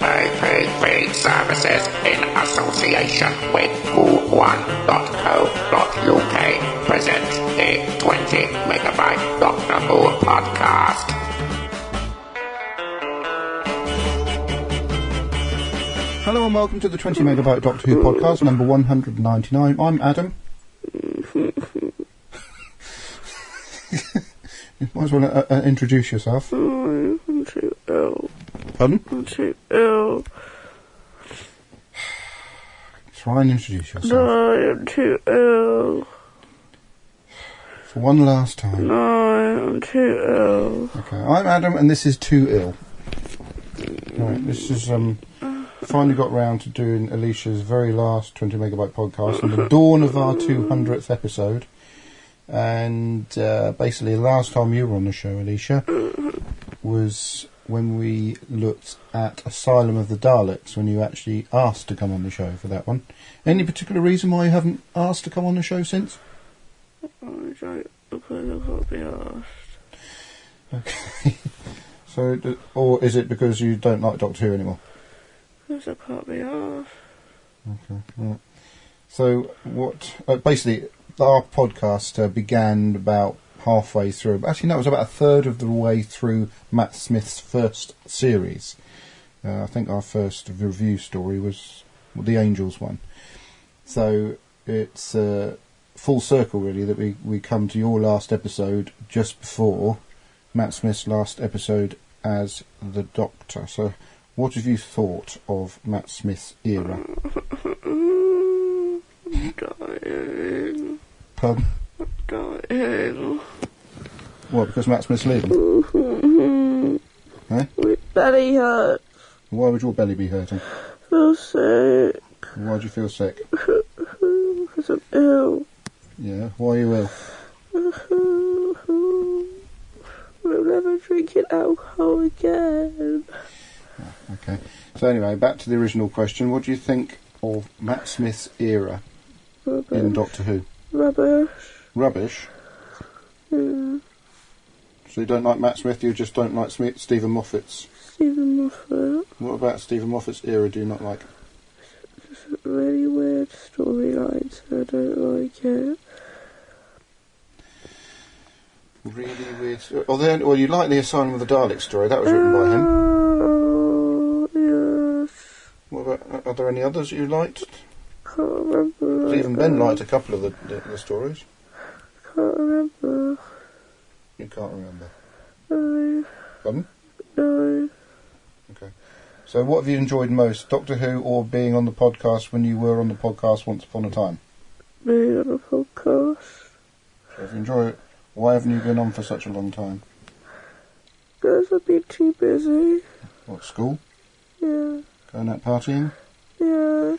Feed services in association with Who1.co.uk presents the 20 Megabyte Doctor Who podcast. Hello and welcome to the 20 Megabyte Doctor Who podcast, number 199. I'm Adam. You might as well introduce yourself. I'm too ill. Pardon? I'm too ill. Try and introduce yourself. No, I'm too ill. For one last time. No, I'm too ill. Okay, I'm Adam and this is Too Ill. Right, this is, finally got round to doing Alicia's very last 20 Megabyte podcast and the dawn of our 200th episode. And basically the last time you were on the show, Alicia, was when we looked at Asylum of the Daleks, when you actually asked to come on the show for that one. Any particular reason why you haven't asked to come on the show since? I don't, because I can't be asked. Okay. So, or is it because you don't like Doctor Who anymore? Because I can't be asked. Okay. Right. So, what? Basically, our podcast began about halfway through. Actually, no, it was about a third of the way through Matt Smith's first series. I think our first review story was the Angels one. So it's full circle, really, that we come to your last episode just before Matt Smith's last episode as the Doctor. So what have you thought of Matt Smith's era? I'm dying. Pardon? I'm dying. What, because Matt Smith's leaving? Eh? My belly hurts. Why would your belly be hurting? I feel sick. Why do you feel sick? Because I'm ill. Yeah, why are you ill? I'm never drinking alcohol again. Okay. So anyway, back to the original question. What do you think of Matt Smith's era in Doctor Who? Rubbish. Rubbish? Yeah. So you don't like Matt Smith, you just don't like Stephen Moffat's? Stephen Moffat. What about Stephen Moffat's era do you not like? It's a really weird storyline, so I don't like it. Really weird. Well, you like the Asylum of the Daleks story, that was written by him. Yes. What about, are there any others you liked? Can't remember. Even Ben liked a couple of the stories. Can't remember. You can't remember. No. Pardon? No. Okay. So what have you enjoyed most, Doctor Who or being on the podcast when you were on the podcast once upon a time? Being on a podcast. So if you enjoy it, why haven't you been on for such a long time? Because I've been too busy. What, school? Yeah. Going out partying? Yeah.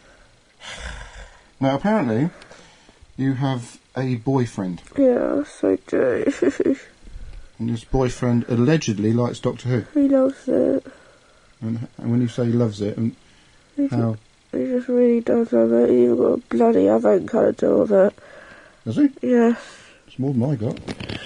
Now apparently you have a boyfriend. Yes, I do. And this boyfriend allegedly likes Doctor Who. He loves it. And when you say he loves it, and how? He just really does love it. He even got a bloody avant colour to of it. Does he? Yes. It's more than I got.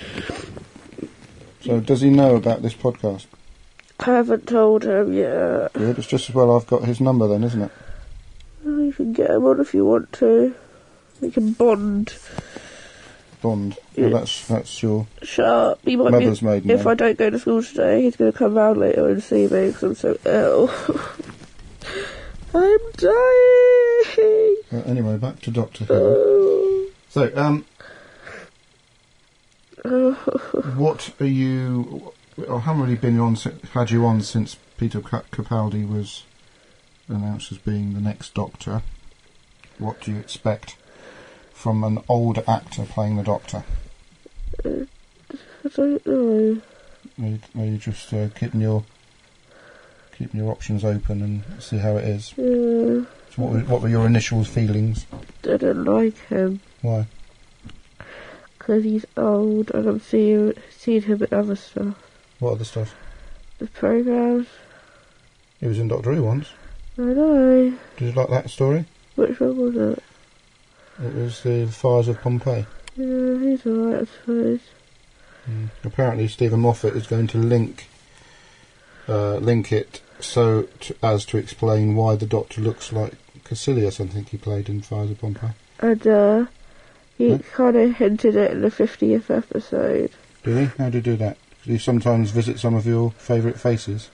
So does he know about this podcast? I haven't told him yet. Good, it's just as well I've got his number then, isn't it? Well, you can get him on if you want to. We can bond. Bond. Yeah. Well, that's your Shut up. He might mother's maiden if name. I don't go to school today, he's going to come round later and see me because I'm so ill. I'm dying. Anyway, back to Doctor Who. Oh. So, what are you... I haven't really had you on since Peter Capaldi was announced as being the next Doctor. What do you expect from an older actor playing the Doctor? I don't know. Are you just keeping your options open and see how it is? Yeah. So what were your initial feelings? I don't like him. Why? Because he's old and I'm seen him in other stuff. What other stuff? The programmes. He was in Doctor Who once. I know. Did you like that story? Which one was it? It was the Fires of Pompeii. Yeah, he's alright, I suppose. Apparently Stephen Moffat is going to link link it as to explain why the Doctor looks like Caecilius, I think he played in Fires of Pompeii. And he kind of hinted it in the 50th episode. Did he? How did he do that? Did he sometimes visit some of your favourite faces?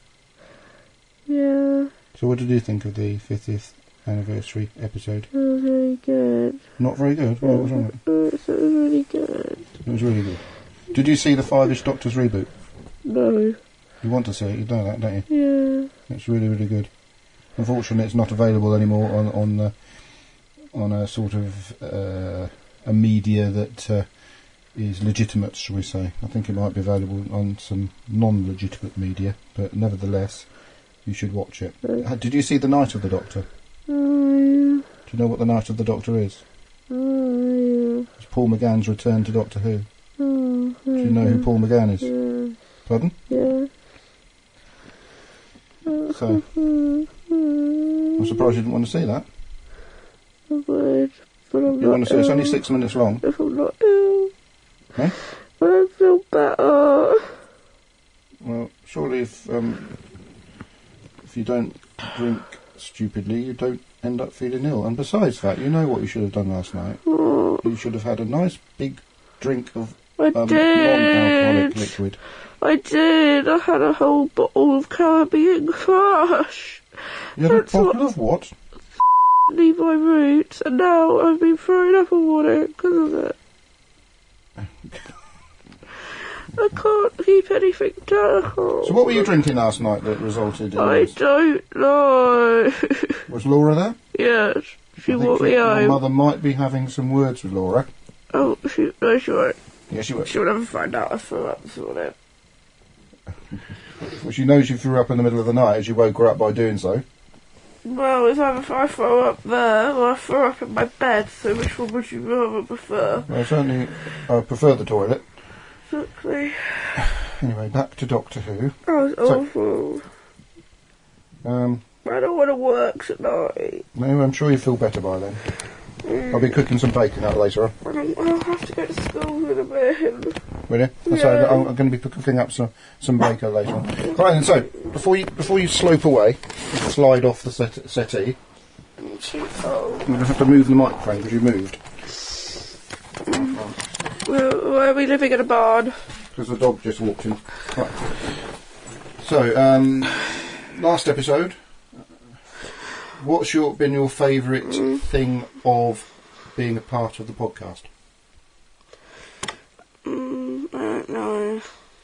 Yeah. So what did you think of the 50th anniversary episode? It was really good. Not very good? What was wrong with it? It was really good. It was really good. Did you see the Five-ish Doctors reboot? No. You want to see it, you know that, don't you? Yeah. It's really, really good. Unfortunately, it's not available anymore on a sort of a media that is legitimate, shall we say. I think it might be available on some non-legitimate media, but nevertheless, you should watch it. Did you see The Night of the Doctor? Yeah. Do you know what The Night of the Doctor is? Yeah. It's Paul McGann's return to Doctor Who. Oh, Do you know who Paul McGann is? Yeah. Pardon? Yeah. So, I'm surprised you didn't want to see that. I would, but I'm You not want to see it's only ill. 6 minutes long. If I'm not ill. Eh? But I feel better. Well, surely if you don't drink stupidly, you don't end up feeling ill. And besides that, you know what you should have done last night? Oh, You should have had a nice big drink of I non-alcoholic did. liquid. I did. I had a whole bottle of Caribbean Crush. You had a That's what- bottle of what? Leave my roots, and now I've been throwing up on it because of it. I can't keep anything down. So what were you drinking last night that resulted in I this? don't know. Was Laura there? Yes, she I think walked me your home. mother might be having some words with Laura. Oh, she won't. Yes, she was. She'll never find out I threw up this morning. Well, she knows you threw up in the middle of the night as you woke her up by doing so. Well, it's either I throw up there or I throw up in my bed, so which one would you rather prefer? Well, certainly I prefer the toilet. Exactly. Anyway, back to Doctor Who. That was So- awful. Um, I don't want to work tonight. no, I'm sure you feel better by then. I'll be cooking some bacon out later on. I'll have to go to school in a bit. Will you? So I'm going to be cooking up some bacon later on. Right then, so before you slope away, slide off the settee. I'm too cold. I'm going to have to move the microphone because you moved. Why are we living in a barn? Because the dog just walked in. Right. So, last episode. What's been your favourite thing of being a part of the podcast? I don't know.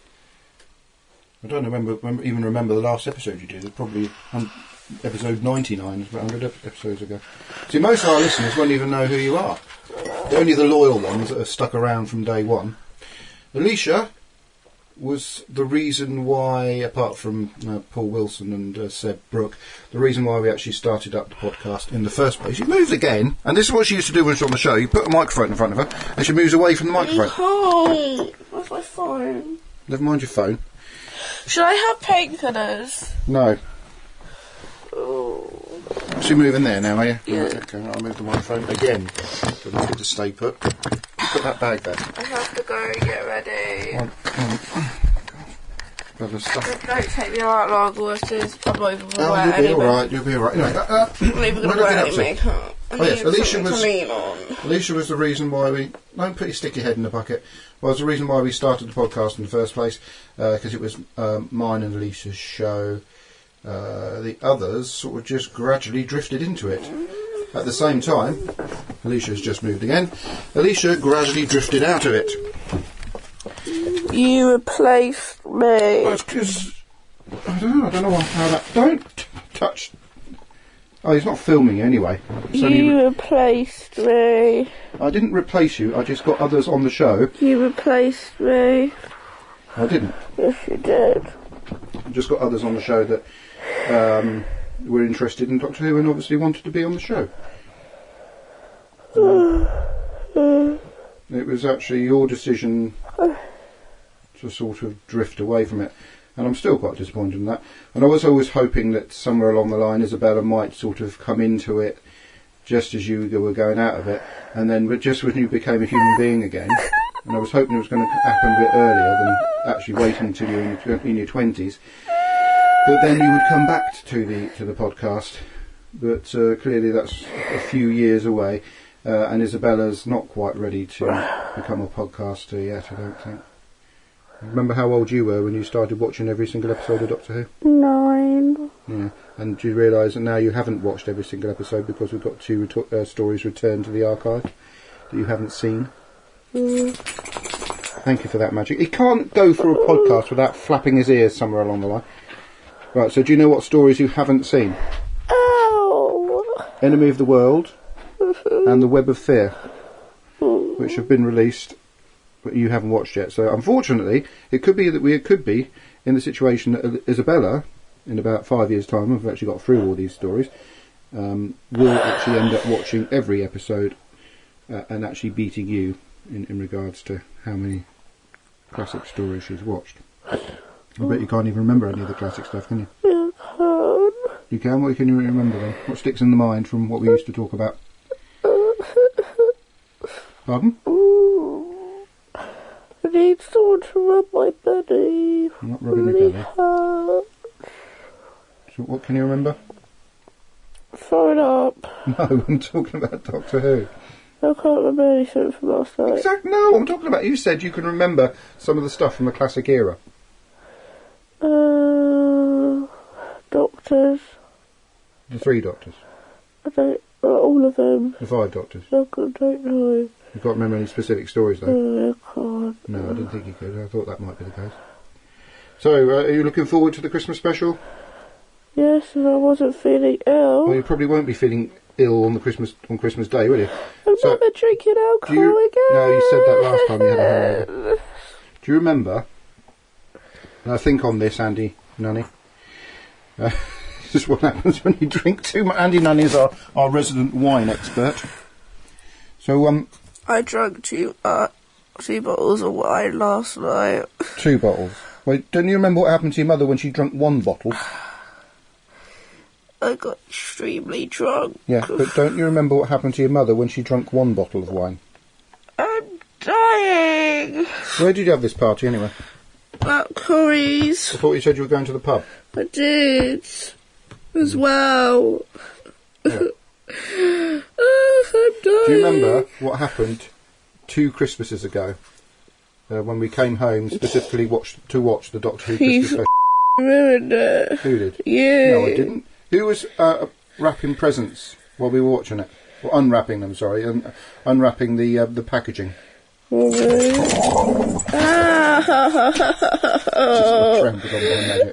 I don't even remember the last episode you did. It's probably episode 99, it's about 100 episodes ago. See, most of our listeners won't even know who you are. Only the loyal ones that have stuck around from day one. Alicia was the reason why, apart from Paul Wilson and Seb Brooke, the reason why we actually started up the podcast in the first place. She moves again, and this is what she used to do when she was on the show. You put a microphone in front of her, and she moves away from the microphone. Oh, where's my phone? Never mind your phone. Should I have painkillers? No. Oh. So you moving there now, are you? Yeah. Right, okay, I'll move the microphone again. So let's get to stay put. Put that bag there. I have to go get ready. Lovely stuff. Don't take me out long, worse. I'm not even going to Oh, wear you'll be any alright, you'll be alright. Anyway, I'm not even what going have to you wear been up any to? makeup. Oh yes, Alicia was... to lean on. Alicia was the reason why we... Don't put your sticky head in the bucket. Was the reason why we started the podcast in the first place, because it was mine and Alicia's show. The others sort of just gradually drifted into it. At the same time, Alicia's just moved again. Alicia gradually drifted out of it. You replaced me. That's because... I don't know how that... Don't touch... Oh, he's not filming anyway. It's only You replaced me. I didn't replace you, I just got others on the show. You replaced me. I didn't. Yes, you did. I just got others on the show that were interested in Doctor Who and obviously wanted to be on the show. It was actually your decision to sort of drift away from it. And I'm still quite disappointed in that. And I was always hoping that somewhere along the line Isabella might sort of come into it just as you were going out of it. And then just when you became a human being again. And I was hoping it was going to happen a bit earlier than actually waiting until you're in your 20s. But then you would come back to the podcast. But clearly that's a few years away, and Isabella's not quite ready to become a podcaster yet, I don't think. Remember how old you were when you started watching every single episode of Doctor Who? 9. Yeah, and do you realise that now you haven't watched every single episode because we've got 2 stories returned to the archive that you haven't seen? Thank you for that, Magic. He can't go through a podcast without flapping his ears somewhere along the line. Right, so do you know what stories you haven't seen? Enemy of the World and The Web of Fear, which have been released but you haven't watched yet. So unfortunately it could be that we could be in the situation that Isabella in about 5 years time, we've actually got through all these stories, will actually end up watching every episode and actually beating you in regards to how many classic stories she's watched. I bet you can't even remember any of the classic stuff, can you? You can? What can you remember then? What sticks in the mind from what we used to talk about? Pardon? I need someone to rub my belly. I'm not rubbing your belly. So what can you remember? Throw it up. No, I'm talking about Doctor Who. I can't remember anything from last night. Exactly. No, I'm talking about. You said you can remember some of the stuff from the classic era. Doctors. The 3 Doctors. I don't. All of them. The 5 Doctors. I don't know. You can't remember any specific stories though. I can't. No, I didn't think you could. I thought that might be the case. So, are you looking forward to the Christmas special? Yes, if I wasn't feeling ill. Well, you probably won't be feeling ill on Christmas Day, will you? I'm never drinking alcohol again. No, you said that last time you had a hangover. Do you remember? And I think on this, Andy Nunny. This is what happens when you drink too much. Andy Nunny is our resident wine expert. So, I drank 2 bottles of wine last night. 2 bottles. Wait, don't you remember what happened to your mother when she drank 1 bottle? I got extremely drunk. Yeah, but don't you remember what happened to your mother when she drank 1 bottle of wine? I'm dying. Where did you have this party anyway? At Curry's. I thought you said you were going to the pub. I did. As well. Yeah. I'm dying. Do you remember what happened 2 Christmases ago when we came home specifically to watch the Doctor Who Christmas special? Ruined it. Who did? You. No, I didn't. Who was wrapping presents while we were watching it? Or unwrapping them, sorry. Unwrapping the packaging. Just trampled on by Magic.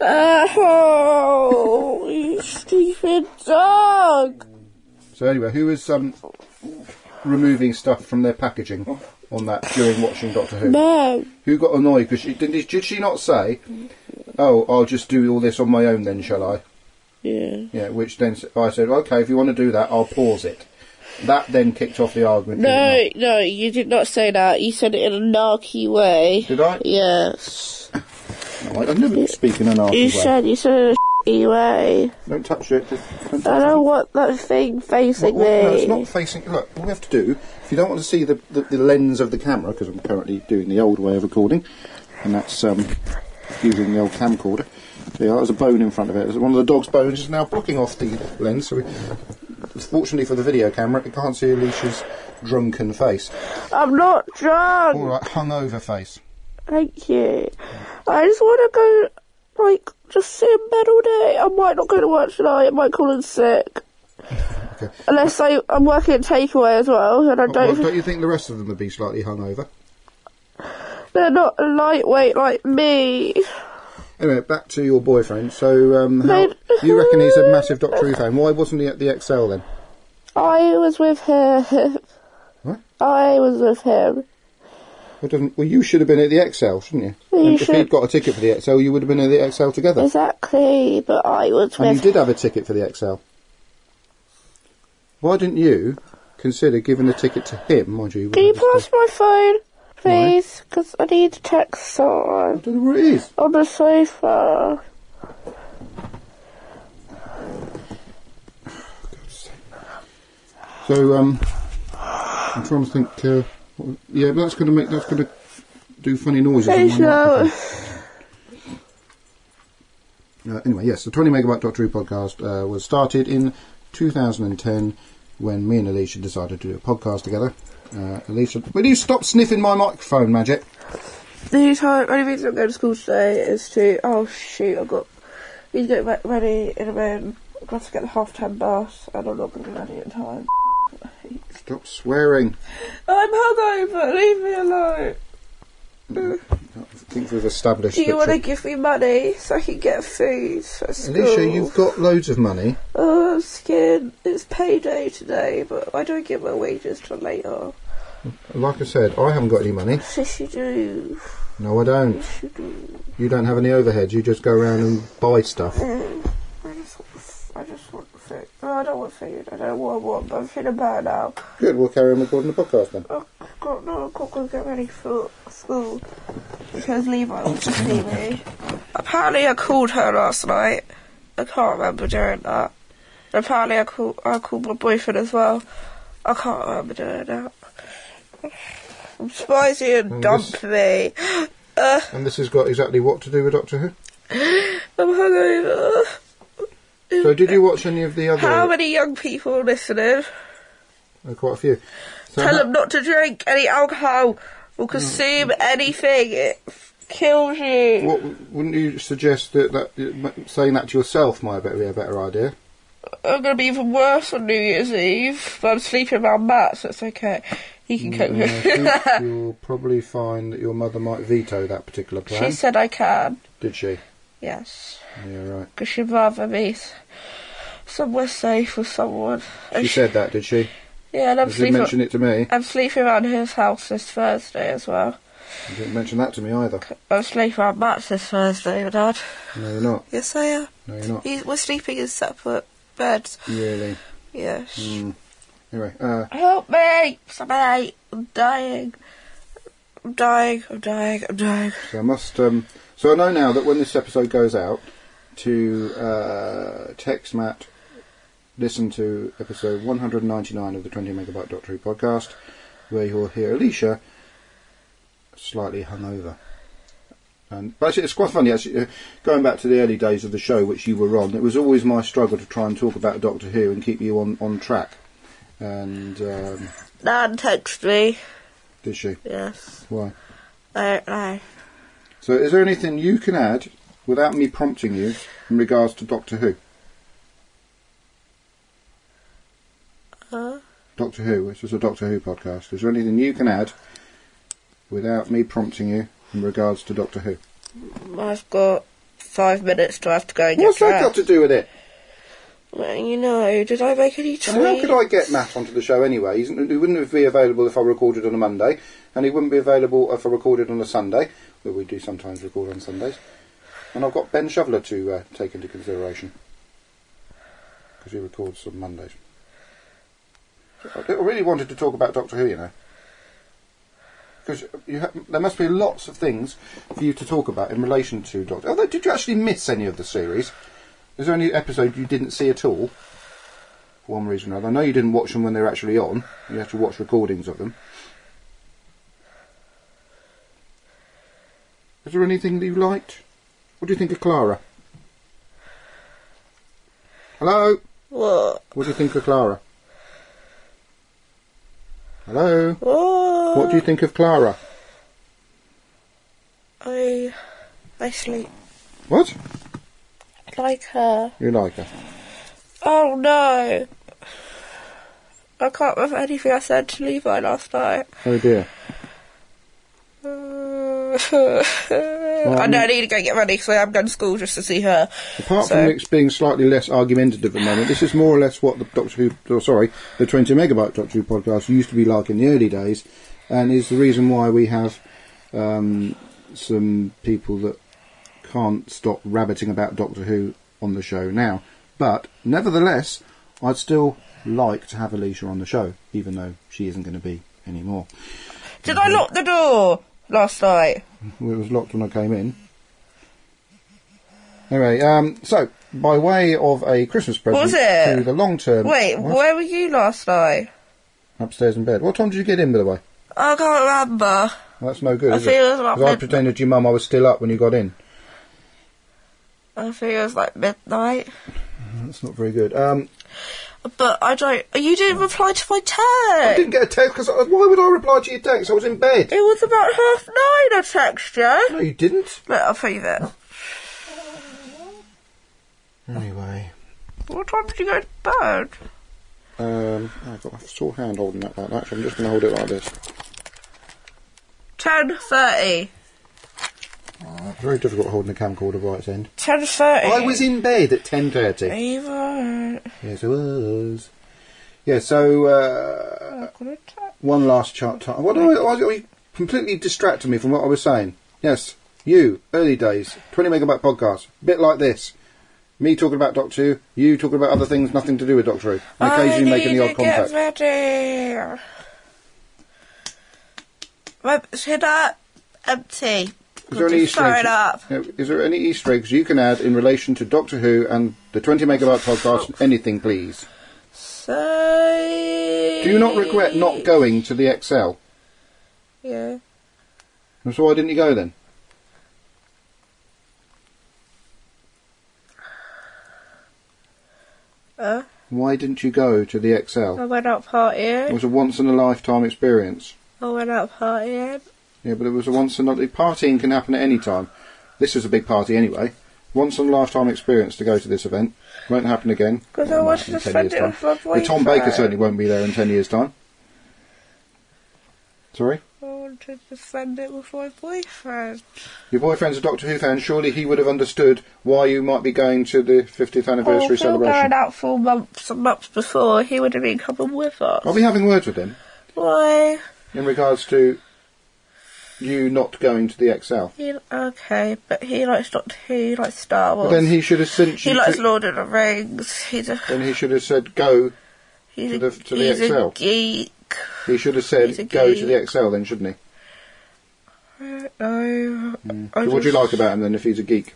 Oh, you stupid dog. So anyway, who was removing stuff from their packaging on that during watching Doctor Who? Mum. Who got annoyed? Because did she not say, "Oh, I'll just do all this on my own then, shall I?" Yeah. Yeah. Which then I said, "Okay, if you want to do that, I'll pause it." That then kicked off the argument. No, you did not say that. You said it in a narky way. Did I? Yes. No, I never speak in a narky way. You said it in a shitty way. Don't touch it. Don't touch I don't want that thing facing me. No, it's not facing. Look, what we have to do, if you don't want to see the lens of the camera, because I'm currently doing the old way of recording, and that's using the old camcorder. Yeah, there's a bone in front of it. One of the dog's bones is now blocking off the lens, so fortunately for the video camera, it can't see Alicia's drunken face. I'm not drunk. All right, hungover face. Thank you. I just want to go, just sit in bed all day. I might not go to work tonight. I might call in sick. Okay. Unless I'm working at takeaway as well, and I don't. Don't you think the rest of them would be slightly hungover? They're not lightweight like me. Anyway, back to your boyfriend. So, you reckon he's a massive Doctor Who fan? Why wasn't he at the XL then? I was with him. What? I was with him. Well, you should have been at the XL, shouldn't you? If he'd got a ticket for the XL, you would have been at the XL together. Exactly, but I was with him. And you did have a ticket for the XL. Why didn't you consider giving the ticket to him, mind you? Can you pass my phone, please? Because I need to text I someone. don't know where it is. On the sofa. So, I'm trying to think. Yeah, that's going to do funny noises. Hey, on my microphone. Anyway, yes, the 20 Megabyte Doctor Who podcast was started in 2010 when me and Alicia decided to do a podcast together. Alicia, will you stop sniffing my microphone, Magic? The only reason I'm going to school today is to... Oh, shoot, need to get ready in a minute. I've got to get the half-time bus, and I'm not going to be ready in time. Stop swearing. I'm hungover, leave me alone. I think we've established... Do you want to give me money so I can get food for school? Alicia, you've got loads of money. Oh, I'm scared. It's payday today, but I don't get my wages till later. Like I said, I haven't got any money. Yes, you do. No, I don't. Yes, you do. You don't have any overheads. You just go around and buy stuff. I just want food. No, I don't want food. I don't know what I want, but I'm feeling bad now. Good, we'll carry on recording the podcast then. I've got to go get ready for school because Levi wants to see me. Apparently I called her last night. I can't remember doing that. Apparently I called my boyfriend as well. I can't remember doing that. I'm spicy and dumped me. And this has got exactly what to do with Doctor Who? I'm hungover. So did you watch any of the other... How many young people are listening? Quite a few. So Tell them not to drink any alcohol or consume anything. It kills you. Wouldn't you suggest that saying that to yourself might be a better idea? I'm going to be even worse on New Year's Eve, but I'm sleeping around Matt, so it's okay. He can cope with it. I think you'll probably find that your mother might veto that particular plan. She said I can. Did she? Yes. Yeah, right. Because she'd rather be somewhere safe with someone. She said that, did she? Yeah, and Did you mention it to me? I'm sleeping around his house this Thursday as well. You didn't mention that to me either. I'm sleeping around Matt's this Thursday, Dad. No, you're not. Yes, I am. No, you're not. We're sleeping in separate beds. Really? Yes. Anyway, help me! Somebody! I'm dying. I'm dying. So I must. So I know now that when this episode goes out, to text Matt, listen to episode 199 of the 20 Megabyte Doctor Who podcast, where you'll hear Alicia slightly hungover. But actually, it's quite funny. Actually, going back to the early days of the show, which you were on, it was always my struggle to try and talk about Doctor Who and keep you on track. And Nan texted me. Did she? Yes. Why? I don't know. So, is there anything you can add without me prompting you in regards to Doctor Who? Doctor Who. This is a Doctor Who podcast. Is there anything you can add without me prompting you in regards to Doctor Who? I've got 5 minutes to have to go and get What's that dressed. got to do with it? Well, you know, did I make any tweets? And how could I get Matt onto the show anyway? He wouldn't be available if I recorded on a Monday, and he wouldn't be available if I recorded on a Sunday, where we do sometimes record on Sundays. And I've got Ben Shoveler to take into consideration, because he records on Mondays. I really wanted to talk about Doctor Who, you know. Because there must be lots of things for you to talk about in relation to Doctor Who. Although, did you actually miss any of the series? Is there any episode you didn't see at all? For one reason or another. I know you didn't watch them when they were actually on. You have to watch recordings of them. Is there anything that you liked? What do you think of Clara? Hello? What? What do you think of Clara? Hello? What do you think of Clara? I sleep. What? Like her. You like her? Oh no! I can't remember anything I said to Levi last night. Oh dear. I know I need to go get ready because I am going to school just to see her. Apart from it being slightly less argumentative at the moment, this is more or less what the the 20 Megabyte Doctor Who podcast used to be like in the early days, and is the reason why we have some people that can't stop rabbiting about Doctor Who on the show now. But nevertheless, I'd still like to have Alicia on the show, even though she isn't going to be anymore. Did I lock the door last night? It was locked when I came in. Anyway, so by way of a Christmas present Was it? to the long term. Wait, where were you last night? Upstairs in bed. What time did you get in, by the way? I can't remember. Well, that's no good, I is feel it? it was about Because I pretended to your mum I was still up when you got in. I think it was like midnight. That's not very good. But I don't... You didn't reply to my text. I didn't get a text because why would I reply to your text? I was in bed. It was about 9:30 I texted you. No, you didn't. Look, I'll tell you that. Anyway. What time did you go to bed? I've got a sore hand holding that like that, so I'm just going to hold it like this. 10:30. Very difficult holding the camcorder by its end. 10:30. I was in bed at 10:30. Eva. Yes, I was. Yeah, so, one last chart. You completely distracted me from what I was saying. Yes, you, early days, 20 megabyte podcast, bit like this. Me talking about Doctor Who, you talking about other things, nothing to do with Doctor Who. And occasionally making the odd contact. Get ready. Should I empty? Is there any Easter eggs? Is there any Easter eggs you can add in relation to Doctor Who and the 20 megabyte podcast? Anything, please. So... Do you not regret not going to the XL? Yeah. So why didn't you go then? Why didn't you go to the XL? I went out partying. It was a once in a lifetime experience. I went out partying. Yeah, but it was a once in a... Partying can happen at any time. This is a big party anyway. Once in a lifetime experience to go to this event. Won't happen again. Because I wanted to spend it with my boyfriend. Tom Baker certainly won't be there in 10 years' time. Sorry? I wanted to spend it with my boyfriend. Your boyfriend's a Doctor Who fan. Surely he would have understood why you might be going to the 50th anniversary celebration. Going out for months and months before, he would have been coming with us. I'll be having words with him. Why? In regards to you not going to the XL. Okay, but he likes Doctor Who, he likes Star Wars. But then he should have sent you... He likes Lord of the Rings. Then he should have said go to the XL. He's a geek. He should have said go to the XL then, shouldn't he? No. So what do you like about him then if he's a geek?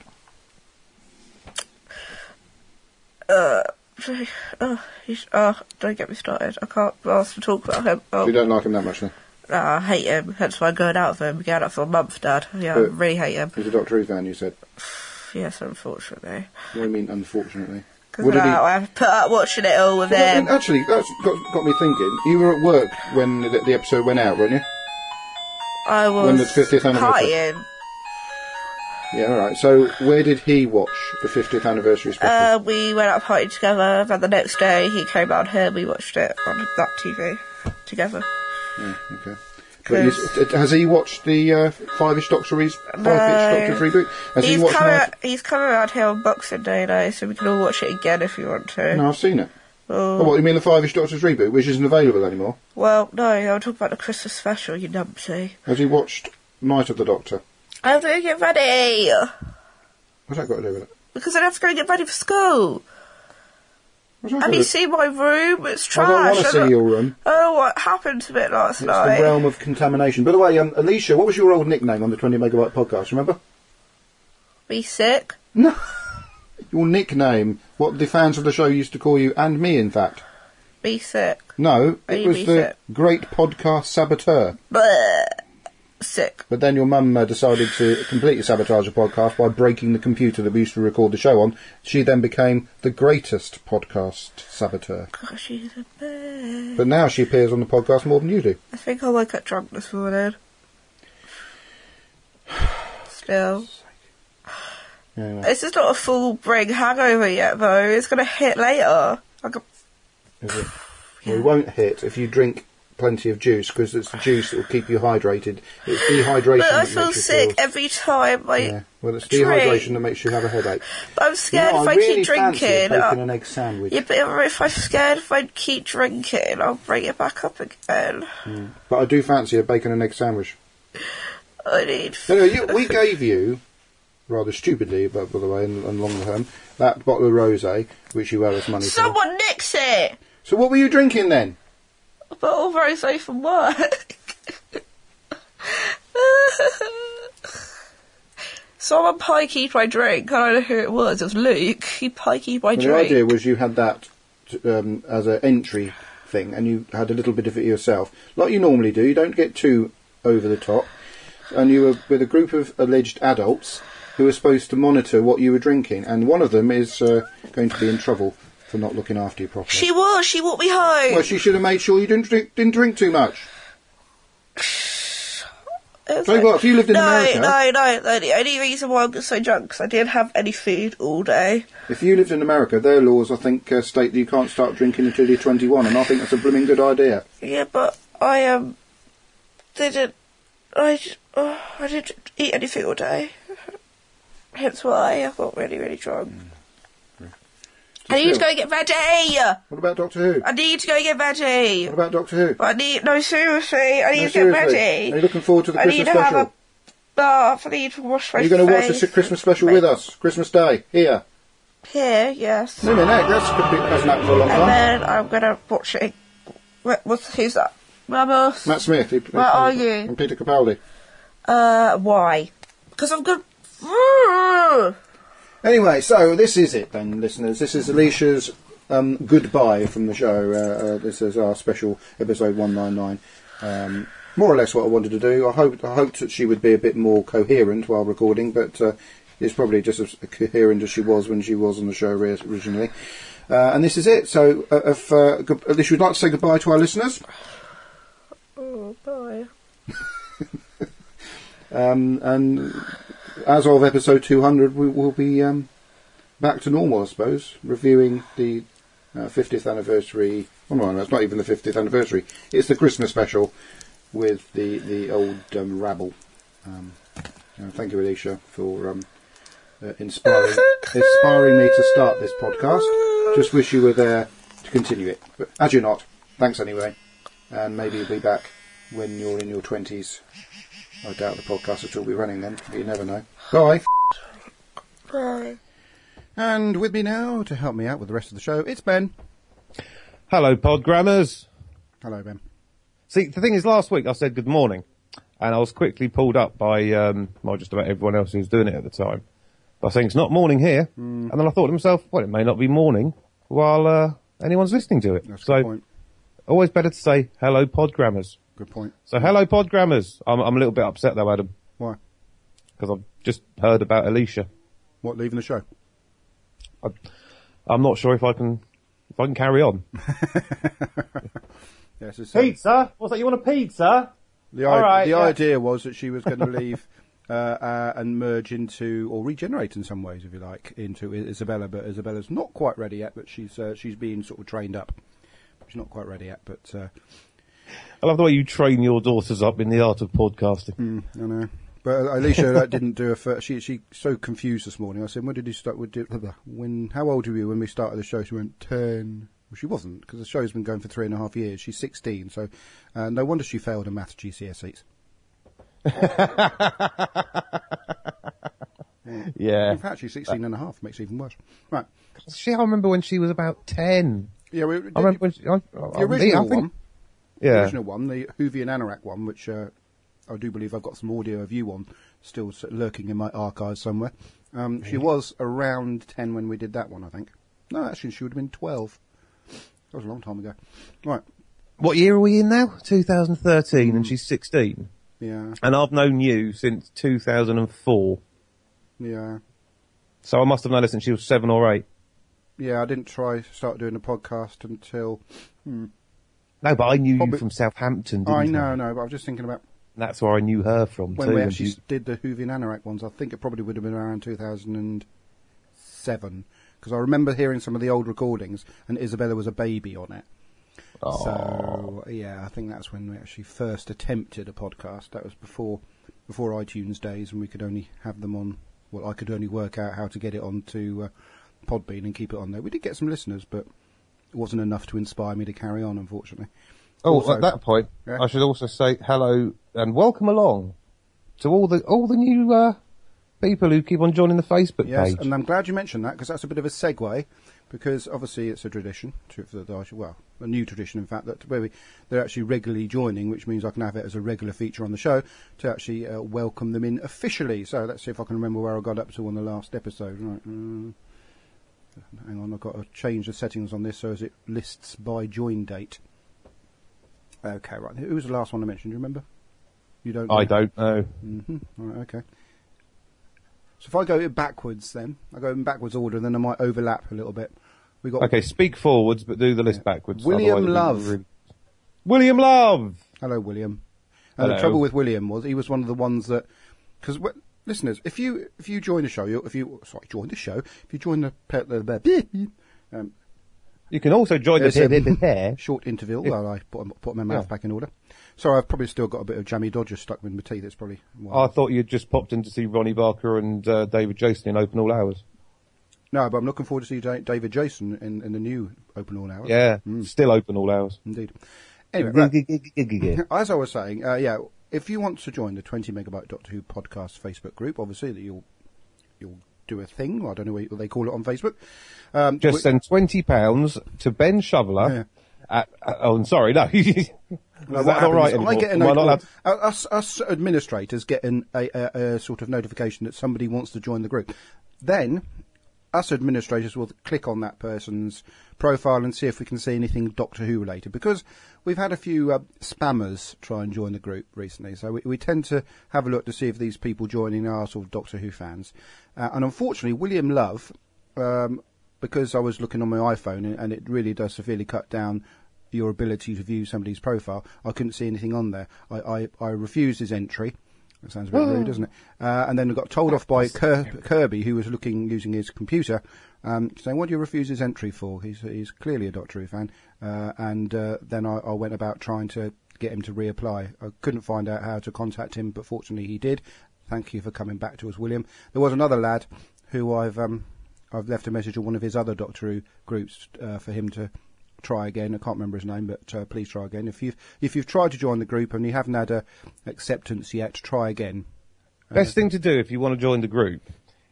Don't get me started. I can't be asked to talk about him. So you don't like him that much then? I hate him, hence why I'm going out with him. We're going out for a month, Dad. Yeah, I really hate him. He's a Doctor Who fan, you said? Yes, unfortunately. What do you mean, unfortunately? Because I have to put up watching it all with him. Actually, that's got me thinking. You were at work when the episode went out, weren't you? I was when the 50th anniversary. partying. Yeah, alright. So, where did he watch the 50th anniversary special? We went out partying together, and the next day he came out here, we watched it on that TV together. Yeah, okay. But has he watched the Five-ish Doctors reboot? He's coming around here on Boxing Day though, so we can all watch it again if you want to. No, I've seen it. Oh, what, you mean the Five-ish Doctors reboot, which isn't available anymore? Well, no, I'm talking about the Christmas special, you numpty. Has he watched Night of the Doctor? I'm going to get ready! What's that got to do with it? Because I have to go and get ready for school. Have you seen my room? It's trash. I don't want to see your room. Oh, what happened to it last night? It's the realm of contamination. By the way, Alicia, what was your old nickname on the 20 megabyte podcast, remember? Be sick? No. Your nickname. What the fans of the show used to call you, and me, in fact. Be sick. No, it was the Great Podcast Saboteur. Bleh. Sick. But then your mum decided to completely sabotage the podcast by breaking the computer that we used to record the show on. She then became the greatest podcast saboteur. Gosh, she's a bitch. But now she appears on the podcast more than you do. I think I woke up drunk this morning. Still. Anyway. This is not a full bring hangover yet, though. It's going to hit later. Is it? Well, it won't hit if you drink plenty of juice, because it's the juice that will keep you hydrated. It's dehydration but I that feel makes you sick every time well, it's dehydration that makes you have a headache. But I'm scared if I keep drinking. Bacon and egg sandwich. Yeah, but if I'm scared if I keep drinking, I'll bring it back up again. But I do fancy a bacon and egg sandwich. I need... Anyway, we gave you, rather stupidly, but by the way, and long term, that bottle of rosé, which you owe us money for. Someone nicks it! So what were you drinking then? A bottle of rosé from work. Someone pie-keyed my drink. I don't know who it was. It was Luke. He pie-keyed my drink. The idea was you had that as an entry thing, and you had a little bit of it yourself. Like you normally do. You don't get too over the top. And you were with a group of alleged adults, who are supposed to monitor what you were drinking, and one of them is going to be in trouble for not looking after you properly. She was. She walked me home. Well, she should have made sure you didn't drink too much. Tell you what, if you lived in America... No. The only reason why I got so drunk is I didn't have any food all day. If you lived in America, their laws, I think, state that you can't start drinking until you're 21, and I think that's a blooming good idea. Yeah, but I didn't eat anything all day. Hence why I got really, really drunk. I need to go and get ready! What about Doctor Who? I need to go and get ready! What about Doctor Who? No, seriously, I need to get ready! Are you looking forward to the Christmas special? I need to have a bath, I need to wash my face. Are you going to watch the Christmas special with us? Christmas Day, here? Here, yes. No, that's hasn't happened for a long time. And then I'm going to watch it. Who's that? Ramos? Matt Smith. Where are you? And Peter Capaldi. Why? Because I'm good. Anyway, so this is it then, listeners. This is Alicia's goodbye from the show. This is our special episode 199. More or less what I wanted to do. I hoped that she would be a bit more coherent while recording, but it's probably just as coherent as she was when she was on the show originally. And this is it. So, if Alicia would like to say goodbye to our listeners. Oh, bye. And as of episode 200, we will be back to normal, I suppose, reviewing the 50th anniversary. Well, no, it's not even the 50th anniversary. It's the Christmas special with the old rabble. Thank you, Alicia, for inspiring me to start this podcast. Just wish you were there to continue it. But as you're not, thanks anyway. And maybe you'll be back when you're in your 20s. I doubt the podcast will still be running then, but you never know. Bye. Bye. And with me now, to help me out with the rest of the show, it's Ben. Hello, Podgrammers. Hello, Ben. See, the thing is, last week I said good morning, and I was quickly pulled up by just about everyone else who was doing it at the time by saying it's not morning here. And then I thought to myself, well, it may not be morning while anyone's listening to it. That's a good point. Always better to say hello, Podgrammers. Good point. So hello, Podgrammers. I'm a little bit upset though, Adam. Why? Because I've just heard about Alicia. What, leaving the show? I'm not sure if I can carry on. Yes, it's, pizza? What's that? You want a pizza? The idea was that she was going to leave and merge into, or regenerate in some ways, if you like, into Isabella. But Isabella's not quite ready yet. But she's being sort of trained up. She's not quite ready yet. But I love the way you train your daughters up in the art of podcasting. I know. But Alicia didn't do she so confused this morning. I said, when did you start? How old were you when we started the show? She went 10. Well, she wasn't, because the show's been going for 3.5 years. She's 16, so no wonder she failed her maths GCSEs. Yeah. In fact, she's 16 and a half. Makes it even worse. Right. I remember when she was about 10. Yeah, I remember when the original one. Yeah. The original one, the Whovian Anorak one, which I do believe I've got some audio of you on, still lurking in my archives somewhere. She was around 10 when we did that one, I think. No, actually, she would have been 12. That was a long time ago. Right. What year are we in now? 2013, and she's 16. Yeah. And I've known you since 2004. Yeah. So I must have known her since she was 7 or 8. Yeah, I didn't start doing a podcast until... No, but I knew you from Southampton, didn't I? No, but I was just thinking about... That's where I knew her from, when too. we actually did the Whovian Anorak ones, I think it probably would have been around 2007. Because I remember hearing some of the old recordings, and Isabella was a baby on it. Oh. So, yeah, I think that's when we actually first attempted a podcast. That was before iTunes days, and we could only have them on... Well, I could only work out how to get it onto Podbean and keep it on there. We did get some listeners, but it wasn't enough to inspire me to carry on, unfortunately. Oh, Also, at that point, yeah. I should also say hello and welcome along to all the new people who keep on joining the Facebook page. Yes, and I'm glad you mentioned that, because that's a bit of a segue, because obviously it's a tradition, a new tradition in fact, that they're actually regularly joining, which means I can have it as a regular feature on the show to actually welcome them in officially. So let's see if I can remember where I got up to on the last episode. Right. Hang on, I've got to change the settings on this so as it lists by join date. Okay, right. Who was the last one I mentioned? Do you remember? You don't know? I don't know. Mm-hmm. All right, okay. So if I go backwards, then I go in backwards order, then I might overlap a little bit. We got Okay, speak forwards, but do the list backwards. William otherwise it'll be Love. really- William Love! Hello, William. And Hello. the trouble with William was he was one of the ones that, because listeners, if you join the show, if you join the You can also join there's the a pair. short interval while I put my mouth back in order. Sorry, I've probably still got a bit of jammy Dodger stuck in my teeth. It's probably why. I thought you'd just popped in to see Ronnie Barker and David Jason in Open All Hours. No, but I'm looking forward to see David Jason in the new Open All Hours. Yeah, still Open All Hours. Indeed. Anyway, right. As I was saying, if you want to join the 20 Megabyte Doctor Who podcast Facebook group, obviously that you'll do a thing. I don't know what they call it on Facebook. Just send £20 to Ben Shoveler. Oh, sorry, no. Is that not right anymore? I get a Am I not allowed notification. Us administrators get a sort of notification that somebody wants to join the group. Then us administrators will click on that person's profile and see if we can see anything Doctor Who related, because we've had a few spammers try and join the group recently, so we tend to have a look to see if these people joining are sort of Doctor Who fans. And unfortunately, William Love, because I was looking on my iPhone and it really does severely cut down your ability to view somebody's profile, I couldn't see anything on there. I refused his entry. That sounds a bit rude, doesn't it? And then I got told off by Kirby, who was using his computer, saying, "What do you refuse his entry for? He's clearly a Doctor Who fan." And then I went about trying to get him to reapply. I couldn't find out how to contact him, but fortunately he did. Thank you for coming back to us, William. There was another lad who I've left a message on one of his other Doctor Who groups for him to try again. I can't remember his name, but please try again. If you've tried to join the group and you haven't had a acceptance yet, try again. Best thing to do if you want to join the group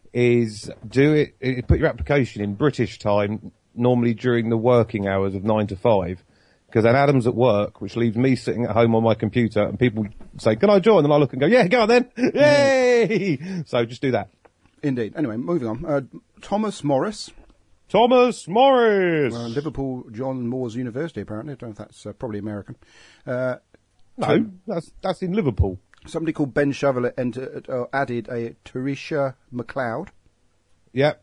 is put your application in British time, normally during the working hours of 9 to 5, because then Adam's at work, which leaves me sitting at home on my computer, and people say, "Can I join?" And I look and go, "Yeah, go on then." Yay! So just do that. Indeed. Anyway, moving on. Thomas Morris. Thomas Morris! Liverpool John Moores University, apparently. I don't know if that's probably American. No, that's in Liverpool. Somebody called Ben Shoveler added a Teresia McLeod. Yep.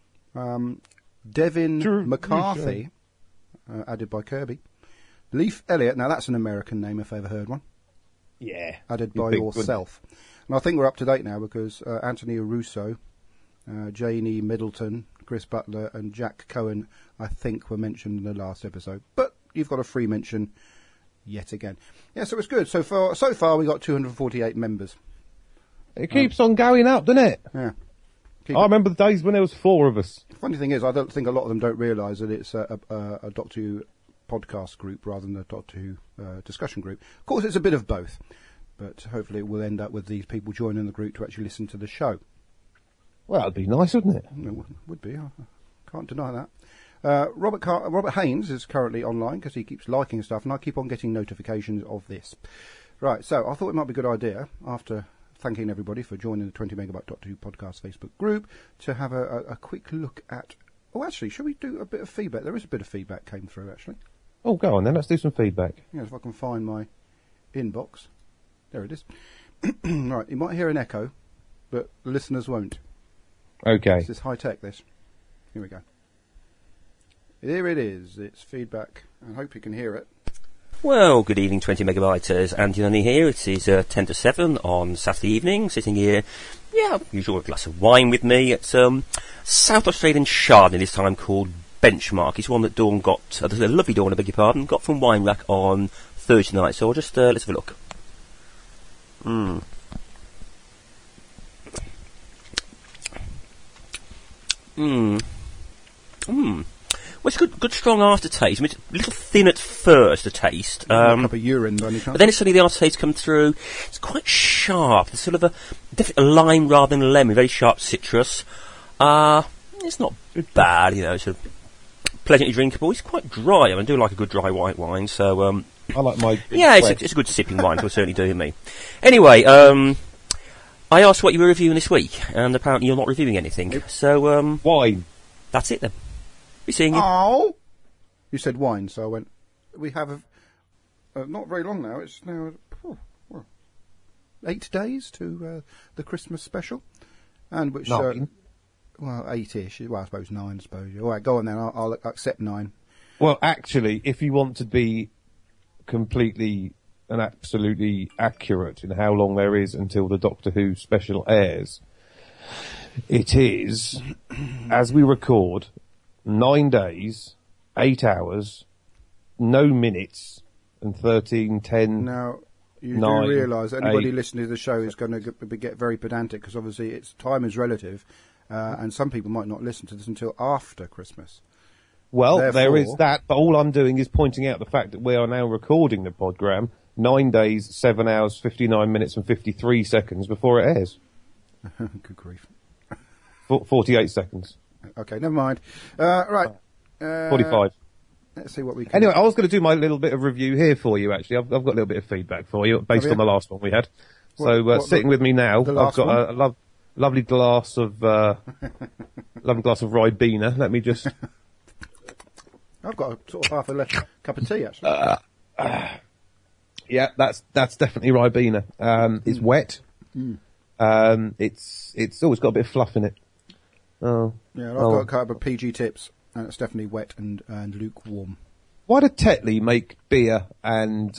Devin McCarthy, added by Kirby. Leif Elliott, now that's an American name if I ever heard one. Yeah. Added by yourself. And I think we're up to date now because Anthony Russo, Janie Middleton, Chris Butler and Jack Cohen, I think, were mentioned in the last episode. But you've got a free mention yet again. Yeah, so it's good. So far we got 248 members. It keeps on going up, doesn't it? Yeah. I remember the days when there was 4 of us. Funny thing is, I don't think a lot of them don't realise that it's a Doctor Who podcast group rather than a Doctor Who discussion group. Of course, it's a bit of both. But hopefully it will end up with these people joining the group to actually listen to the show. Well, that'd be nice, wouldn't it? It would be. I can't deny that. Robert Haynes is currently online because he keeps liking stuff, and I keep on getting notifications of this. Right, so I thought it might be a good idea, after thanking everybody for joining the 20 Megabyte Doctor Who podcast Facebook group, to have a quick look at... Oh, actually, shall we do a bit of feedback? There is a bit of feedback came through, actually. Oh, go on then, let's do some feedback. Yes, if I can find my inbox. There it is. Right, you might hear an echo, but the listeners won't. Okay. This is high-tech, this. Here we go. Here it is. It's feedback. I hope you can hear it. Well, good evening, 20 Megabyters. Andy Nunny here. It is 10 to 7 on Saturday evening, sitting here, usual a glass of wine with me at South Australian Chardonnay, this time called Benchmark. It's one that Dawn got, a lovely Dawn, I beg your pardon, got from Wine Rack on Thursday night. So I'll just, let's have a look. Well, it's good strong aftertaste. I mean, it's a little thin at first, the taste. A cup of urine, by any chance? But then suddenly the aftertaste come through. It's quite sharp. It's sort of definitely a lime rather than a lemon. Very sharp citrus. It's not bad, It's sort of pleasantly drinkable. It's quite dry. I do like a good dry white wine. So, I like my... yeah, it's a good sipping wine. It'll certainly do me. Anyway, I asked what you were reviewing this week, and apparently you're not reviewing anything. So, Wine. that's it then. Be seeing you. Oh! You said wine, so I went... We have not very long now. It's now 8 days to the Christmas special. And which, 9. well, 8-ish. Well, I suppose 9. I suppose. All right, go on then. I'll accept 9. Well, actually, if you want to be completely and absolutely accurate in how long there is until the Doctor Who special airs, it is, as we record, 9 days, 8 hours, no minutes, and 13, 10... Now, you 9, do realise that anybody 8. listening to the show is going to get very pedantic, because obviously time is relative, and some people might not listen to this until after Christmas. Well, there Therefore- is that, but all I'm doing is pointing out the fact that we are now recording the podgram 9 days, 7 hours, 59 minutes and 53 seconds before it airs. Good grief. 48 seconds. Okay, never mind. Right. 45. Let's see what we can... Anyway, I was going to do my little bit of review here for you, actually. I've got a little bit of feedback for you based Have you? on the last one we had. What, Sitting with me now, the I've last got a lovely glass of Ribena. Let me just... I've got a sort of half a left cup of tea, actually. Yeah, that's definitely Ribena. It's wet. It's got a bit of fluff in it. Oh. Yeah, I've got a cup of PG Tips, and it's definitely wet and lukewarm. Why did Tetley make beer and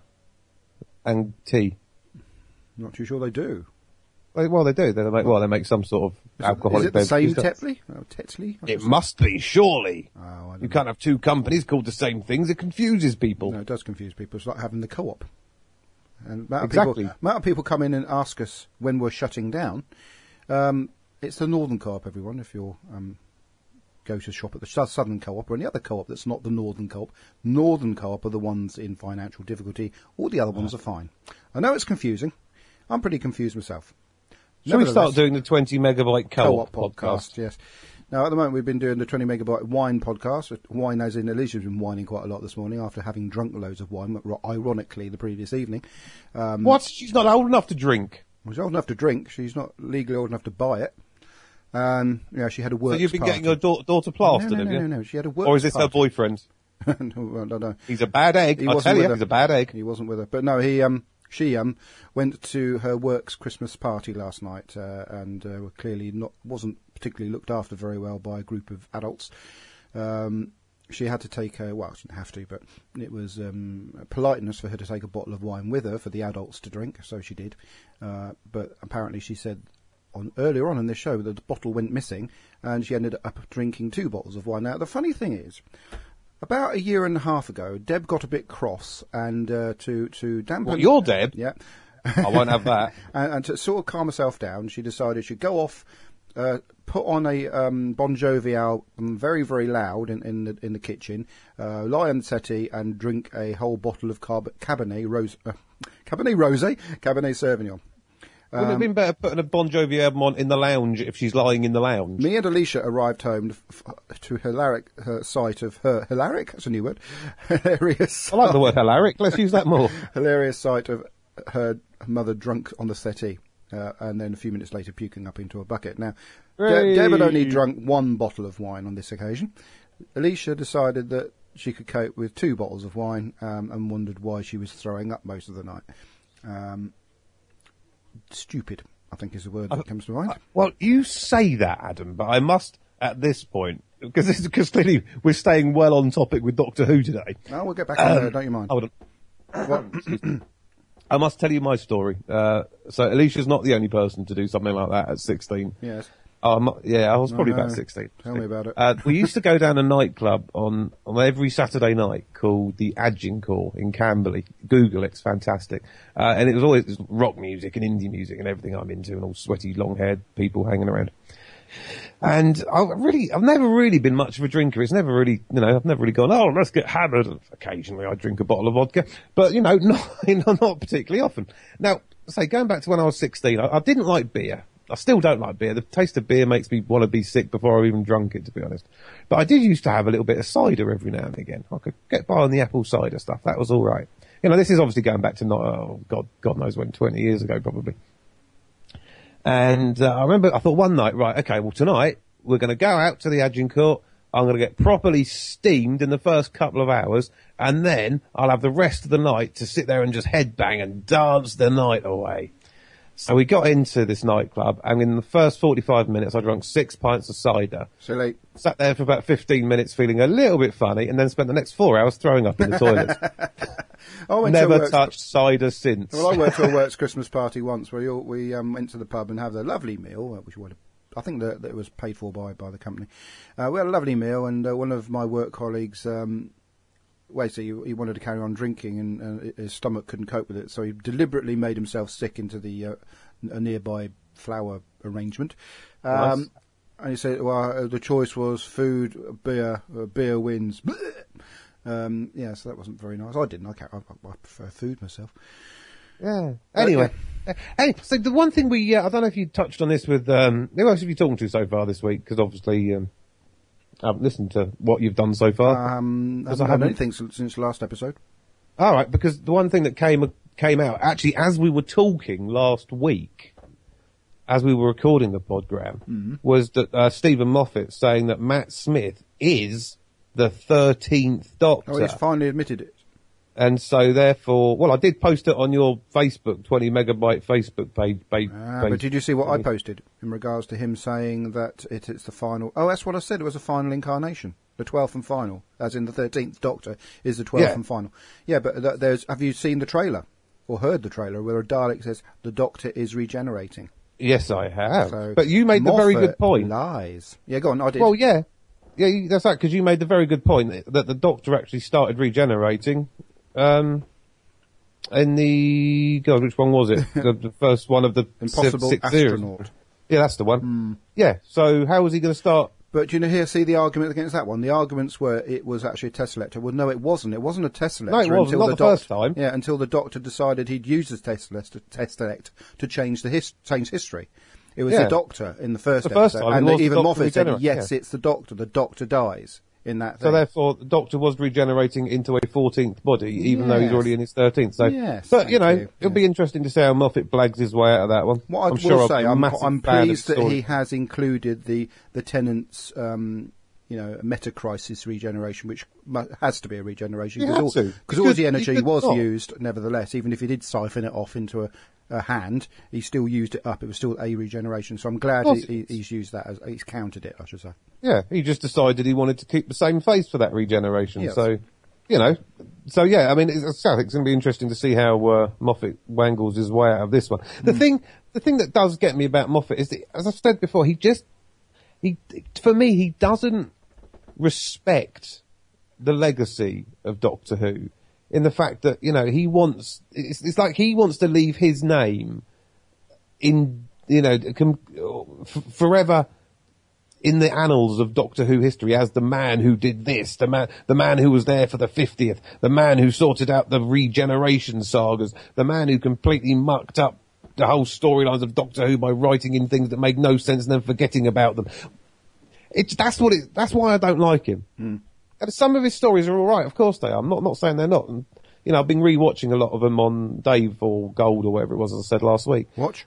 tea? Not too sure they do. Well, they do. They make some sort of alcoholic Is it the same beverage. Tetley? Oh, Tetley? It must be, surely. Oh, I don't You know. can't have two companies called the same things. It confuses people. No, it does confuse people. It's like having the co-op. And amount Exactly. of people come in and ask us when we're shutting down. It's the Northern Co-op, everyone. If you're go to shop at the Southern Co-op or any other co-op that's not the Northern Co-op, Northern Co-op are the ones in financial difficulty. All the other ones are fine. I know it's confusing. I'm pretty confused myself. Shall we start Nevertheless, doing the 20 megabyte co-op co-op podcast? Yes. Now, at the moment, we've been doing the 20 megabyte wine podcast. Wine, as in Alicia's been whining quite a lot this morning after having drunk loads of wine, ironically, the previous evening. What? She's not old enough to drink. She's old enough to drink. She's not legally old enough to buy it. Yeah, she had a work. So you've been getting your daughter plastered, have you? No. She had a work. Or is this her boyfriend? No. He's a bad egg. He I wasn't tell with you, her. he's a bad egg. He wasn't with her, but no, she went to her work's Christmas party last night, and clearly wasn't particularly looked after very well by a group of adults. She had to take she didn't have to, but it was politeness for her to take a bottle of wine with her for the adults to drink, so she did. But apparently she said earlier on in this show that the bottle went missing, and she ended up drinking 2 bottles of wine. Now, the funny thing is, about a year and a half ago, Deb got a bit cross, and to dampen... Well, you're Deb. Yeah. I won't have that. and to sort of calm herself down, she decided she'd go off, put on a Bon Jovi album, very, very loud in the kitchen, lie on the settee and drink a whole bottle of Cabernet Sauvignon. Wouldn't it have been better putting a Bon Jovi album on in the lounge if she's lying in the lounge? Me and Alicia arrived home to sight of her... Hilaric? That's a new word. Hilarious. I like the word hilaric. Let's use that more. Hilarious sight of her mother drunk on the settee, and then a few minutes later puking up into a bucket. Now, Deb had only drunk 1 bottle of wine on this occasion. Alicia decided that she could cope with 2 bottles of wine, and wondered why she was throwing up most of the night. Stupid, I think, is the word that comes to mind. Well, you say that, Adam, but I must, at this point, because clearly we're staying well on topic with Doctor Who today. Oh, we'll get back on there, don't you mind? Hold on. What? I must tell you my story. So Alicia's not the only person to do something like that at 16. Yes. I was probably no. about 16. Tell me about it. We used to go down a nightclub on every Saturday night called the Agincourt in Camberley. Google it, it's fantastic. And it was always rock music and indie music and everything I'm into, and all sweaty, long-haired people hanging around. And I've never really been much of a drinker. It's never really, I've never really gone, oh, let's get hammered. Occasionally I drink a bottle of vodka, but, not particularly often. Now, going back to when I was 16, I didn't like beer. I still don't like beer. The taste of beer makes me want to be sick before I've even drunk it, to be honest. But I did used to have a little bit of cider every now and again. I could get by on the apple cider stuff. That was all right. This is obviously going back to God knows when, 20 years ago probably. And I thought one night, right, okay, well tonight we're going to go out to the Agincourt. I'm going to get properly steamed in the first couple of hours, and then I'll have the rest of the night to sit there and just headbang and dance the night away. So we got into this nightclub, and in the first 45 minutes, I drank 6 pints of cider. Silly. Sat there for about 15 minutes feeling a little bit funny, and then spent the next 4 hours throwing up in the toilet. I went to a Never works- touched cider since. Well, I went to a works Christmas party once where we went to the pub and had a lovely meal, which I think that it was paid for by the company. We had a lovely meal, and one of my work colleagues, basically, he wanted to carry on drinking, and his stomach couldn't cope with it, so he deliberately made himself sick into a nearby flower arrangement. Nice. And he said, well, the choice was food, beer. Beer wins. Yeah, so that wasn't very nice. I didn't. I prefer food myself. Yeah. Anyway. Hey, so the one thing I don't know if you touched on this with, who else have you talked to so far this week? Because obviously, I haven't listened to what you've done so far. I haven't done anything since last episode. All right, because the one thing that came out, actually, as we were talking last week, as we were recording the podgram, was that Stephen Moffat saying that Matt Smith is the 13th Doctor. Oh, he's finally admitted it. And so, therefore, well, I did post it on your Facebook, 20 megabyte Facebook page. But did you see what I posted in regards to him saying that it's the final? Oh, that's what I said. It was a final incarnation, the 12th and final, as in the 13th Doctor is the 12th and final. Yeah, but have you seen the trailer or heard the trailer where a Dalek says the Doctor is regenerating? Yes, I have. So but you made the very good point. Lies. Yeah, go on. I did. Well, yeah. Yeah, that's right, because you made the very good point that the Doctor actually started regenerating. In the... God, which one was it? the first one of the Impossible six Astronaut. series. Yeah, that's the one. Yeah, so how was he going to start? But see the argument against that one? The arguments were it was actually a Tesselector. Well, no, it wasn't. It wasn't a Tesselector. No, it wasn't. Not the first time. Yeah, until the Doctor decided he'd use the Tesselect to change history. It was the Doctor in the first episode. Time, and even Moffat said, regenerate, yes, it's the Doctor. The Doctor dies in that thing. So therefore, the Doctor was regenerating into a 14th body, even though he's already in his 13th. So, yes, but, it'll be interesting to see how Moffat blags his way out of that one. What I will say, I'm pleased that he has included the Tennant's, meta-crisis regeneration, which has to be a regeneration. Because all the energy was used, nevertheless, even if he did siphon it off into a hand, he still used it up. It was still a regeneration. So I'm glad he's used that, he's counted it, I should say. Yeah, he just decided he wanted to keep the same face for that regeneration. Yes. So, I mean, I think it's going to be interesting to see how Moffat wangles his way out of this one. The thing that does get me about Moffat is that, as I've said before, for me, he doesn't respect the legacy of Doctor Who in the fact that, it's like he wants to leave his name in, forever in the annals of Doctor Who history as the man who did this, the man who was there for the 50th, the man who sorted out the regeneration sagas, the man who completely mucked up the whole storylines of Doctor Who by writing in things that make no sense and then forgetting about them. That's why I don't like him. And some of his stories are all right, of course they are. I'm not saying they're not. And, I've been rewatching a lot of them on Dave or Gold or whatever it was, as I said last week. Watch.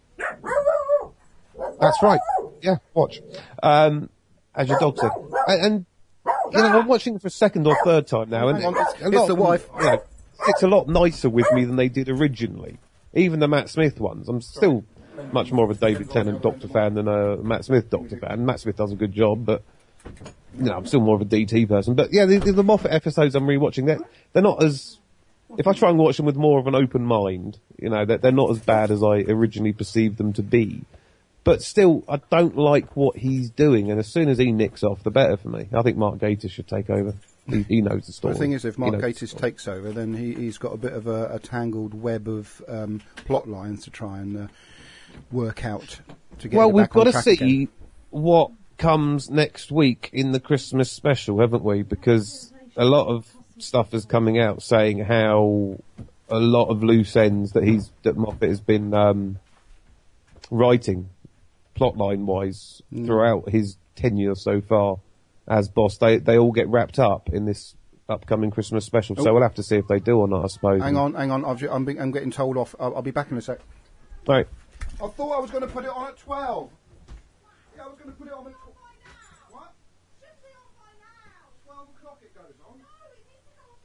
That's right. Yeah, watch. As your dog said. And I'm watching it for a second or third time now. And It's the wife. It's a lot nicer with me than they did originally. Even the Matt Smith ones. I'm still much more of a David Tennant Doctor fan than a Matt Smith Doctor fan. Matt Smith does a good job, but I'm still more of a DT person. But yeah, the Moffat episodes I'm rewatching, they're not as... If I try and watch them with more of an open mind, they're not as bad as I originally perceived them to be. But still, I don't like what he's doing, and as soon as he nicks off, the better for me. I think Mark Gatiss should take over. He knows the story. The thing is, if Mark Gatiss takes over, then he's got a bit of a tangled web of plot lines to try and work out to get. Well, we've got to see again. what comes next week in the Christmas special, haven't we? Because a lot of stuff is coming out saying how a lot of loose ends that Moffat has been writing plotline wise throughout his tenure so far as boss, they all get wrapped up in this upcoming Christmas special. So we'll have to see if they do or not, I suppose. Hang on. I'm getting told off. I'll be back in a sec. Right. I thought I was going to put it on at 12. Yeah, I was going to put it on at 12. What? Should be on by now. 12 o'clock it goes on.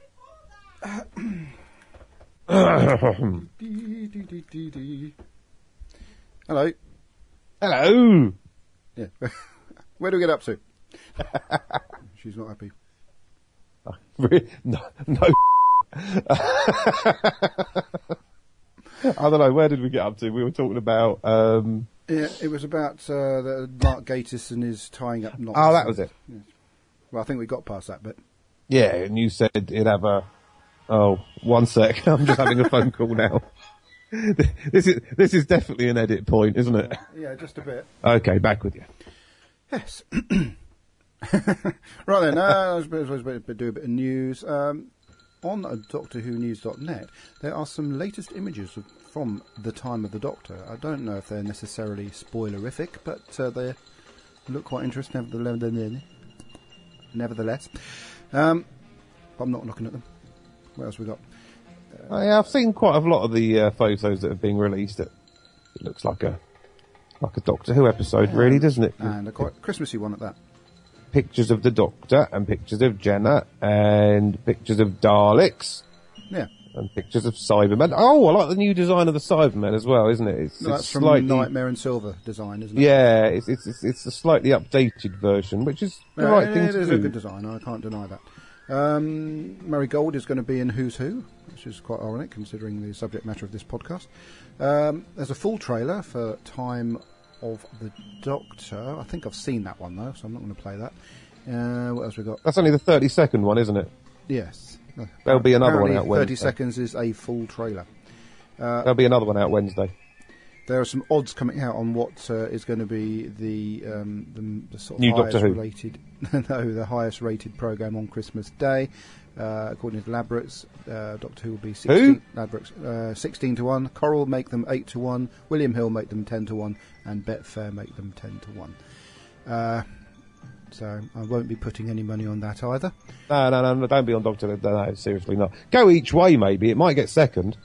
No, it needs to go on before that. Hello. Hello. Yeah. Where do we get up to? She's not happy. No. I don't know. Where did we get up to? We were talking about. Yeah, it was about Mark Gatiss and his tying up knots. Oh, that was it. Yeah. Well, I think we got past that bit. Yeah, and you said it'd have a. Oh, 1 sec. I'm just having a phone call now. This is definitely an edit point, isn't it? Yeah, just a bit. Okay, back with you. Yes. Right then, I was supposed to do a bit of news. On DoctorWhoNews.net, there are some latest images from the time of the Doctor. I don't know if they're necessarily spoilerific, but they look quite interesting nevertheless. I'm not looking at them. What else we got? Yeah, I've seen quite a lot of the photos that have been released. It looks like a Doctor Who episode, really, doesn't it? And a quite Christmassy one at that. Pictures of the Doctor, and pictures of Jenna, and pictures of Daleks, Yeah. and pictures of Cybermen. Oh, I like the new design of the Cybermen as well, isn't it? No, that's from slightly, Nightmare and Silver design, isn't it? Yeah, it's a slightly updated version, which is the right thing to do. It is a good design, I can't deny that. Murray Gold is going to be in Who's Who, which is quite ironic considering the subject matter of this podcast. There's a full trailer for Time of the Doctor. I think I've seen that one though, so I'm not going to play that. What else we got? That's only the 30-second one, isn't it? Yes. There'll be another one Apparently out 30 Wednesday. seconds is a full trailer. There'll be another one out Wednesday. There are some odds coming out on what is going to be the sort of New highest Doctor Who. rated, the highest rated program on Christmas Day. According to Labrets, Doctor Who will be 16. Labrets, 16-1. Coral make them 8-1. William Hill make them 10-1, and Betfair make them 10-1. So I won't be putting any money on that either. No, don't be on Doctor Who. No, seriously not. Go each way, maybe. It might get second.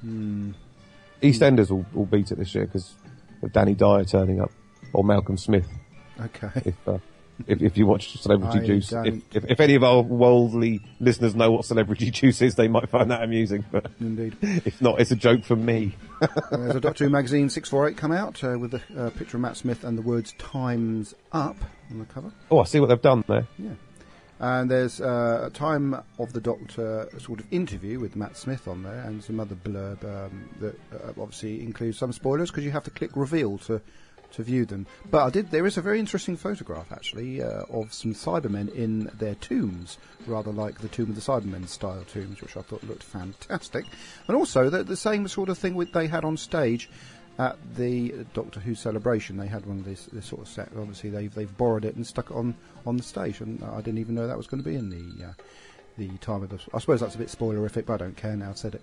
EastEnders will beat it this year because of Danny Dyer turning up, or Malcolm Smith. Okay. If you watch Celebrity I Juice, don't. if any of our worldly listeners know what Celebrity Juice is, they might find that amusing. But Indeed. if not, it's a joke from me. There's a Doctor Who magazine 648 come out with a picture of Matt Smith and the words "Time's Up" on the cover. Oh, I see what they've done there. Yeah. And there's a Time of the Doctor sort of interview with Matt Smith on there, and some other blurb that obviously includes some spoilers because you have to click reveal to view them. But there is a very interesting photograph actually of some Cybermen in their tombs, rather like the Tomb of the Cybermen style tombs, which I thought looked fantastic. And also the same sort of thing they had on stage at the Doctor Who celebration. They had one of this sort of set. Obviously they've borrowed it and stuck it on the stage, and I didn't even know that was going to be in the time of the. I suppose that's a bit spoilerific, but I don't care now. I've said it.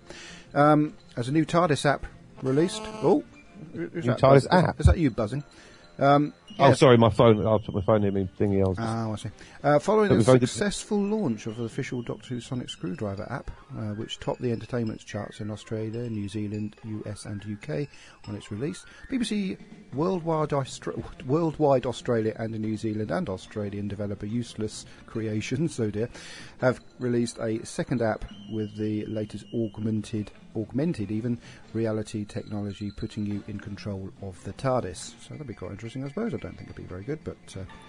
As a new TARDIS app released. Oh, is New that TARDIS app? Is that you buzzing? Oh, sorry, my phone. I'll put my phone in my thingy. I see. Following It a was very successful launch of the official Doctor Who Sonic Screwdriver app, which topped the entertainment charts in Australia, New Zealand, US and UK on its release, BBC Worldwide Australia and New Zealand and Australian developer Useless Creations, oh dear, have released a second app with the latest augmented even reality technology, putting you in control of the TARDIS. So that'd be quite interesting, I suppose. I don't think it'd be very good, but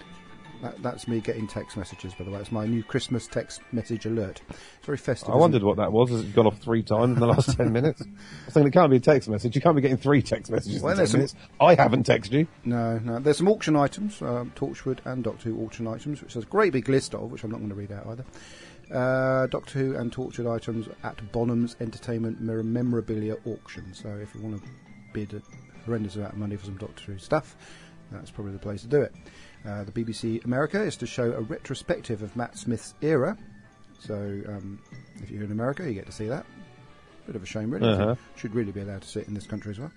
that's me getting text messages, by the way. It's my new Christmas text message alert. It's very festive. I wondered what that was. Has it gone off 3 times in the last 10 minutes? I think it can't be a text message. You can't be getting 3 text messages in 10 minutes. I haven't texted you. No. There's some auction items, Torchwood and Doctor Who auction items, which there's a great big list of, which I'm not going to read out either. Doctor Who and Torchwood items at Bonham's Entertainment Memorabilia Auction. So if you want to bid a horrendous amount of money for some Doctor Who stuff, that's probably the place to do it. The BBC America is to show a retrospective of Matt Smith's era. So if you're in America, you get to see that. Bit of a shame, really. Uh-huh. Should really be allowed to see it in this country as well.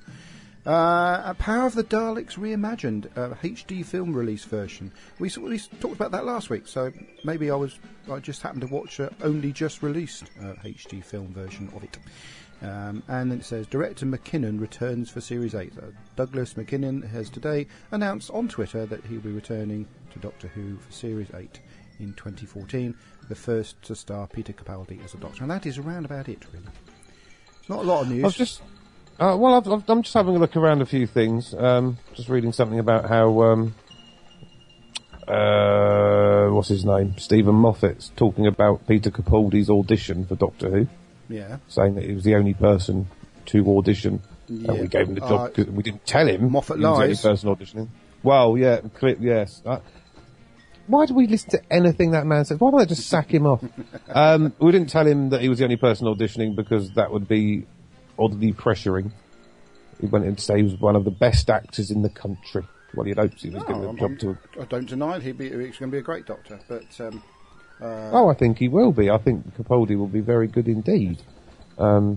Power of the Daleks Reimagined, HD film release version. We talked about that last week, so maybe I just happened to watch only just released HD film version of it. And then it says, Director McKinnon returns for Series 8. Douglas McKinnon has today announced on Twitter that he'll be returning to Doctor Who for Series 8 in 2014, the first to star Peter Capaldi as a Doctor. And that is around about it, really. It's not a lot of news. Well, I'm just having a look around a few things. Just reading something about how what's his name? Stephen Moffat's talking about Peter Capaldi's audition for Doctor Who, Yeah. saying that he was the only person to audition. Yeah. We gave him the job because we didn't tell him Moffat he was the only lies. person auditioning. Well, yeah, yes. Why do we listen to anything that man says? Why don't I just sack him off? We didn't tell him that he was the only person auditioning because that would be oddly pressuring. He went in to say he was one of the best actors in the country. Well, you'd hope he was given the job to. I don't deny it. He's going to be a great Doctor, but I think he will be. I think Capaldi will be very good indeed. I'm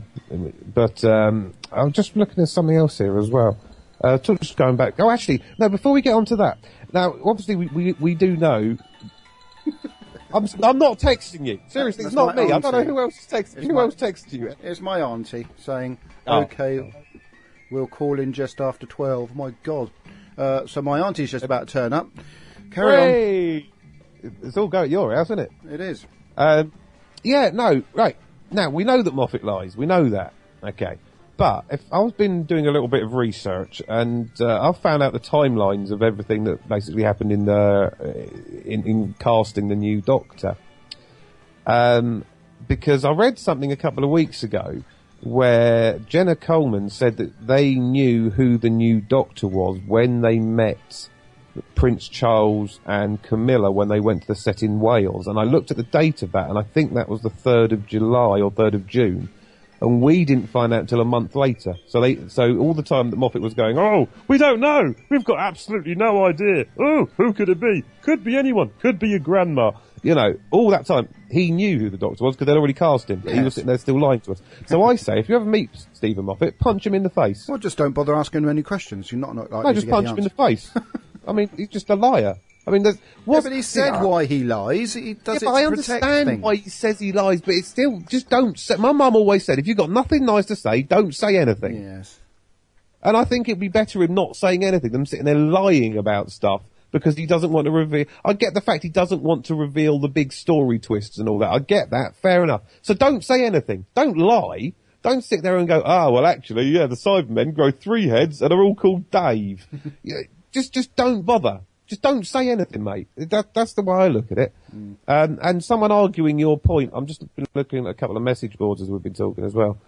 just looking at something else here as well. Just going back. Oh, actually, no. Before we get on to that, now obviously we do know. I'm not texting you. Seriously, it's not my me. I don't know auntie. who else is texting. It's Who my- else texted you? it's my auntie saying, Oh. "Okay, we'll call in just after 12." My God! So my auntie's just about to turn up. Carry Hey! It's all go at your house, isn't it? on. It is. Yeah, no, right. Now, we know that Moffat lies. We know that. Okay. But if I've been doing a little bit of research and I've found out the timelines of everything that basically happened in casting the new Doctor. Because I read something a couple of weeks ago where Jenna Coleman said that they knew who the new Doctor was when they met Prince Charles and Camilla when they went to the set in Wales. And I looked at the date of that, and I think that was the 3rd of July or 3rd of June. And we didn't find out until a month later. So all the time that Moffat was going, oh, we don't know. We've got absolutely no idea. Oh, who could it be? Could be anyone. Could be your grandma. You know, all that time, he knew who the Doctor was because they'd already cast him. But he was sitting there still lying to us. So I say, if you ever meet Stephen Moffat, punch him in the face. Well, just don't bother asking him any questions. You're not likely No, to just get punch the him in the answer. face. I mean, he's just a liar. I mean, there's... Yeah, but he said why he lies. He does Yeah, it but I to protect understand things. why he says he lies, but it's still, just don't say... My mum always said, if you've got nothing nice to say, don't say anything. Yes. And I think it'd be better him not saying anything than sitting there lying about stuff because he doesn't want to reveal... I get the fact he doesn't want to reveal the big story twists and all that. I get that. Fair enough. So don't say anything. Don't lie. Don't sit there and go, well, actually, yeah, the Cybermen grow 3 heads and are all called Dave. Yeah, just don't bother. Just don't say anything, mate. That's the way I look at it. And someone arguing your point, I'm just looking at a couple of message boards as we've been talking as well.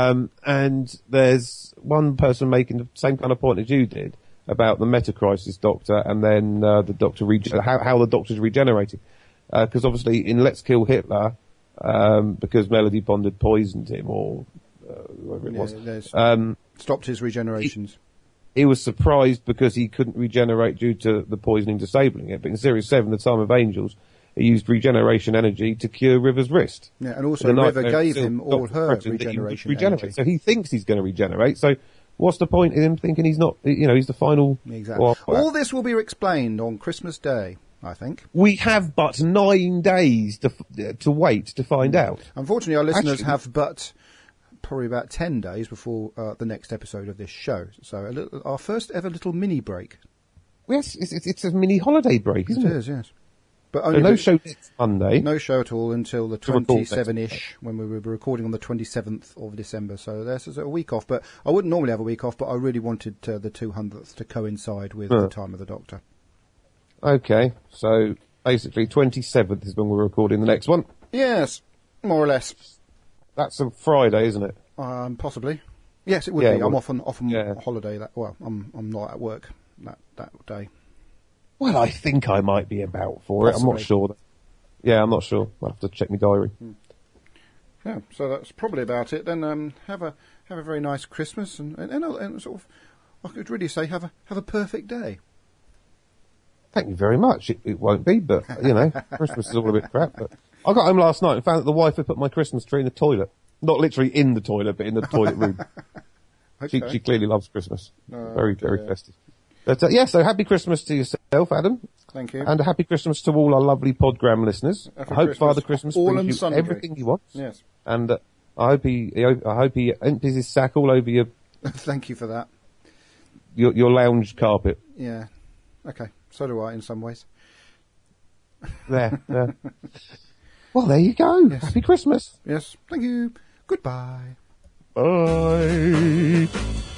And there's one person making the same kind of point as you did about the Meta-Crisis Doctor and then the Doctor how the Doctor's regenerating. Because obviously in Let's Kill Hitler, because Melody Pond had poisoned him or whatever it was. Stopped his regenerations. He was surprised because he couldn't regenerate due to the poisoning disabling it. But in Series 7, The Time of Angels, he used regeneration energy to cure River's wrist. Yeah, and also River gave him all her regeneration energy. So he thinks he's going to regenerate. So what's the point in him thinking he's not, he's the final... Exactly. All this will be explained on Christmas Day, I think. We have but 9 days to wait to find out. Unfortunately, our listeners have but... probably about 10 days before the next episode of this show. So our first ever little mini break. Yes, it's a mini holiday break, isn't it? It is, yes. But So only no show next Monday. no show at all until the To record next 27-ish, when we will be recording on the 27th of December. So there's a week off. But I wouldn't normally have a week off, but I really wanted the 200th to coincide with the time of the Doctor. Okay, so basically 27th is when we're recording the next one. Yes, more or less. That's a Friday, isn't it? Possibly. Yes, it would Yeah, be. I'm well, off on yeah. holiday. I'm not at work that day. Well, I think I might be about for it. I'm not Possibly. sure. Yeah, I'm not sure. I'll have to check my diary. Yeah, so that's probably about it. Then have a very nice Christmas and sort of, I could really say have a perfect day. Thank you very much. It won't be, but, Christmas is all a bit crap. But I got home last night and found that the wife had put my Christmas tree in the toilet. Not literally in the toilet, but in the toilet room. Okay. She clearly loves Christmas. Oh, Very dear. festive. But, so happy Christmas to yourself, Adam. Thank you. And a happy Christmas to all our lovely Podgram listeners. Happy I hope Christmas, Father Christmas all brings and you sundry. everything he wants. Yes. And I hope he empties his sack all over Thank you for that. your lounge carpet. Yeah. Okay. So do I in some ways. There. Well, there you go. Yes. Happy Christmas. Yes. Thank you. Goodbye. Bye.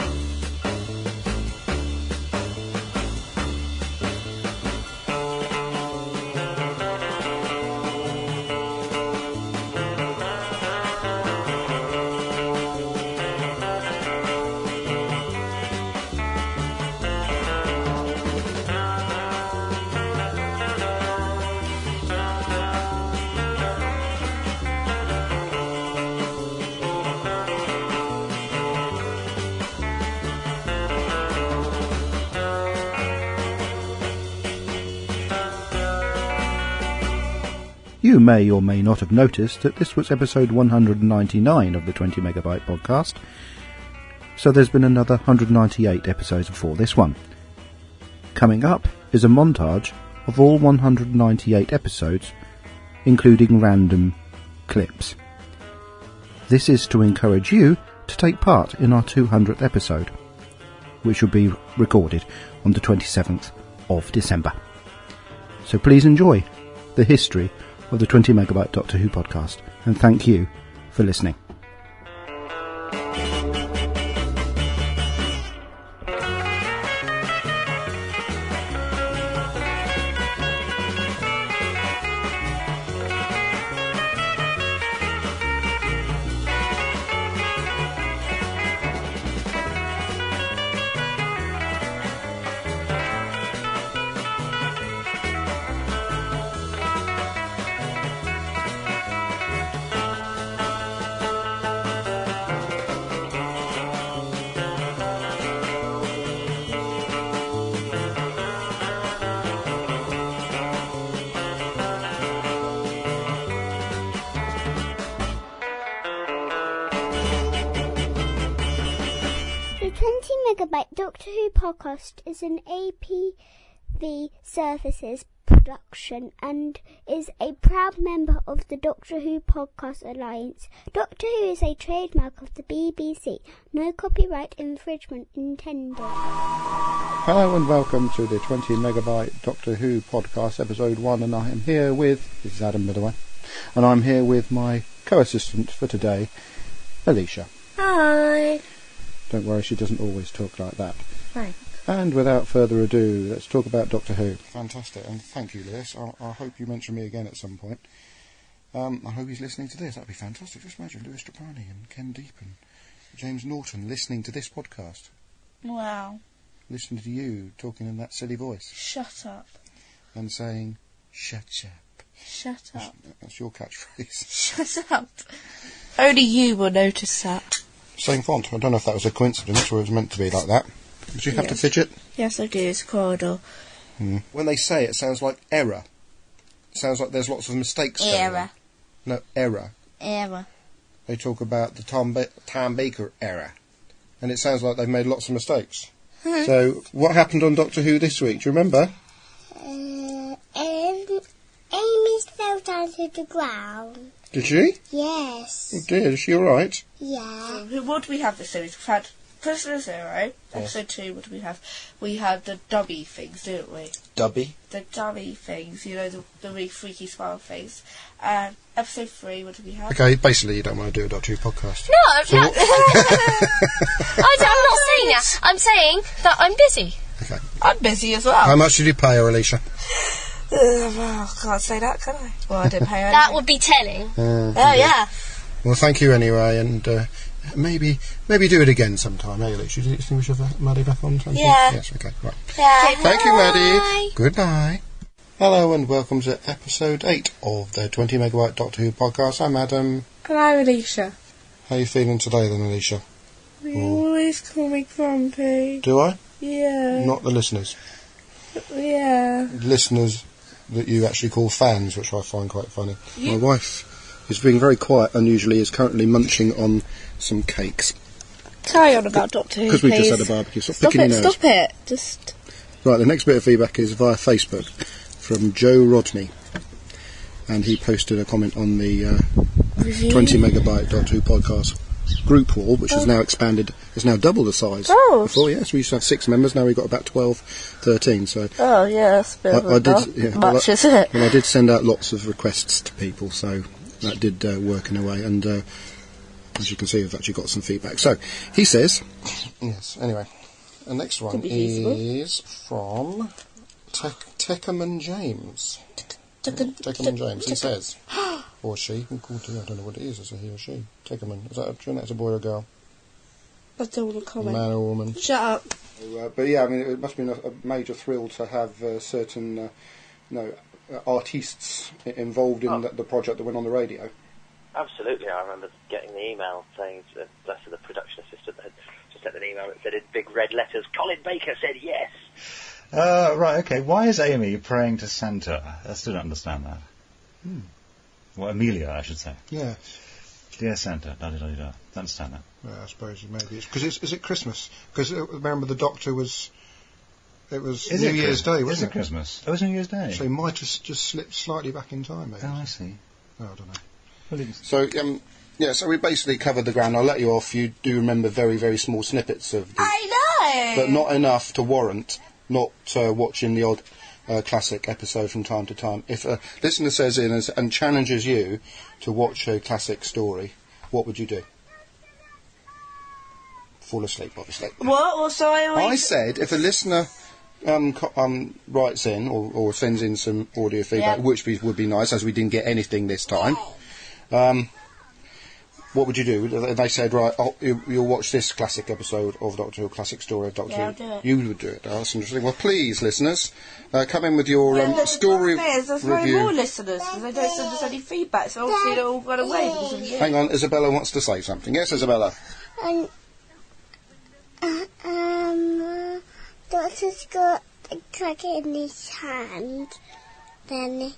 You may or may not have noticed that this was episode 199 of the 20 Megabyte podcast, so there's been another 198 episodes before this one. Coming up is a montage of all 198 episodes, including random clips. This is to encourage you to take part in our 200th episode, which will be recorded on the 27th of December. So please enjoy the history of the 20 Megabyte Doctor Who podcast, and thank you for listening. The 20 Megabyte Doctor Who podcast is an APV Services production and is a proud member of the Doctor Who Podcast Alliance. Doctor Who is a trademark of the BBC. No copyright infringement intended. Hello and welcome to the 20 Megabyte Doctor Who podcast, episode 1, and I am here with, this is Adam by the way, and I'm here with my co-assistant for today, Alicia. Hi. Don't worry, she doesn't always talk like that. Thanks. And without further ado, let's talk about Doctor Who. Fantastic, and thank you, Lewis. I hope you mention me again at some point. I hope he's listening to this. That'd be fantastic. Just imagine Lewis Trapani and Ken Deepen, James Norton listening to this podcast. Wow. Listening to you talking in that silly voice. Shut up. And saying, shut up. Shut up. That's your catchphrase. Shut up. Only you will notice that. Same font. I don't know if that was a coincidence or it was meant to be like that. Did you have to fidget? Yes, I do. It's a corridor. When they say it, it sounds like error. It sounds like there's lots of mistakes going on. Error. No, error. Error. They talk about the Tom Baker error. And it sounds like they've made lots of mistakes. So, what happened on Doctor Who this week? Do you remember? Amy fell down to the ground. Did she? Yes. Oh dear, is she alright? Yeah. What do we have this series? We've had Prisoner Zero, episode 2, what do we have? We had the dummy things, didn't we? Dubby. The dummy things, you know, the really freaky smile face. And episode 3, what do we have? Okay, basically you don't want to do a Doctor Who podcast. No, no. I'm not saying that. I'm saying that I'm busy. Okay. I'm busy as well. How much did you pay her, Alicia? Well, can't say that, can I? Well, I didn't pay her That anything. would be telling. Oh, yeah. Well, thank you anyway, and maybe do it again sometime. Hey, Alicia, did you extinguish Maddie back on? Something? Yeah. Yes, okay, right. Yeah. Thank you, Maddie. Goodbye. Hello and welcome to episode 8 of the 20 Megabyte Doctor Who podcast. I'm Adam. And I'm Alicia. How are you feeling today then, Alicia? You always call me grumpy. Do I? Yeah. Not the listeners. Yeah. Listeners that you actually call fans, which I find quite funny. My wife is being very quiet, unusually, is currently munching on some cakes. Carry on about Doctor Who, Because we've just please. had a barbecue. Stop Stop picking it, your nose. stop it. Just... Right, the next bit of feedback is via Facebook from Joe Rodney. And he posted a comment on the 20 Megabyte Doctor Who podcast group wall, which has now expanded, is now double the size. Oh. Before, yes, we used to have 6 members, now we've got about 12, 13, so... Oh, yeah, that's a bit much, is it? Well, I did send out lots of requests to people, so that did work in a way, and as you can see, we've actually got some feedback. So, he says, yes, anyway, the next one is from Teckerman James. Teckerman James, he says, or she, I don't know what it is, it's a he or she. Teckerman, is that a boy or a girl? I don't want to comment. Man or woman? Shut up. But yeah, I mean, it must have been a major thrill to have certain, artists involved in the project that went on the radio. Absolutely, I remember getting the email saying that's the production assistant had just sent an email that said in big red letters, Colin Baker said yes. Right, okay. Why is Amy praying to Santa? I still don't understand that. Well, Amelia, I should say. Yeah. Dear Santa, da-da-da-da. Don't understand that. Well, I suppose maybe it's because is it Christmas? Because remember the Doctor was. It was New Year's Day, wasn't it? Is it Christmas? Oh, it was New Year's Day. So it might have just slipped slightly back in time, maybe. Oh, I see. Oh, I don't know. Well, so, so we basically covered the ground. I'll let you off. You do remember very, very small snippets of the... I know! But not enough to warrant not watching the odd classic episode from time to time. If a listener says in and challenges you to watch a classic story, what would you do? Fall asleep, obviously. What? Well, so I said if a listener writes in or sends in some audio feedback, which would be nice, as we didn't get anything this time, what would you do? They said, right, you'll watch this classic episode of Doctor Who, classic story of Doctor Who. I'll do it. You would do it. Oh, that's interesting. Well, please, listeners, come in with your story review. There's very more listeners, because they don't send us any feedback, so obviously they all run away because of you. Hang on, Isabella wants to say something. Yes, Isabella? Doctor's got a crack in his hand. Then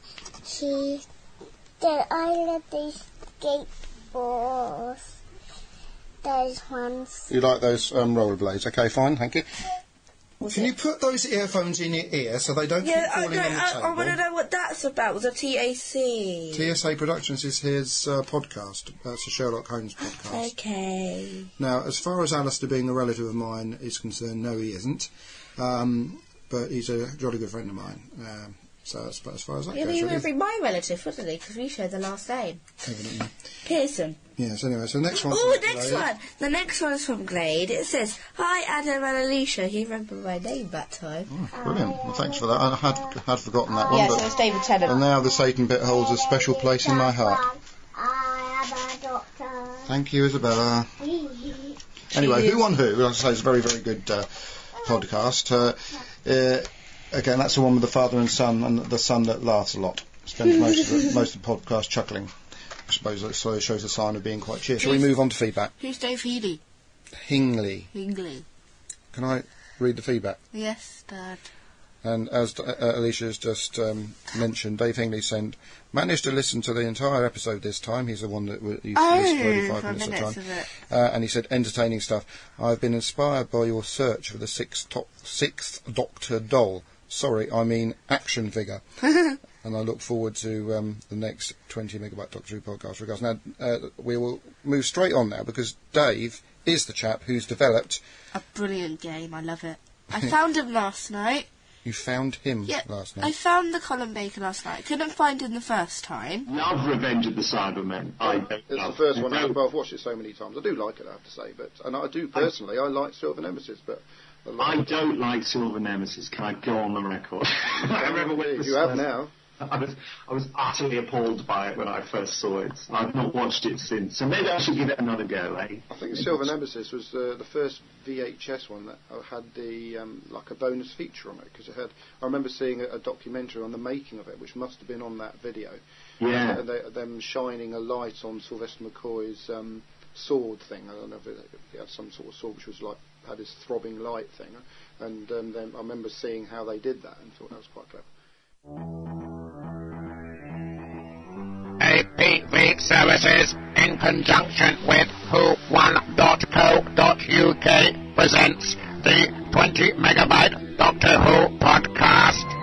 I love these skateboards. Those ones. You like those rollerblades? Okay, fine, thank you. Can you put those earphones in your ear so they don't keep falling on the table? I want to know what that's about. It was a TAC. TSA Productions is his podcast. That's a Sherlock Holmes podcast. Okay. Now, as far as Alistair being a relative of mine is concerned, no, he isn't. But he's a jolly good friend of mine. So that's about as far as that goes. He would be my relative, wasn't he? Because we share the last name. Evidently. Pearson. Yes, anyway, so the next one. Oh, next one. The next one is from Glade. It says, "Hi, Adam and Alicia." He remembered my name that time. Oh, brilliant. Well, thanks for that. I had forgotten that one. Yeah, but so it's David Tennant. And now the Satan bit holds a special place in my heart. I am a doctor. Thank you, Isabella. Anyway, Who on Who? Like I say, it's a very, very good podcast. Again, that's the one with the father and son, and the son that laughs a lot. Spends most of the podcast chuckling. I suppose that slowly shows a sign of being quite cheery. Shall we move on to feedback? Who's Dave Healy? Hingley. Can I read the feedback? Yes, Dad. And as Alicia's just mentioned, Dave Hingley managed to listen to the entire episode this time. He's the one that used to listen to 45 minutes at a time. And he said, entertaining stuff. I've been inspired by your search for the sixth Doctor doll. Sorry, I mean action figure. And I look forward to the next 20 Megabyte Doctor Who podcast. Regards. Now, we will move straight on now, because Dave is the chap who's developed... a brilliant game, I love it. I found him last night. You found him last night? I found the Colin Baker last night. Couldn't find him the first time. Love Revenge of the Cybermen. It's the first one. I've watched it so many times. I do like it, I have to say. And I do personally. I like Silver Nemesis, but... I don't like Silver Nemesis. Can I go on the record? I remember when you have now. I was utterly appalled by it when I first saw it. I've not watched it since, so maybe I should give it another go, eh? I think Silver Nemesis was the first VHS one that had the like a bonus feature on it, because it had. I remember seeing a documentary on the making of it, which must have been on that video. Yeah. And them shining a light on Sylvester McCoy's sword thing. I don't know if he had some sort of sword which was had this throbbing light thing, and then I remember seeing how they did that and thought that was quite clever. APV Services, in conjunction with who1.co.uk, presents the 20 Megabyte Doctor Who podcast.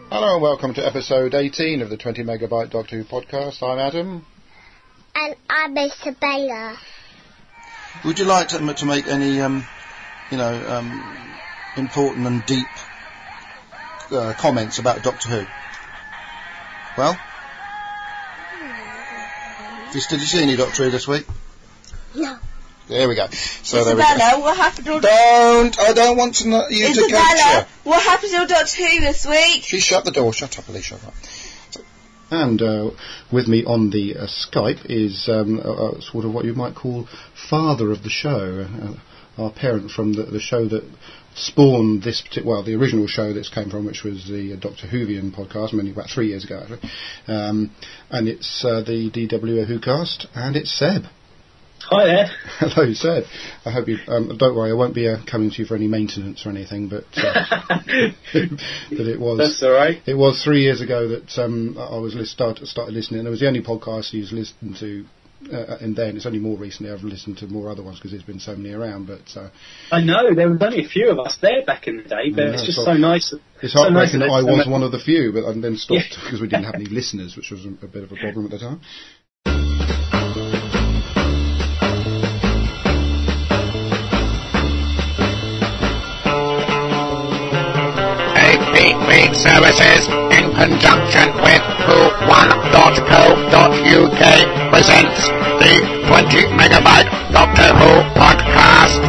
Hello and welcome to episode 18 of the 20 Megabyte Doctor Who podcast. I'm Adam. And I'm Isabella. Would you like to make any, important and deep comments about Doctor Who? Well? Did you see any Doctor Who this week? No. There we go. So there we Isabella, go. what happened on... I don't want to know you to Isabella, capture. what happened on Doctor Who this week? She shut the door. Shut up, Alicia. And with me on the Skype is sort of what you might call father of the show, our parent from the show that spawned this the original show this came from, which was the Doctor Whovian podcast, only about 3 years ago, actually. And it's the DW Who cast, and it's Seb. Hi there. Hello, Seb. I hope you... don't worry, I won't be coming to you for any maintenance or anything, but that it was... That's all right. It was 3 years ago that I was started listening. It was the only podcast you listened to, and then it's only more recently I've listened to more other ones because there's been so many around. But I know there was only a few of us there back in the day, but it's just so nice. It's heartbreaking that I was one of the few, but I then stopped because we didn't have any listeners, which was a bit of a problem at the time. 8 services in conjunction with Who1.co.uk presents the 20 Megabyte Doctor Who podcast.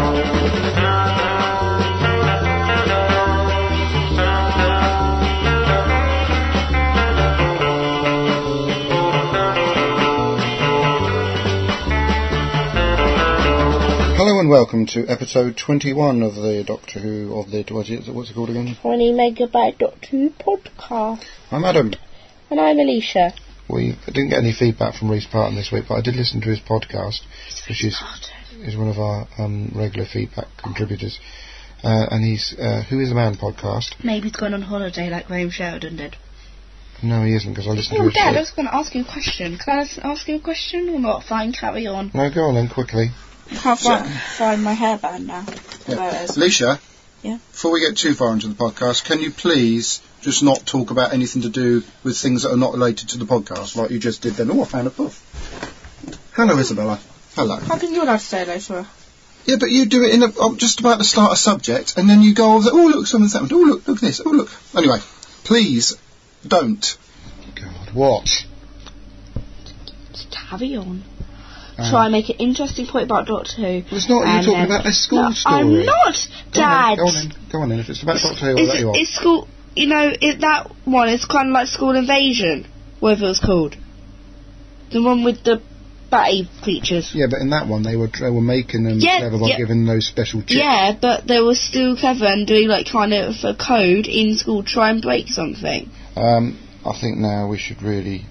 Hello and welcome to episode 21 of the Doctor Who, what's it called again? 20 Megabyte Doctor Who podcast. I'm Adam. And I'm Alicia. We didn't get any feedback from Rhys Parton this week, but I did listen to his podcast, which is one of our regular feedback contributors. And he's Who is a Man podcast. Maybe he's going on holiday like Graham Sheridan did. No, he isn't, because I listened to his... Dad, I was going to ask you a question. Can I ask you a question or not? Fine, carry on. No, go on then, quickly. I can't find my hairband now. Yeah. Alicia, before we get too far into the podcast, can you please just not talk about anything to do with things that are not related to the podcast, like you just did then? Oh, I found a puff. Hello, Isabella. Hello. How can you not say that to her? Yeah, but you do it in just about to start a subject, and then you go over there, oh, look, something's happened. Oh, look at this. Oh, look. Anyway, please, don't. God, what? Just carry on. Try and make an interesting point about Doctor Who. It's not, you're talking about a school story. I'm not, Dad. Go on then. If it's about Doctor Who, I'll let you on. It's school, that one is kind of like School Invasion, whatever it was called. The one with the batty creatures. Yeah, but in that one, they were making them clever by giving those special chips. Yeah, but they were still clever and doing like kind of a code in school to try and break something. I think now we should really...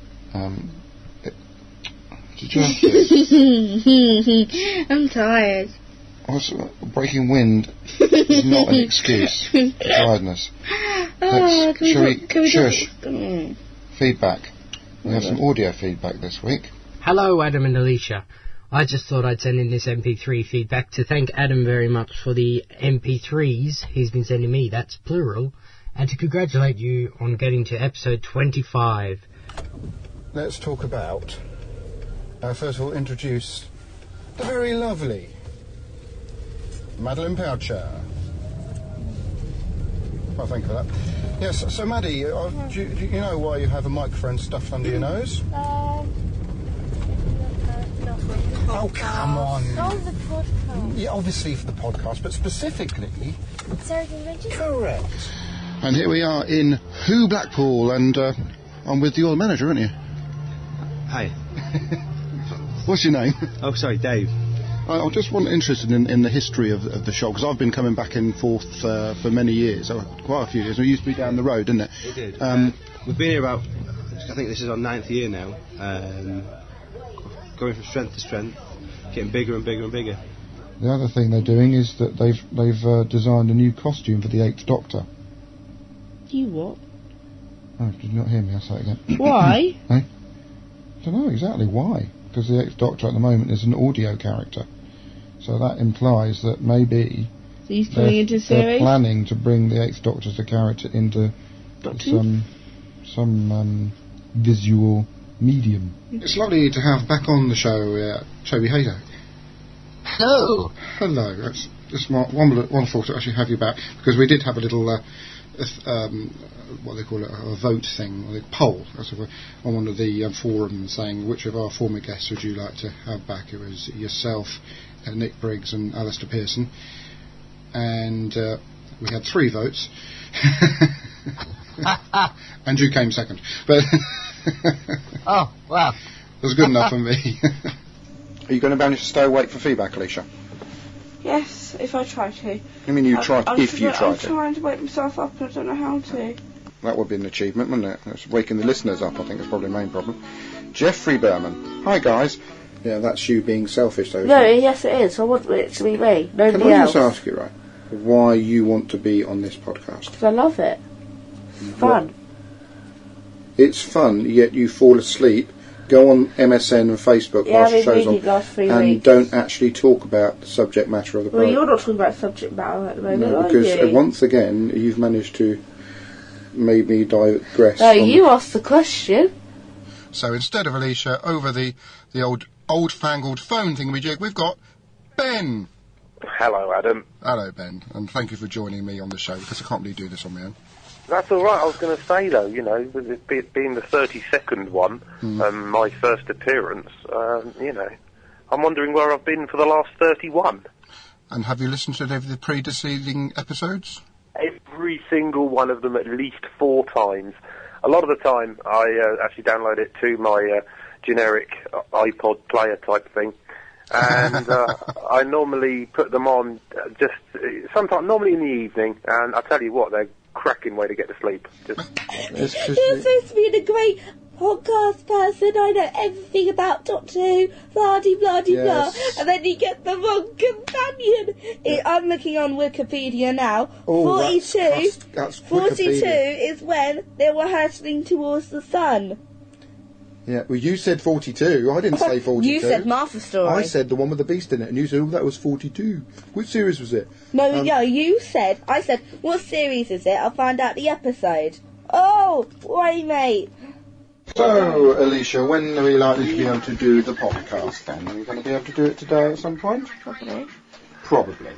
Did you have to? I'm tired. Breaking wind is not an excuse for tiredness. Shush. Feedback. We have some audio feedback this week. Hello, Adam and Alicia. I just thought I'd send in this MP3 feedback to thank Adam very much for the MP3s he's been sending me, that's plural, and to congratulate you on getting to episode 25. Let's talk about... first of all, introduce the very lovely Madeline Poucher. Well, thank you for that. Yes, so Maddie, do you know why you have a microphone stuffed under your nose? Oh, come on. Oh, the podcast. Yeah, obviously for the podcast, but specifically... Correct. And here we are in Who Blackpool, and I'm with your manager, aren't you? Hi. What's your name? Oh, sorry, Dave. I'm just interested in the history of the show, because I've been coming back and forth for many years, quite a few years. It used to be down the road, didn't it? It did. We've been here about, I think this is our 9th year now, going from strength to strength, getting bigger and bigger and bigger. The other thing they're doing is that they've designed a new costume for the 8th Doctor. You what? Oh, did you not hear me? I'll say it again. Why? I don't know exactly why. Because the 8th Doctor at the moment is an audio character. So that implies that maybe so he's coming into series? They're planning to bring the 8th Doctor as a character into some some visual medium. It's lovely to have back on the show Toby Haydock. Hello. Hello. It's wonderful to actually have you back, because we did have a little what they call it, a vote thing, or a poll on one of the forums saying which of our former guests would you like to have back. It was yourself, Nick Briggs and Alistair Pearson, and we had 3 votes. And you came second, but oh, wow. It was good enough for me. Are you going to manage to stay awake for feedback, Alicia? Yes, if I try to. I mean, you try to, if you try I'm to. trying to wake myself up, but I don't know how to. That would be an achievement, wouldn't it? It's waking the listeners up, I think, is probably the main problem. Jeffrey Berman. Hi, guys. Yeah, that's you being selfish, though. No, yes it is. I want it to be me, nobody Can I else. just ask you, right, why you want to be on this podcast? Because I love it. It's fun. It's fun, yet you fall asleep, go on MSN and Facebook whilst the show's on, last 3 and weeks. don't actually talk about the subject matter of the Well, program. you're not talking about subject matter at the moment, No, are because you? once again, you've managed to make me digress. No, you asked the question. So instead of Alicia, over the old-fangled phone thingamajig, we've got Ben. Hello, Adam. Hello, Ben, and thank you for joining me on the show, because I can't really do this on my own. That's all right. I was going to say, though, you know, with it being the 32nd one, my first appearance, you know, I'm wondering where I've been for the last 31. And have you listened to the preceding episodes? Every single one of them at least 4 times. A lot of the time, I actually download it to my generic iPod player type thing. And I normally put them on normally in the evening, and I tell you what, they're cracking way to get to sleep. You're supposed to be a great podcast person. I know everything about Doctor Who, blah-de-blah-de-blah. Yes. And then you get the wrong companion. I'm looking on Wikipedia now. Oh, 42. that's 42 Wikipedia. is when they were hurtling towards the sun. Yeah, well, you said 42. I didn't say 42. You said Martha Story. I said the one with the beast in it, and you said, oh, that was 42. Which series was it? No, I said, what series is it? I'll find out the episode. Oh, wait, mate. So, Alicia, when are we likely to be able to do the podcast then? Are we going to be able to do it today at some point? Probably.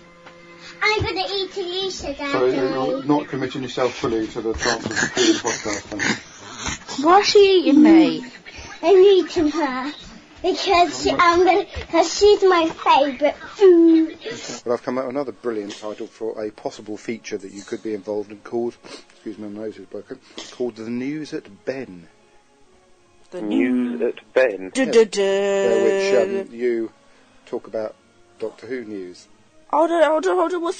I'm going to eat Alicia, Daddy. So you're not committing yourself fully to the chances of doing the podcast then? Why is she eating me? I'm eating her because she's my favourite food. Well, I've come up with another brilliant title for a possible feature that you could be involved in called, excuse me, my nose is broken, called The News at Ben. The News at Ben? Which you talk about Doctor Who news. Hold on. What's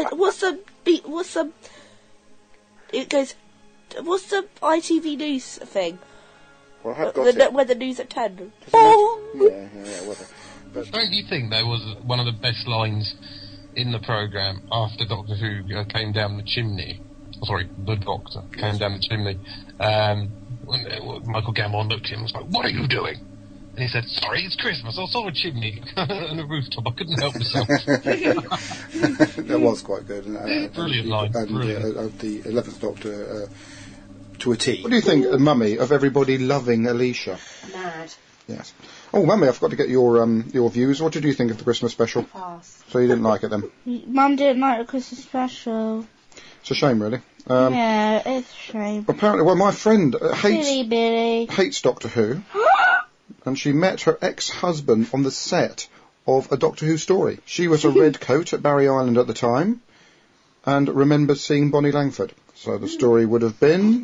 the ITV news thing? Well, I have got it. Where the news at 10. Yeah, whatever. But don't you think there was one of the best lines in the programme after Doctor Who came down the chimney? Oh, sorry, the Doctor came down the chimney. When Michael Gambon looked at him and was like, "What are you doing?" And he said, "Sorry, it's Christmas. I saw a chimney and a rooftop. I couldn't help myself." That was quite good. Brilliant line. And Brilliant. The 11th Doctor to a T. What do you think, Mummy, of everybody loving Alicia? Mad. Yes. Oh, Mummy, I forgot to get your views. What did you think of the Christmas special? Pass. So you didn't like it then? Mum didn't like the Christmas special. It's a shame, really. Yeah, it's a shame. Apparently, well, my friend Billy. hates Doctor Who, and she met her ex-husband on the set of a Doctor Who story. She was a redcoat at Barry Island at the time, and remembers seeing Bonnie Langford. So the story would have been...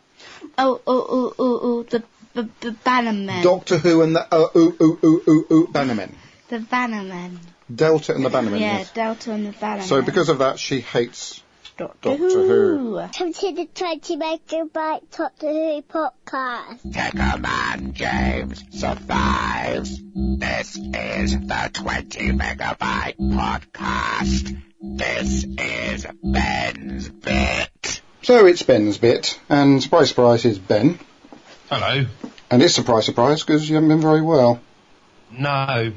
The Bannermen. Doctor Who and the Bannermen. The Bannermen. Delta and the Bannermen, Yeah, yes. Delta and the Bannermen. So because of that, she hates Doctor Who. Welcome to the 20 Megabyte Doctor Who podcast. Tickleman James survives. This is the 20 Megabyte podcast. This is Ben's Bit. So it's Ben's Bit, and surprise, surprise, is Ben. Hello. And it's surprise, surprise, because you haven't been very well. No,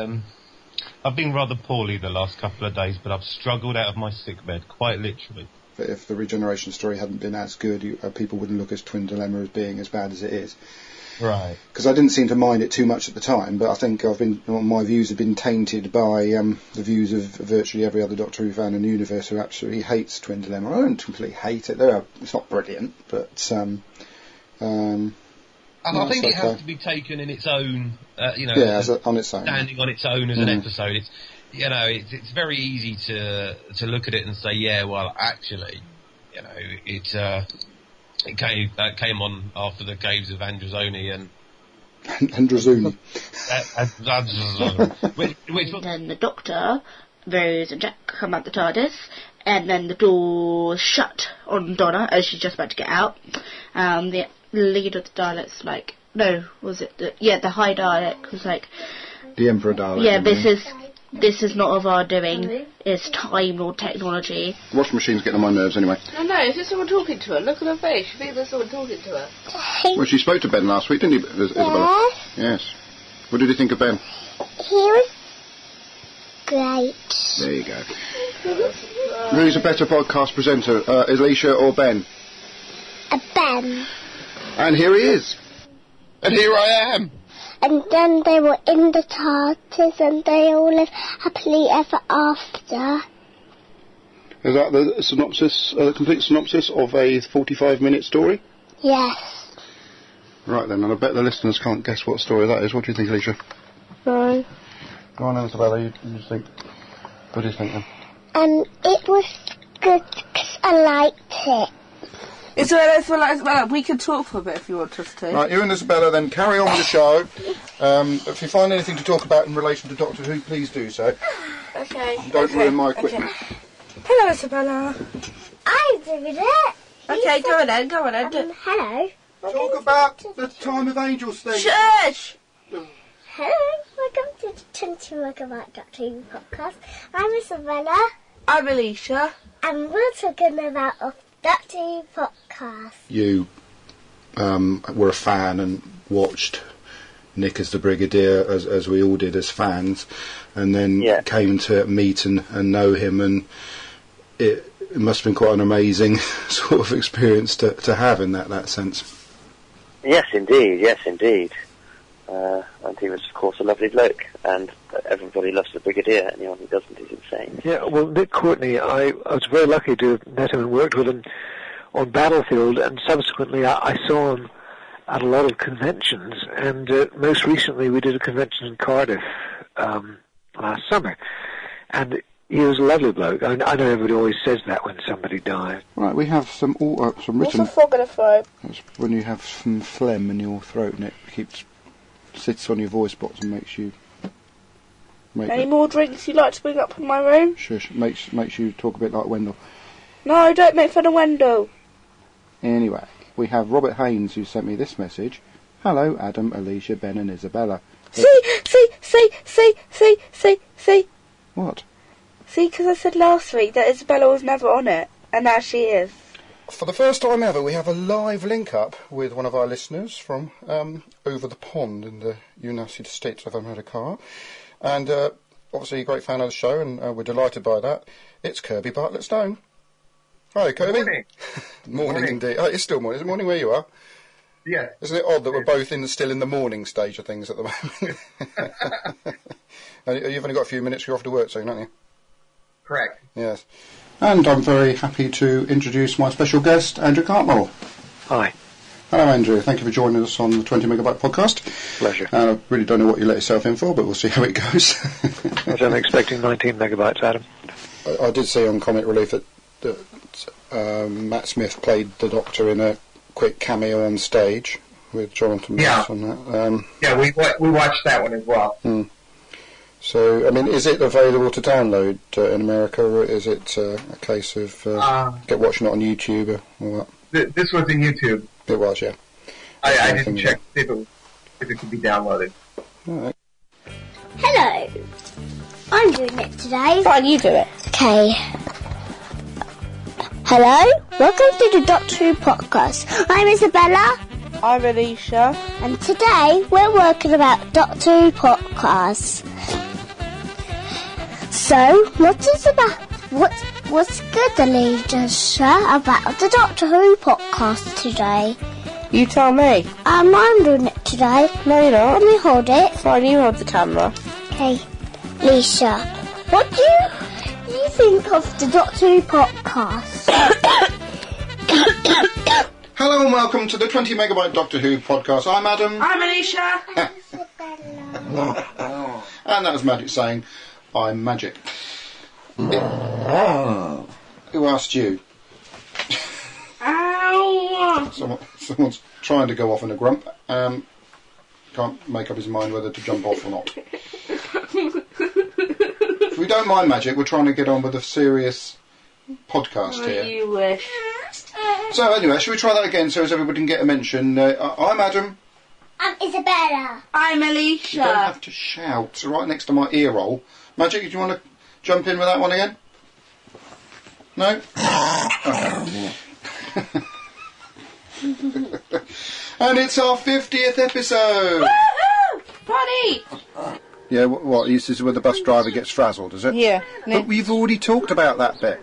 I've been rather poorly the last couple of days, but I've struggled out of my sick bed, quite literally. if the regeneration story hadn't been as good, people wouldn't look at Twin Dilemma as being as bad as it is. Right. Because I didn't seem to mind it too much at the time, but I think my views have been tainted by the views of virtually every other Doctor Who fan in the universe who absolutely hates Twin Dilemma. I don't completely hate it. It's not brilliant, but and I think it has to be taken in its own, on its own, standing on its own as an episode. It's it's very easy to look at it and say, yeah, well, actually, it came on after the Caves of Androzoni and Androzoni. Then the Doctor, Rose and Jack come out the TARDIS, and then the door shut on Donna as she's just about to get out. The leader of the Daleks, the High Dalek was like, the Emperor Dalek. Yeah, this is not of our doing. It's time or technology. The washing machine's getting on my nerves anyway. Oh no, is there someone talking to her? Look at her face. She thinks there's someone talking to her. Well, she spoke to Ben last week, didn't you, Isabella? Yes. What did you think of Ben? He was great. There you go. Who's a better podcast presenter, Alicia or Ben? Ben. And here he is. And here I am. And then they were in the TARDIS and they all lived happily ever after. Is that the synopsis, complete synopsis of a 45-minute story? Yes. Right then, and I bet the listeners can't guess what story that is. What do you think, Alicia? No. Go on, Isabella, you think. What do you think then? It was good because I liked it. Isabella, we can talk for a bit if you want us to. Right, you and Isabella then carry on with the show. If you find anything to talk about in relation to Doctor Who, please do so. Okay. Don't ruin my equipment. Okay. Hello, Isabella. I'm doing it. Okay, go on then. Hello. Talk about the Time of Angels thing. Shush! Hello, welcome to the 20 Megabyte Doctor Who podcast. I'm Isabella. I'm Alicia. And we're talking about a Doctor Who podcast. You were a fan and watched Nick as the Brigadier, as we all did as fans, and then came to meet and know him, and it must have been quite an amazing sort of experience to have in that sense. Yes, indeed. And he was, of course, a lovely bloke, and everybody loves the Brigadier. Anyone who doesn't is insane. Yeah, well, Nick Courtney, I was very lucky to have met him and worked with him on Battlefield, and subsequently I saw him at a lot of conventions, and most recently we did a convention in Cardiff last summer, and he was a lovely bloke. I know everybody always says that when somebody dies. Right, we have some written... What's the fog in the throat? That's when you have some phlegm in your throat and it sits on your voice box and makes you... Any more drinks you'd like to bring up in my room? Shush, makes you talk a bit like Wendell. No, don't make fun of Wendell. Anyway, we have Robert Haynes who sent me this message. Hello, Adam, Alicia, Ben and Isabella. See. What? See, because I said last week that Isabella was never on it, and now she is. For the first time ever, we have a live link-up with one of our listeners from over the pond in the United States of America. And obviously a great fan of the show, and we're delighted by that. It's Kirby Bartlett Stone. Hi, Kirby. Morning. Morning indeed. Oh, it's still morning. Is it morning where you are? Yeah. Isn't it odd that we're both still in the morning stage of things at the moment? You've only got a few minutes, you're off to work soon, haven't you? Correct. Yes. And I'm very happy to introduce my special guest, Andrew Cartmell. Hi. Hello, Andrew. Thank you for joining us on the 20 Megabyte podcast. Pleasure. I really don't know what you let yourself in for, but we'll see how it goes. I'm expecting 19 megabytes, Adam. I did see on Comic Relief that Matt Smith played the Doctor in a quick cameo on stage with Jonathan Ross on that. We watched that one as well. So, I mean, is it available to download in America, or is it a case of watching it on YouTube or what? This was in YouTube. It was, yeah. I didn't check if it could be downloaded. All right. Hello. I'm doing it today. Fine, you do it. Okay. Hello. Welcome to the Doctor Who podcast. I'm Isabella. I'm Alicia. And today we're working about Doctor Who podcast. So, what What's good, Alicia, about the Doctor Who podcast today? You tell me. I'm doing it today. No, you're not. Let me hold it. Fine, you hold the camera. Okay, Alicia, what do you think of the Doctor Who podcast? Hello and welcome to the 20 Megabyte Doctor Who podcast. I'm Adam. I'm Alicia. And that was Magic saying, I'm Magic. Who asked you? Ow! Someone's trying to go off in a grump. Can't make up his mind whether to jump off or not. If we don't mind Magic, we're trying to get on with a serious podcast here. You wish. So anyway, shall we try that again so as everybody can get a mention? I'm Adam. I'm Isabella. I'm Alicia. You don't have to shout. It's right next to my ear roll. Magic, do you want to jump in with that one again? No? Okay. And it's our 50th episode! Woohoo! Party! Yeah, what? This is where the bus driver gets frazzled, is it? Yeah. But we've already talked about that bit.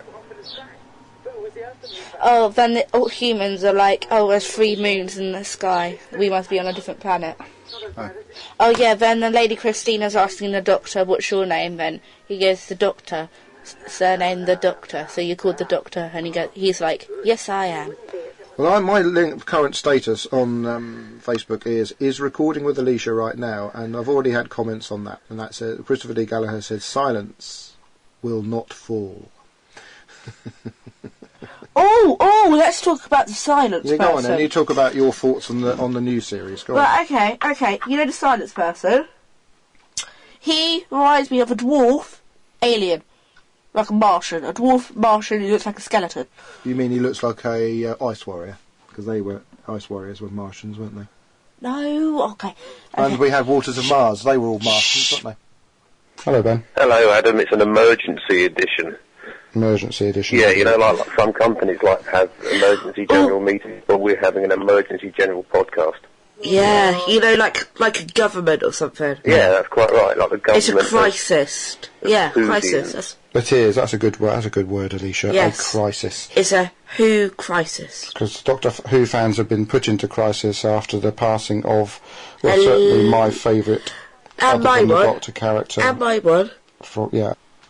Oh, then all humans are like, oh, there's 3 moons in the sky. We must be on a different planet. Oh, yeah, then the lady Christina's asking the doctor, what's your name then? He goes, the doctor. Surname, the doctor. So you called the doctor, and he's like, yes, I am. Well, my current status on Facebook is recording with Alicia right now, and I've already had comments on that. And that's Christopher D. Gallagher says, silence will not fall. Oh, let's talk about the silence person. Go on then, you talk about your thoughts on the new series. Go on. Right, okay. You know the silence person? He reminds me of a dwarf alien. Like a Martian. A dwarf Martian who looks like a skeleton. You mean he looks like a ice warrior? Because they were ice warriors with Martians, weren't they? No, okay. And we had Waters of Mars. They were all Martians, weren't they? Hello, Ben. Hello, Adam. It's an emergency edition. Emergency edition. Yeah, you know, like some companies have emergency general meetings, but we're having an emergency general podcast. Yeah, you know, like a government or something. Yeah, that's quite right. Like the government. It's a crisis. Yeah, crisis. It is. That's a good word. That's a good word, Alicia. Yes. A crisis. It's a Who crisis. Because Doctor Who fans have been put into crisis after the passing of, well, certainly my favourite, and my one, Doctor character. And my one. Yeah.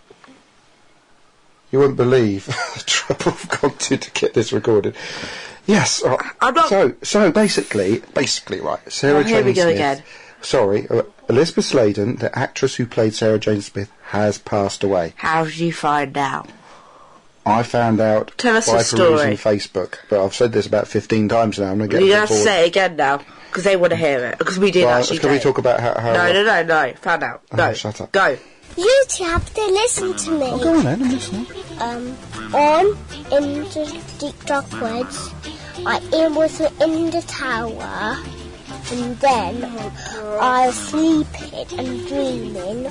You wouldn't believe the trouble I've gone to get this recorded. Yes. I'm not. So basically, right. Sarah Jane Smith. Here we go again. Sorry, Elizabeth Sladen, the actress who played Sarah Jane Smith, has passed away. How did you find out? I found out by perusing Facebook, but I've said this about 15 times now. I'm going to get you have to say it again now, because they want to hear it. Because we did actually. Can we talk about how? No. Found out. No. Shut up. Go. You two have to listen to me. Oh, go on then, I'm listening. In the deep dark woods, I was in the tower, and then I was sleeping and dreaming.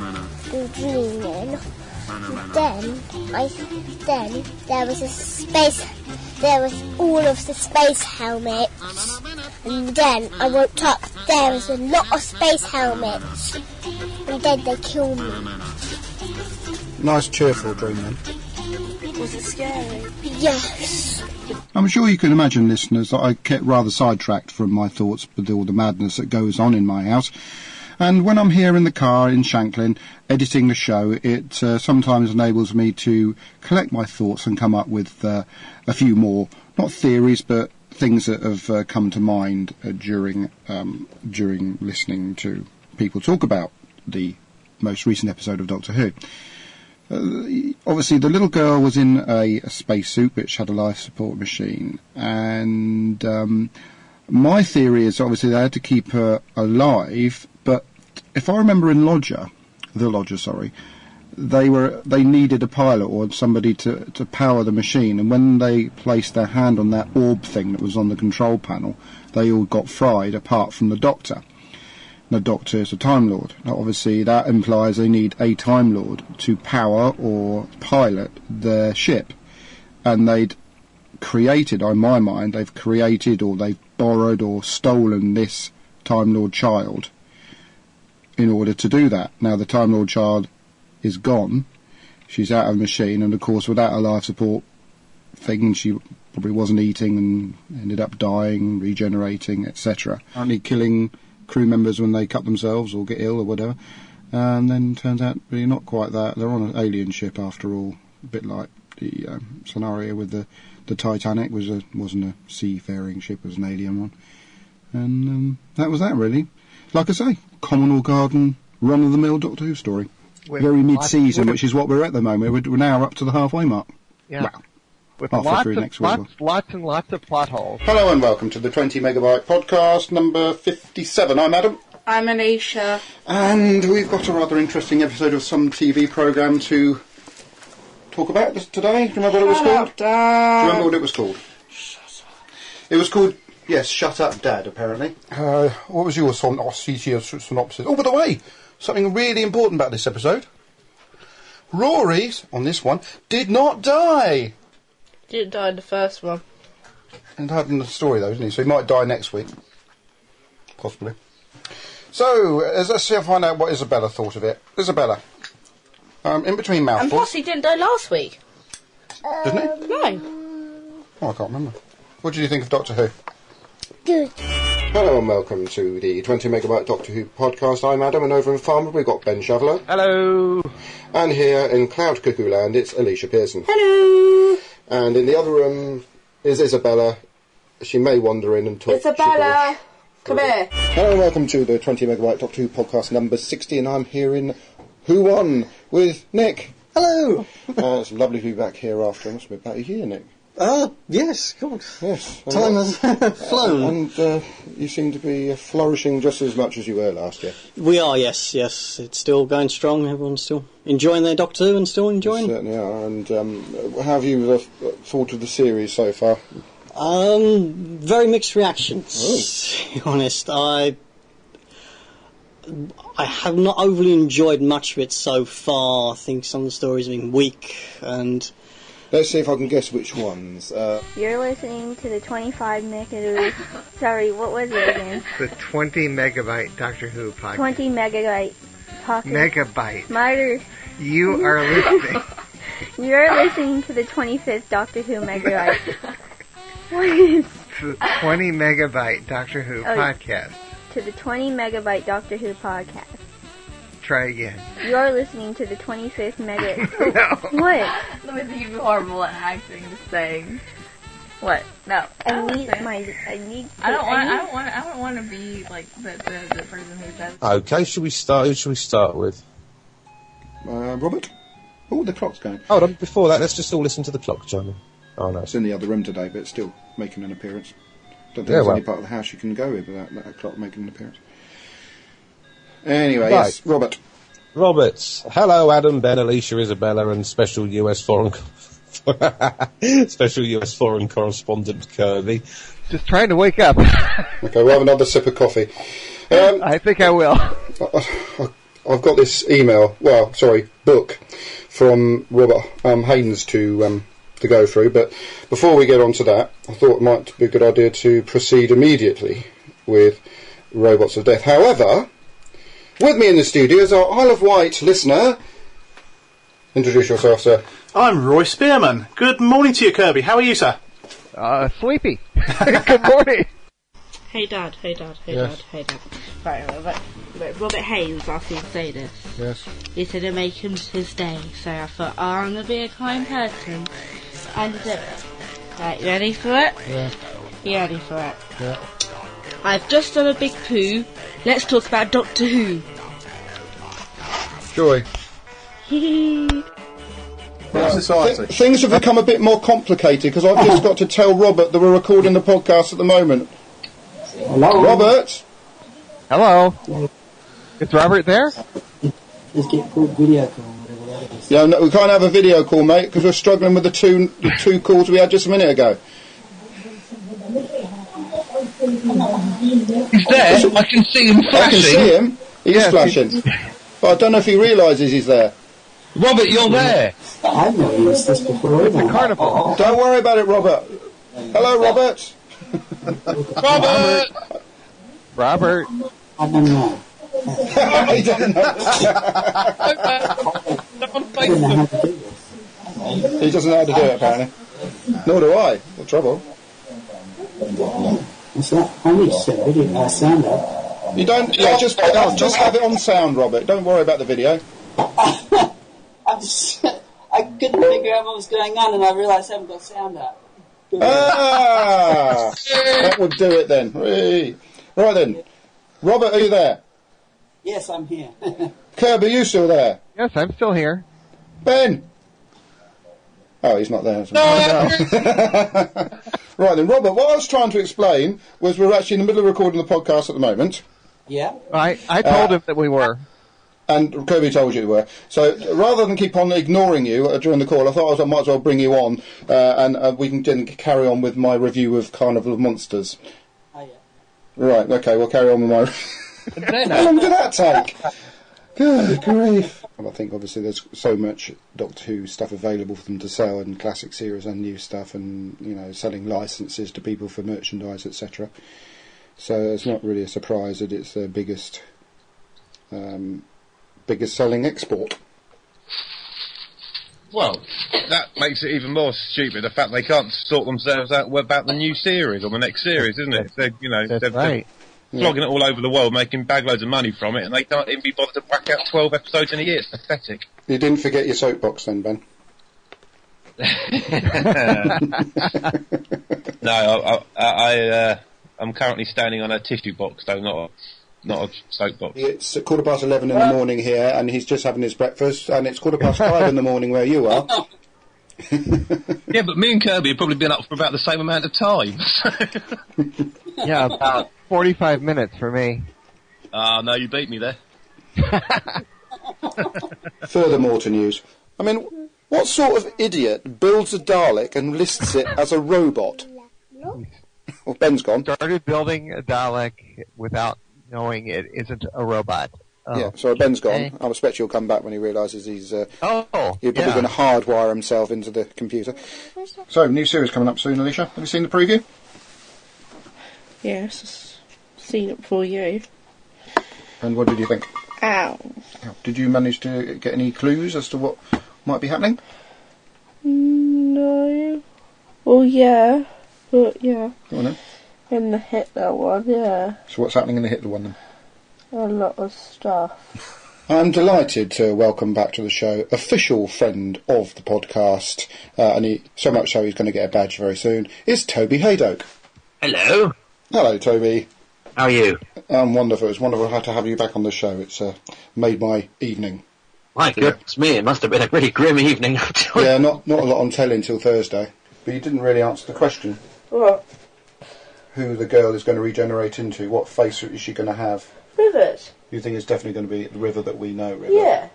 Then there was all of the space helmets, and then I woke up. There was a lot of space helmets, and then they killed me. Nice cheerful dream then. Was it scary? Yes. I'm sure you can imagine, listeners, that I get rather sidetracked from my thoughts with all the madness that goes on in my house. And when I'm here in the car in Shanklin editing the show, it sometimes enables me to collect my thoughts and come up with a few more, not theories, but things that have come to mind during listening to people talk about the most recent episode of Doctor Who. Obviously, the little girl was in a spacesuit which had a life support machine, and my theory is obviously they had to keep her alive. But if I remember in the Lodger, they needed a pilot or somebody to power the machine, and when they placed their hand on that orb thing that was on the control panel, they all got fried apart from the Doctor. The Doctor is a Time Lord. Now, obviously, that implies they need a Time Lord to power or pilot their ship. And they'd created, in my mind, they've created or they've borrowed or stolen this Time Lord child in order to do that. Now, the Time Lord child is gone. she's out of the machine, and of course without a life support thing, she probably wasn't eating and ended up dying, regenerating, etc. Only killing crew members when they cut themselves or get ill or whatever. And then turns out really not quite that. They're on an alien ship after all, a bit like the scenario with the Titanic wasn't a seafaring ship, it was an alien one. And that was that really. Like I say, common or garden, run-of-the-mill Doctor Who story. Very mid-season, which is what we're at the moment. We're now up to the halfway mark. Yeah. Well, with lots and lots of plot holes. Hello and welcome to the 20 Megabyte podcast number 57. I'm Adam. I'm Alicia. And we've got a rather interesting episode of some TV programme to talk about today. Do you remember what it was called? Shut up, Dad. Do you remember what it was called? It was called, yes, Shut Up, Dad, apparently. What was your synopsis? Oh, by the way, something really important about this episode. Rory, on this one, did not die. Didn't die in the first one. And died in the story, though, didn't he? So he might die next week. Possibly. So, let's see if I find out what Isabella thought of it. Isabella, in between mouthfuls. And plus, he didn't die last week. Didn't he? No. Oh, I can't remember. What did you think of Doctor Who? Good. Hello and welcome to the 20 Megabyte Doctor Who podcast. I'm Adam, and over in Farmer we've got Ben Shoveler. Hello. And here in Cloud Cuckoo Land it's Alicia Pearson. Hello. And in the other room is Isabella. She may wander in and talk. Isabella, come here. Hello and welcome to the 20 Megabyte Doctor Who podcast number 60, and I'm here in Who Won with Nick. Hello. It's lovely to be back here after must be about a year, Nick. Yes, God. Yes. Time has flown. And you seem to be flourishing just as much as you were last year. We are, yes. It's still going strong. Everyone's still enjoying their Doctor Who and still enjoying. They certainly are. And how have you thought of the series so far? Very mixed reactions, to be honest. I have not overly enjoyed much of it so far. I think some of the stories have been weak and... Let's see if I can guess which ones. You're listening to the 25 megabyte... Sorry, what was it again? The 20 Megabyte Doctor Who podcast. 20 megabyte pocket. Megabyte. Smarter. You are listening. You're listening to the 25th Doctor Who megabyte. What is... To the 20 Megabyte Doctor Who podcast. To the 20 megabyte Doctor Who podcast. Try again. You're listening to the 25th mega... No. What? That was even horrible at acting, just saying. What? No. I don't want to be like the person who does. Okay, should we start? Who should we start with? Robert? Oh, the clock's going. Hold on, before that, let's just all listen to the clock chiming. Oh no. It's in the other room today, but it's still making an appearance. Don't think there's any part of the house you can go with without that clock making an appearance. Anyway, right. Yes, Robert. Hello, Adam, Ben, Alicia, Isabella, and special US foreign correspondent Kirby. Just trying to wake up. Okay, we'll have another sip of coffee. I think I will. I've got this book from Robert Haynes to go through, but before we get on to that, I thought it might be a good idea to proceed immediately with Robots of Death. However, with me in the studio is our Isle of Wight listener. Introduce yourself, sir. I'm Roy Spearman. Good morning to you, Kirby. How are you, sir? Sleepy. Good morning. Hey, Dad. Right, Robert Haynes asked me to say this. Yes. He said it'd make his day, so I thought, I'm going to be a kind person and do it. Right, you ready for it? Yeah. You ready for it? Yeah. I've just done a big poo. Let's talk about Doctor Who. Joy. Things have become a bit more complicated because I've just got to tell Robert that we're recording the podcast at the moment. Hello? Robert? Hello? Is Robert there? Let's get a video call. Yeah, no, we can't have a video call, mate, because we're struggling with the two calls we had just a minute ago. He's there. I can see him flashing. I can see him. He's flashing. But I don't know if he realises he's there. Robert, you're there. I've never used this before. It's a carnival. Don't worry about it, Robert. Hello, Robert. Robert. I don't know. He doesn't know. He doesn't know how to do it, apparently. Nor do I. The trouble. What's that? I need to set video sound up. You don't. Yeah, just have it on sound, Robert. Don't worry about the video. I couldn't figure out what was going on, and I realised I haven't got sound up. Ah, that would do it then. Right then, Robert, are you there? Yes, I'm here. Kirby, are you still there? Yes, I'm still here. Ben. Oh, he's not there. No. Right then, Robert, what I was trying to explain was we're actually in the middle of recording the podcast at the moment. Yeah. I told him that we were. And Kirby told you we were. So rather than keep on ignoring you during the call, I thought I might as well bring you on and we can then carry on with my review of Carnival of Monsters. Oh, yeah. Right, okay, we'll carry on with my... How long did that take? Good grief. I think obviously there's so much Doctor Who stuff available for them to sell, and classic series and new stuff, and, you know, selling licenses to people for merchandise, etc. So it's not really a surprise that it's their biggest selling export. Well, that makes it even more stupid, the fact they can't sort themselves out about the new series, or the next series, isn't it? They're, you know, they're flogging it all over the world, making bagloads of money from it, and they can't even be bothered to whack out 12 episodes in a year. It's pathetic. You didn't forget your soapbox then, Ben? No, I'm currently standing on a tissue box, though, not a soapbox. It's 11:15 in the morning here, and he's just having his breakfast, and it's 5:15 in the morning where you are. Yeah, but me and Kirby have probably been up for about the same amount of time. Yeah, about 45 minutes for me. No, you beat me there. Furthermore to news. I mean, what sort of idiot builds a Dalek and lists it as a robot? Well, Ben's gone. Started building a Dalek without knowing it isn't a robot. Oh. Yeah, so Ben's gone. Okay. I expect he'll come back when he realises he's he's probably going to hardwire himself into the computer. So, new series coming up soon, Alicia. Have you seen the preview? Yes, seen it before you. And what did you think? Ow. Did you manage to get any clues as to what might be happening? No. Well, yeah. But, yeah. Go on then. In the Hitler one, yeah. So what's happening in the Hitler one then? A lot of stuff. I'm delighted to welcome back to the show official friend of the podcast, and so much so he's going to get a badge very soon, is Toby Haydoke. Hello. Hello, Toby. How are you? I'm wonderful. It's wonderful to have you back on the show. It's made my evening. My goodness me, it must have been a pretty grim evening. Yeah, not a lot on telly until Thursday. But you didn't really answer the question. What? Who the girl is going to regenerate into. What face is she going to have? Rivers. You think it's definitely going to be the River that we know, River? Yeah.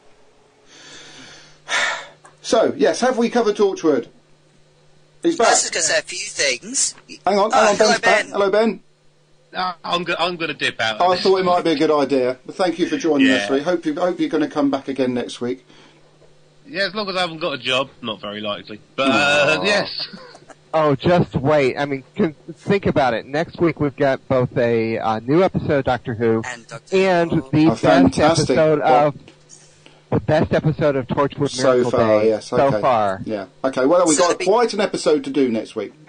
So, yes, have we covered Torchwood? He's back. I was just going to say a few things. Hang on, hello, Ben's back. Ben. Hello, Ben. I'm going to dip out. I thought it might be a good idea. But thank you for joining us, Lee. Hope you're going to come back again next week. Yeah, as long as I haven't got a job, not very likely. But, yes. Oh, just wait. I mean, think about it. Next week we've got both a new episode of Doctor Who and the best episode of Torchwood Miracle so far, Day yes, okay. so far. Yeah. Okay, well, we've got quite an episode to do next week.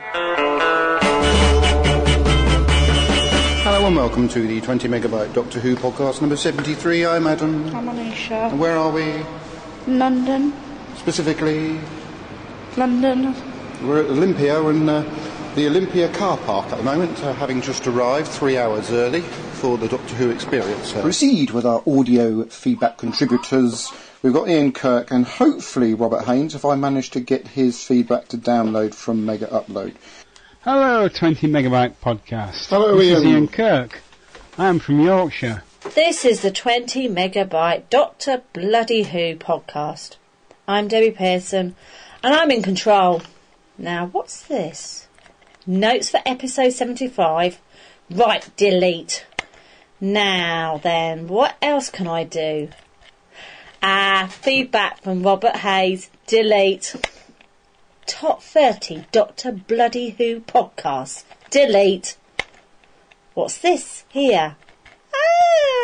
Hello and welcome to the 20 megabyte Doctor Who podcast number 73. I'm Adam. I'm Alicia. And where are we? London. Specifically? London. We're at Olympia in the Olympia car park at the moment, having just arrived 3 hours early for the Doctor Who experience. Proceed with our audio feedback contributors. We've got Ian Kirk and hopefully Robert Haynes, if I manage to get his feedback to download from Mega Upload. Hello, 20 megabyte podcast. Hello, this Ian. Is Ian Kirk. I am from Yorkshire. This is the 20 megabyte Doctor Bloody Who podcast. I'm Debbie Pearson, and I'm in control. Now, what's this? Notes for episode 75. Right, delete. Now then, what else can I do? Feedback from Robert Hayes. Delete. Top 30 Doctor Bloody Who podcasts. Delete. What's this here?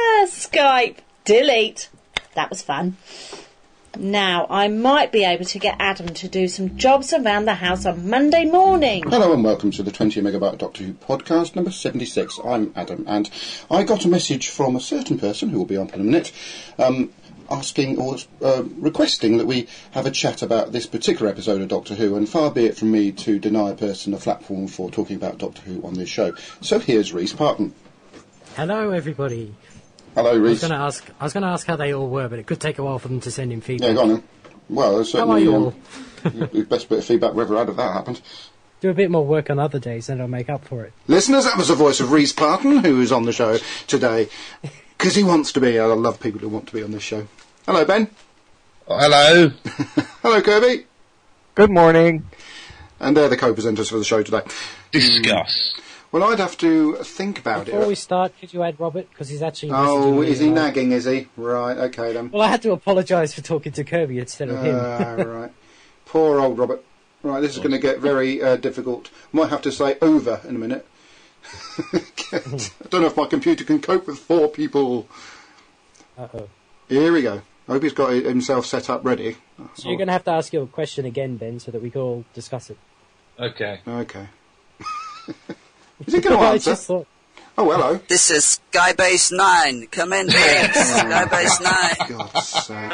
Skype. Delete. That was fun. Now, I might be able to get Adam to do some jobs around the house on Monday morning. Hello and welcome to the 20 Megabyte Doctor Who podcast number 76. I'm Adam, and I got a message from a certain person who will be on in a minute, asking or requesting that we have a chat about this particular episode of Doctor Who, and far be it from me to deny a person a platform for talking about Doctor Who on this show. So here's Rhys Parton. Hello, everybody. Hello, Rhys. I was going to ask how they all were, but it could take a while for them to send in feedback. Yeah, go on then. Well, there's How are certainly you all? the best bit of feedback we ever had if that happened. Do a bit more work on other days, and I'll make up for it. Listeners, that was the voice of Rhys Parton, who is on the show today, because he wants to be. I love people who want to be on this show. Hello, Ben. Oh, hello. Hello, Kirby. Good morning. And they're the co-presenters for the show today. Discuss. Well, I'd have to think about Before it. we start, could you add Robert? Because he's actually Oh, messaging me is he about- nagging, is he? Right, okay then. Well, I had to apologise for talking to Kirby instead of him. Right. Poor old Robert. Right, this is going to get very difficult. Might have to say over in a minute. I don't know if my computer can cope with 4 people. Uh-oh. Here we go. I hope he's got himself set up ready. So you're going to have to ask your question again, Ben, so that we can all discuss it. Okay. Okay. Is he going to I answer? just thought- Oh, hello. This is Skybase 9. Come in, please. Skybase 9. God's sake.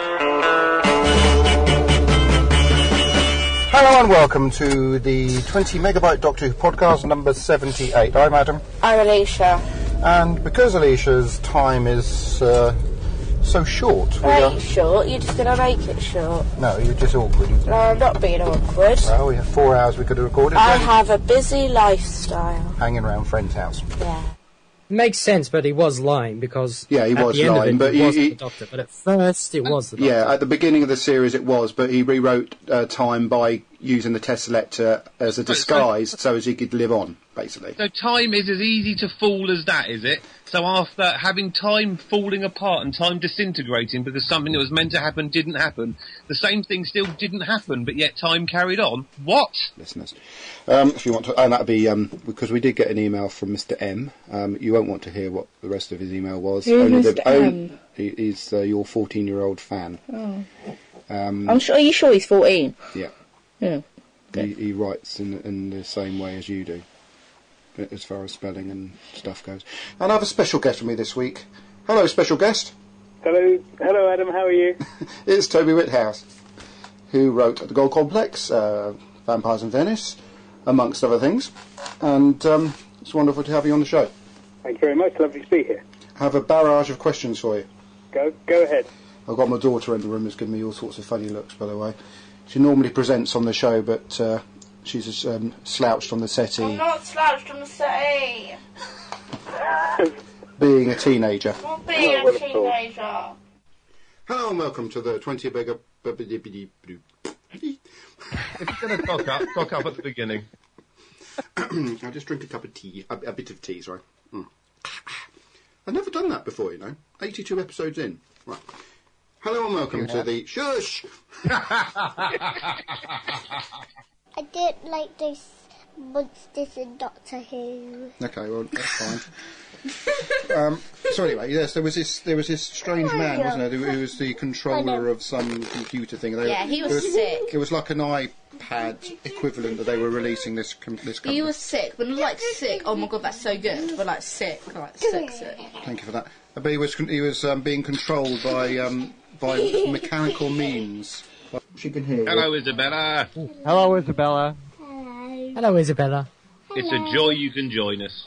Hello and welcome to the 20 Megabyte Doctor Who podcast number 78. I'm Adam. I'm Alicia. And because Alicia's time is so short, we are... Very short. You're just going to make it short. No, you're just awkward. No, I'm not being awkward. Well, we have 4 hours we could have recorded. I then have a busy lifestyle. hanging around friend's house. Yeah. Makes sense, but he was lying because Yeah, he at was the end lying, of but it, he- wasn't he- the Doctor. But at first, it was the Doctor. Yeah, at the beginning of the series it was, but he rewrote time by using the Tesseract as a disguise so as he could live on, basically. So time is as easy to fool as that, is it? So after having time falling apart and time disintegrating because something that was meant to happen didn't happen, the same thing still didn't happen, but yet time carried on? What? Listeners. If you want to, and that'd be because we did get an email from Mr. M. You won't want to hear what the rest of his email was. Who's Mr. M? He's your 14-year-old fan. Oh. I'm sure. Are you sure he's 14? Yeah. Yeah. He writes in the same way as you do, as far as spelling and stuff goes. And I have a special guest with me this week. Hello, special guest. Hello, Adam. How are you? It's Toby Whithouse, who wrote The Gold Complex, Vampires in Venice, amongst other things. And it's wonderful to have you on the show. Thank you very much. Lovely to be here. I have a barrage of questions for you. Go ahead. I've got my daughter in the room who's giving me all sorts of funny looks, by the way. She normally presents on the show, but she's just, slouched on the settee, I'm not slouched on the settee. being a teenager. I'm not being a teenager. Hello and welcome to the 20 Mega... If you're going to cock up at the beginning. I'll just drink a cup of tea, a bit of tea, sorry. I've never done that before, you know. 82 episodes in. Right. Hello and welcome to the... Shush! I don't like those monsters in Doctor Who. Okay, well, that's fine. So anyway, yes, there was this strange man, wasn't there, who was the controller of some computer thing. Yeah, he was sick. It was like an iPad equivalent that they were releasing this company. He was sick, but not like sick. Oh my god, that's so good. But like sick, sick. Thank you for that. But he was being controlled by mechanical means. She can hear you. Hello, Isabella. Hello, Isabella. Hello, Isabella. It's a joy you can join us.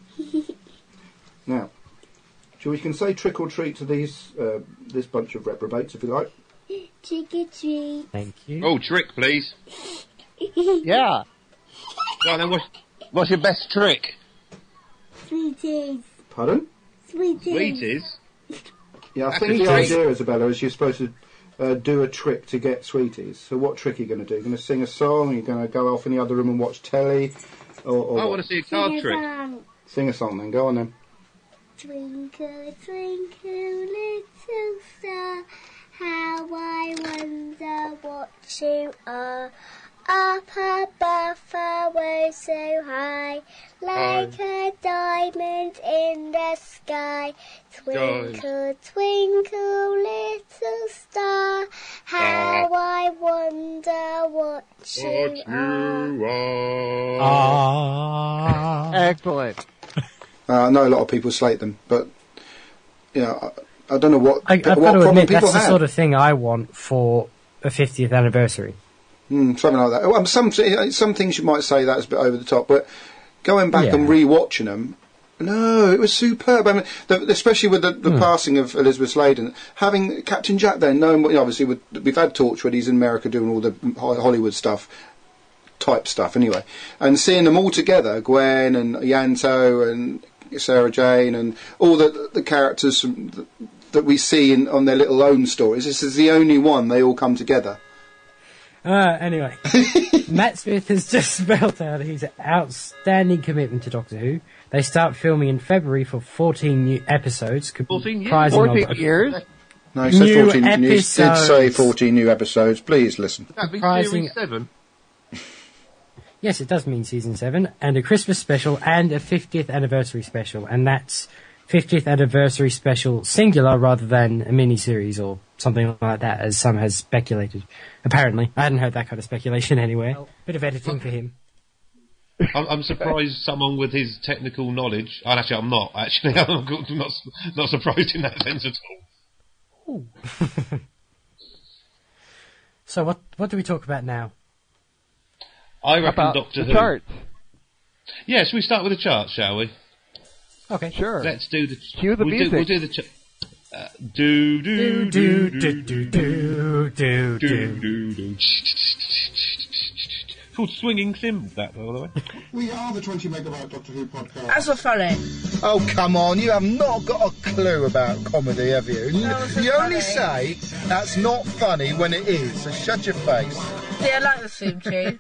Now, we can say trick or treat to these this bunch of reprobates, if you like. Trick or treat. Thank you. Oh, trick, please. Yeah. Go on then, what's your best trick? Sweeties. Pardon? Sweeties. Sweeties? Yeah, I That's think a the treat. idea, Isabella, is you're supposed to do a trick to get sweeties. So what trick are you going to do? You're going to sing a song? Are you going to go off in the other room and watch telly? Or I what? want to see a card trick. Sing a song then, go on then. Twinkle, twinkle, little star, how I wonder what you are. Up above, away so high, like a diamond in the sky. Twinkle, twinkle, little star, how I wonder what you are. Excellent. I know a lot of people slate them, but you know, I don't know what I've got to problem admit, people that's the have. sort of thing I want for a 50th anniversary. Something like that. Well, some things you might say that's a bit over the top, but going back and re-watching them, no, it was superb. I mean, especially with the passing of Elizabeth Sladen, having Captain Jack there, knowing what, obviously we've had Torchwood, he's in America doing all the Hollywood type stuff anyway, and seeing them all together, Gwen and Yanto and Sarah Jane and all the characters that we see on their little own stories. This is the only one they all come together. Anyway, Matt Smith has just spelled out his outstanding commitment to Doctor Who. They start filming in February for 14 new episodes. 14 years? No, he said 14 new. He did say 14 new episodes. Please listen. That'd be Series 7. Yes, it does mean Season 7, and a Christmas special and a 50th anniversary special, and that's 50th anniversary special singular rather than a mini-series or something like that, as some has speculated. Apparently. I hadn't heard that kind of speculation anywhere. Bit of editing for him. I'm surprised someone with his technical knowledge... And actually, I'm not. Actually, I'm not surprised in that sense at all. So what do we talk about now? I reckon Doctor Who. Charts. Yes, we start with the charts, shall we? Okay, sure. Let's do the... Cue the music. We'll do the chart. Do do do do do do do do. Called Swinging Cymbals, that, by the way. We are the 20 Megabyte Doctor Who podcast. That's not funny. Oh, come on, you have not got a clue about comedy, have you? You only say that's not funny when it is, so shut your face. See, I like the theme tune.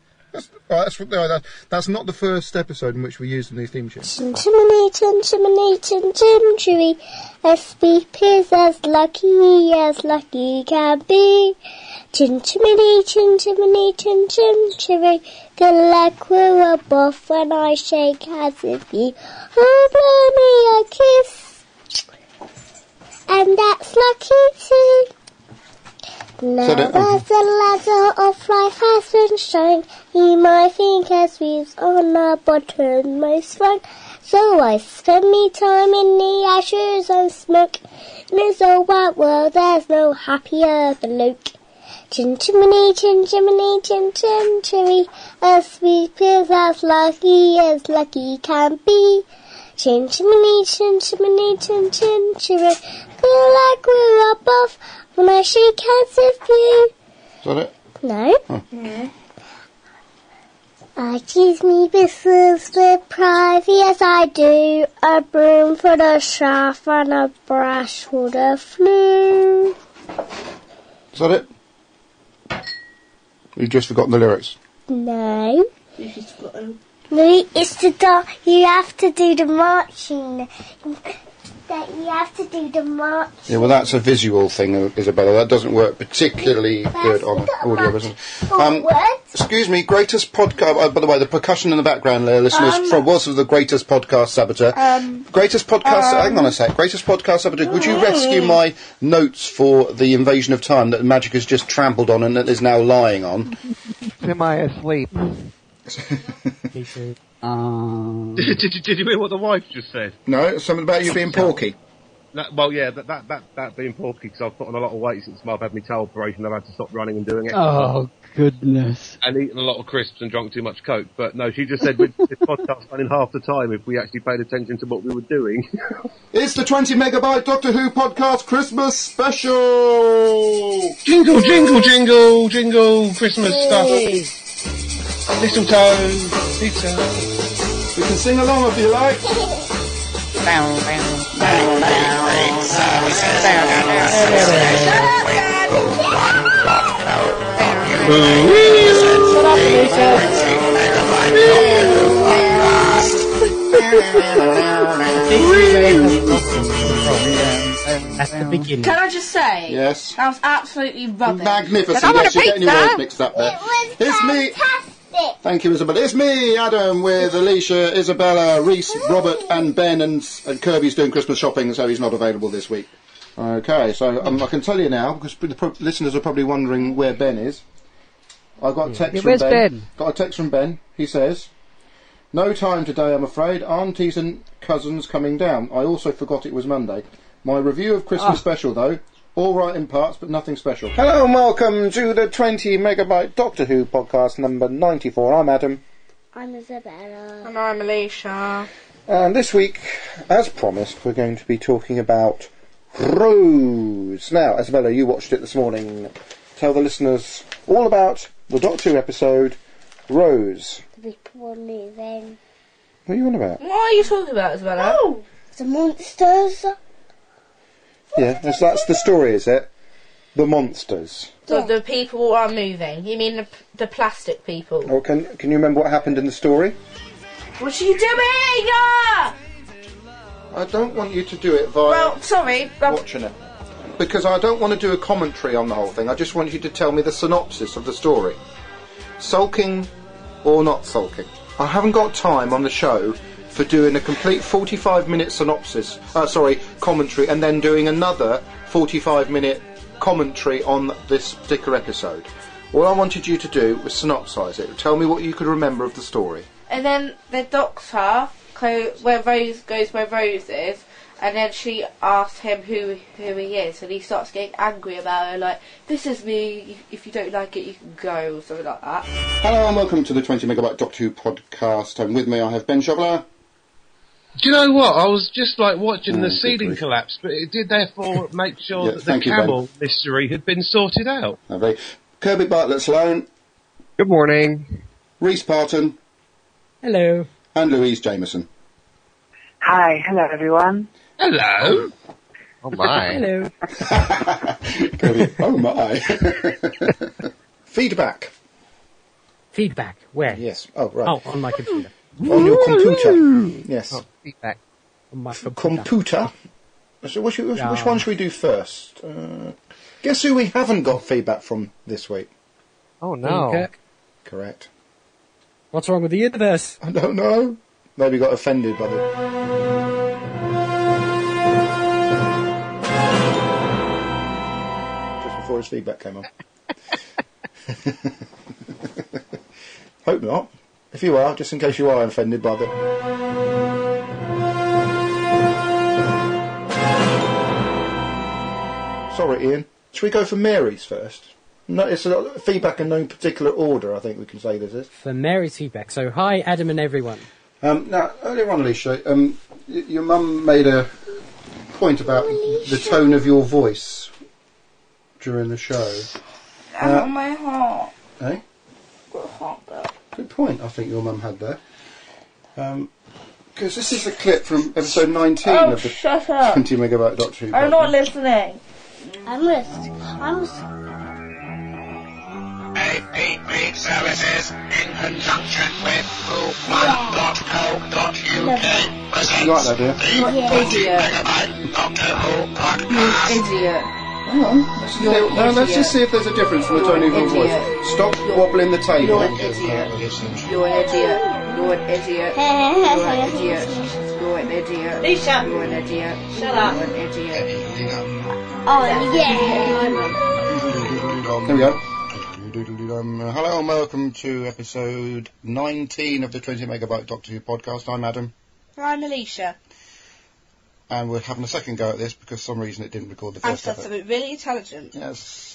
That's not the first episode in which we used the new theme tune. Chimney, chimney, chim, chimney. SVP's as lucky can be. Chin chimney, chin chimney, chin chimney. Good luck we're above when I shake hands with you. Oh, blow me a kiss. And that's lucky too. Now there's the ladder of life has been shown. He might think as weaves on the bottommost rung. So I spend me time in the ashes and smoke. In this old white world there's no happier bloke. Chin chimney, chin chimney, chin chin chimney. As sweet is as lucky can be. Chin chimney, chin chimney, chin chin chimney. Feel like we're above when I shake hands with you. Is that it? No. Oh. No. I choose me business with pride, yes I do. A broom for the shaft and a brush for the flue. Is that it? You've just forgotten the lyrics. No. You've just forgotten. No, it's the you have to do the marching. You have to do the march. Yeah, well, that's a visual thing, Isabella. That doesn't work particularly good on audio. Excuse me, greatest podcast. By the way, the percussion in the background there, listeners, was of the greatest podcast saboteur. Greatest podcast. Hang on a sec. Greatest podcast saboteur. Would you rescue my notes for the Invasion of Time that Magic has just trampled on and that is now lying on? Semi-asleep. Me too. Did you hear what the wife just said? No, something about you being porky. Well, yeah, that being porky, because I've put on a lot of weight since I've had my toe operation. I've had to stop running and doing it. Oh, goodness. And eaten a lot of crisps and drunk too much Coke. But no, she just said this podcast running half the time if we actually paid attention to what we were doing. It's the 20 Megabyte Doctor Who podcast Christmas special! Jingle, jingle, jingle, jingle, Christmas stuff. Mistletoe, pizza. We can sing along if you like. At the beginning. Can I just say? Yes. That was absolutely rubbish. Magnificent. I want Yes, a you're getting your pizza. words mixed up there. It was It's me. fantastic. Thank you, Isabella. It's me, Adam, with Alicia, Isabella, Reese, Robert, and Ben, and Kirby's doing Christmas shopping, so he's not available this week. Okay, so I can tell you now, because the listeners are probably wondering where Ben is. I got a text from Ben. Got a text from Ben. He says, "No time today, I'm afraid. Aunties and cousins coming down. I also forgot it was Monday. My review of Christmas special, though. All right in parts, but nothing special." Hello and welcome to the 20 megabyte Doctor Who podcast number 94. I'm Adam. I'm Isabella. And I'm Alicia. And this week, as promised, we're going to be talking about Rose. Now, Isabella, you watched it this morning. Tell the listeners all about the Doctor Who episode Rose. The people moving. What are you on about? What are you talking about, Isabella? Oh, the monsters. Yeah, that's the story, is it? The monsters. So the people are moving. You mean the plastic people? Oh, can you remember what happened in the story? What are you doing? I don't want you to do it via watching it. Because I don't want to do a commentary on the whole thing. I just want you to tell me the synopsis of the story. Sulking or not sulking. I haven't got time on the show for doing a complete 45-minute commentary, and then doing another 45-minute commentary on this particular episode. All I wanted you to do was synopsise it. Tell me what you could remember of the story. And then the Doctor where Rose is, and then she asks him who he is, and he starts getting angry about her, like, "This is me, if you don't like it you can go," or something like that. Hello and welcome to the 20 megabyte Doctor Who podcast, and with me I have Ben Shoveler. Do you know what? I was just like watching the ceiling collapse, but it did therefore make sure that the camel mystery had been sorted out. Lovely. Kirby Bartlett-Sloan. Good morning. Reese Parton. Hello. And Louise Jameson. Hi, hello everyone. Hello. Oh my. Hello. Kirby, oh my. Feedback. Feedback. Where? Yes. Oh, right. Oh, on my computer. On your computer. Yes. Oh, feedback. On my computer. So which one should we do first? Guess who we haven't got feedback from this week? Oh no. Kirk. Correct. What's wrong with the universe? I don't know. Maybe got offended by the... Just before his feedback came on. Hope not. If you are, just in case you are offended by the... Sorry, Ian. Should we go for Mary's first? No, it's a feedback in no particular order, I think we can say this is. For Mary's feedback. So, hi, Adam and everyone. Now, earlier on, Alicia, your mum made a point about the tone of your voice during the show. On my heart. Eh? Got a heart there. Good point, I think your mum had there. Because this is a clip from episode 19 of the shut up. 20 megabyte Doctor Who. I'm not listening. I'm listening. AP Read Services, in conjunction with who1.co.uk, presents You like that, dear? the 20 megabyte Doctor Who podcast. Idiot. Hang on. Let's just see if there's a difference from the tone of your voice. Stop wobbling the table. You're an idiot. You're an idiot. You're an idiot. You're an idiot. You're an idiot. Alicia. You're an idiot. Shut up. You're an idiot. Oh, yeah. There we go. Hello and welcome to episode 19 of the 20 megabyte Doctor Who podcast. I'm Adam. I'm Alicia. And we're having a second go at this because for some reason it didn't record the first That's episode. really intelligent. Yes.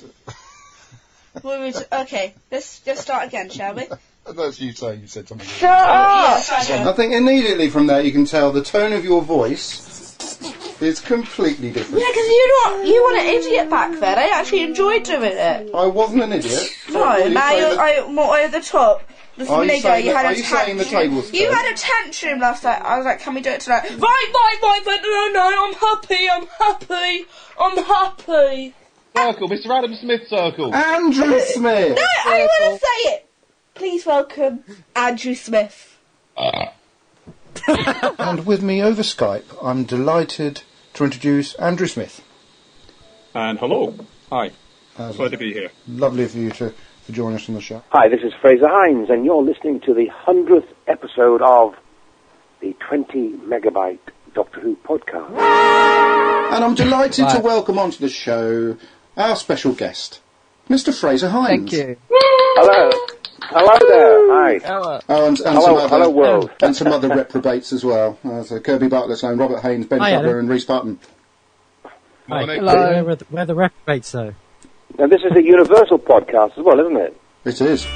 Okay, let's just start again, shall we? That's you saying you said something. Shut up! I think immediately from there you can tell the tone of your voice is completely different. Yeah, because you were an idiot back then. I actually enjoyed doing it. I wasn't an idiot. No, now you're more over the top. Are you saying the table's You had a tantrum last night. I was like, can we do it tonight? Right, but no, I'm happy. Circle, Mr. Adam Smith circle. Andrew Smith! No, I want to say it. Please welcome Andrew Smith. And with me over Skype, I'm delighted to introduce Andrew Smith. And hello. Hi. Glad to be here. Lovely for you to to join us on the show. Hi, this is Fraser Hines, and you're listening to the 100th episode of the 20 Megabyte Doctor Who podcast. And I'm delighted to welcome onto the show our special guest, Mr. Fraser Hines. Thank you. Hello. Hello there. Hi. Hello. Oh, and Hello, some other, hello world. And some other reprobates as well. So Kirby Bartlett, Sloan, Robert Haynes, Ben Hi, Butler Adam. and Rhys Barton. Morning. Hello. Where the reprobates, though? Now, this is a Universal podcast as well, isn't it? It is.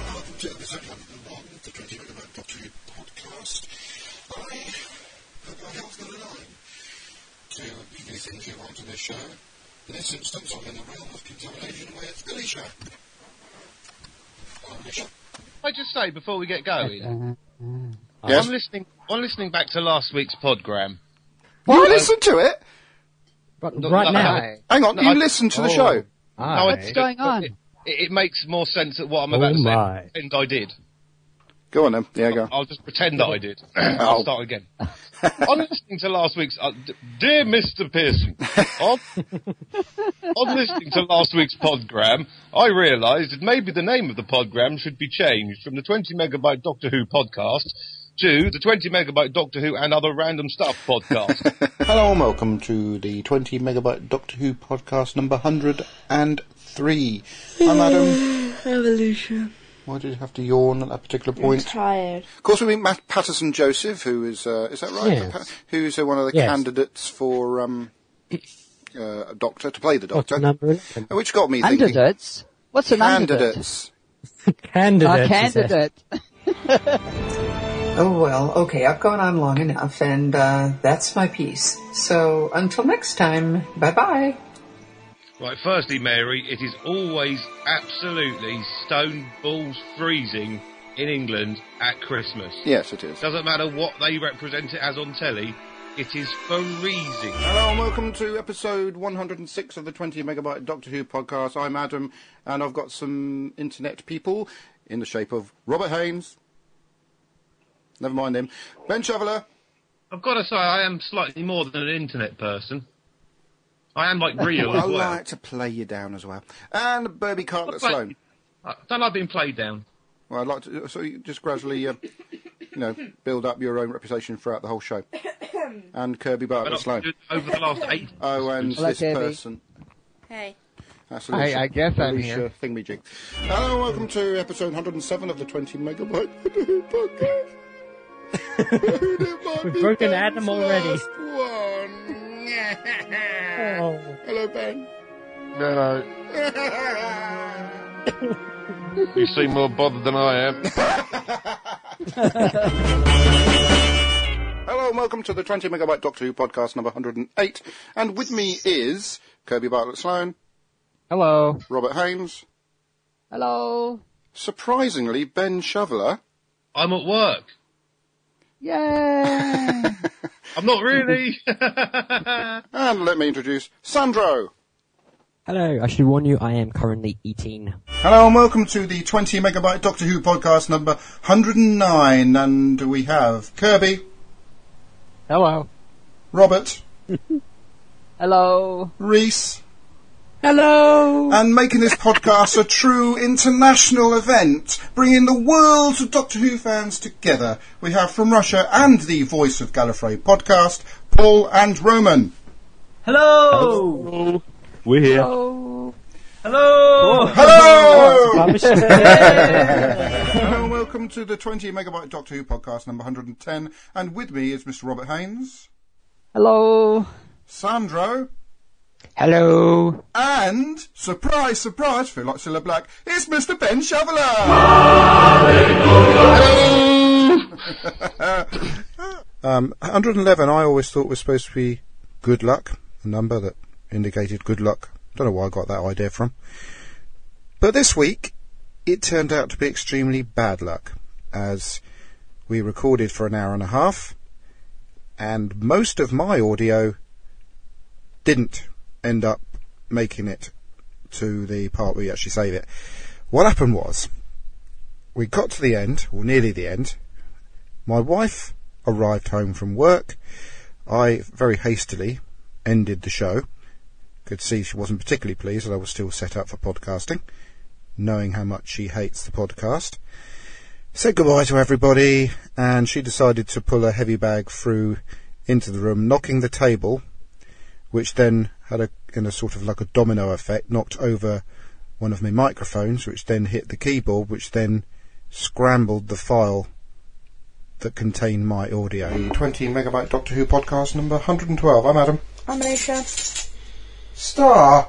In this instance, I'm in the realm of contamination with Alicia. I just say before we get going, Yes? I'm listening back to last week's podgram. You listen to it? Right now. Hang on, you listen to the show? What's going on? It makes more sense at what I'm about to say. And I did. Go on then. Yeah, go. I'll just pretend that I did. I'll start again. I'm listening to last week's... dear Mr. Pearson, on listening to last week's podgram, I realised that maybe the name of the podgram should be changed from the 20 Megabyte Doctor Who podcast to the 20 Megabyte Doctor Who and Other Random Stuff podcast. Hello and welcome to the 20 Megabyte Doctor Who podcast number 103. I'm Adam. Evolution. Why did you have to yawn at that particular point? I'm tired. Of course, we meet Matt Patterson Joseph, who is that right? Yes. Who's one of the Yes. candidates for a doctor, to play the Doctor. Number 11. Which got me thinking... Candidates? What's an Candidates. Candidate. candidate. Oh, well, okay, I've gone on long enough, and that's my piece. So, until next time, bye-bye. Right, firstly, Mary, it is always absolutely stone balls freezing in England at Christmas. Yes, it is. Doesn't matter what they represent it as on telly, it is freezing. Hello and welcome to episode 106 of the 20 Megabyte Doctor Who podcast. I'm Adam, and I've got some internet people in the shape of Robert Haynes. Never mind him. Ben Shoveler. I've got to say, I am slightly more than an internet person. I am like real as I well. like to play you down as well. And Burby Cartlett Sloan. I don't like being played down. Well, I'd like to, so you just gradually, build up your own reputation throughout the whole show. And Kirby Bartlett Sloan. Over the last 8 Oh, and Hello, this Kirby. person. Hey. That's Hey, I guess I'm Alicia here. Thingamajig. Hello, and welcome to episode 107 of the 20 Megabyte podcast. We've broken Adam already. Oh. Hello, Ben. No. You seem more bothered than I am. Hello and welcome to the 20 Megabyte Doctor Who podcast number 108. And with me is Kirby Bartlett Sloan. Hello. Robert Haynes. Hello. Surprisingly, Ben Shoveler. I'm at work. Yay. I'm not really. And let me introduce Sandro. Hello, I should warn you, I am currently eating. Hello and welcome to the 20 Megabyte Doctor Who podcast number 109. And we have Kirby. Hello. Robert. Hello. Rhys. Hello. And making this podcast a true international event, bringing the world of Doctor Who fans together. We have from Russia and the Voice of Gallifrey podcast, Paul and Roman. Hello. Hello. We're here. Hello. Hello! Hello and welcome to the 20 Megabyte Doctor Who podcast number 110. And with me is Mr. Robert Haynes. Hello. Sandro. Hello. And, surprise, surprise, feel like Cilla Black, it's Mr. Ben Shoveler! 111 I always thought was supposed to be good luck, a number that indicated good luck. Don't know where I got that idea from. But this week, it turned out to be extremely bad luck, as we recorded for an hour and a half, and most of my audio didn't end up making it to the part where you actually save it. What happened was, we got to the end, or nearly the end. My wife arrived home from work. I very hastily ended the show. Could see she wasn't particularly pleased that I was still set up for podcasting. knowing how much she hates the podcast. Said goodbye to everybody, and she decided to pull a heavy bag through into the room, knocking the table, which then had in a sort of like a domino effect, knocked over one of my microphones, which then hit the keyboard, which then scrambled the file that contained my audio. The 20 megabyte Doctor Who podcast number 112. I'm Adam. I'm Alicia. Star!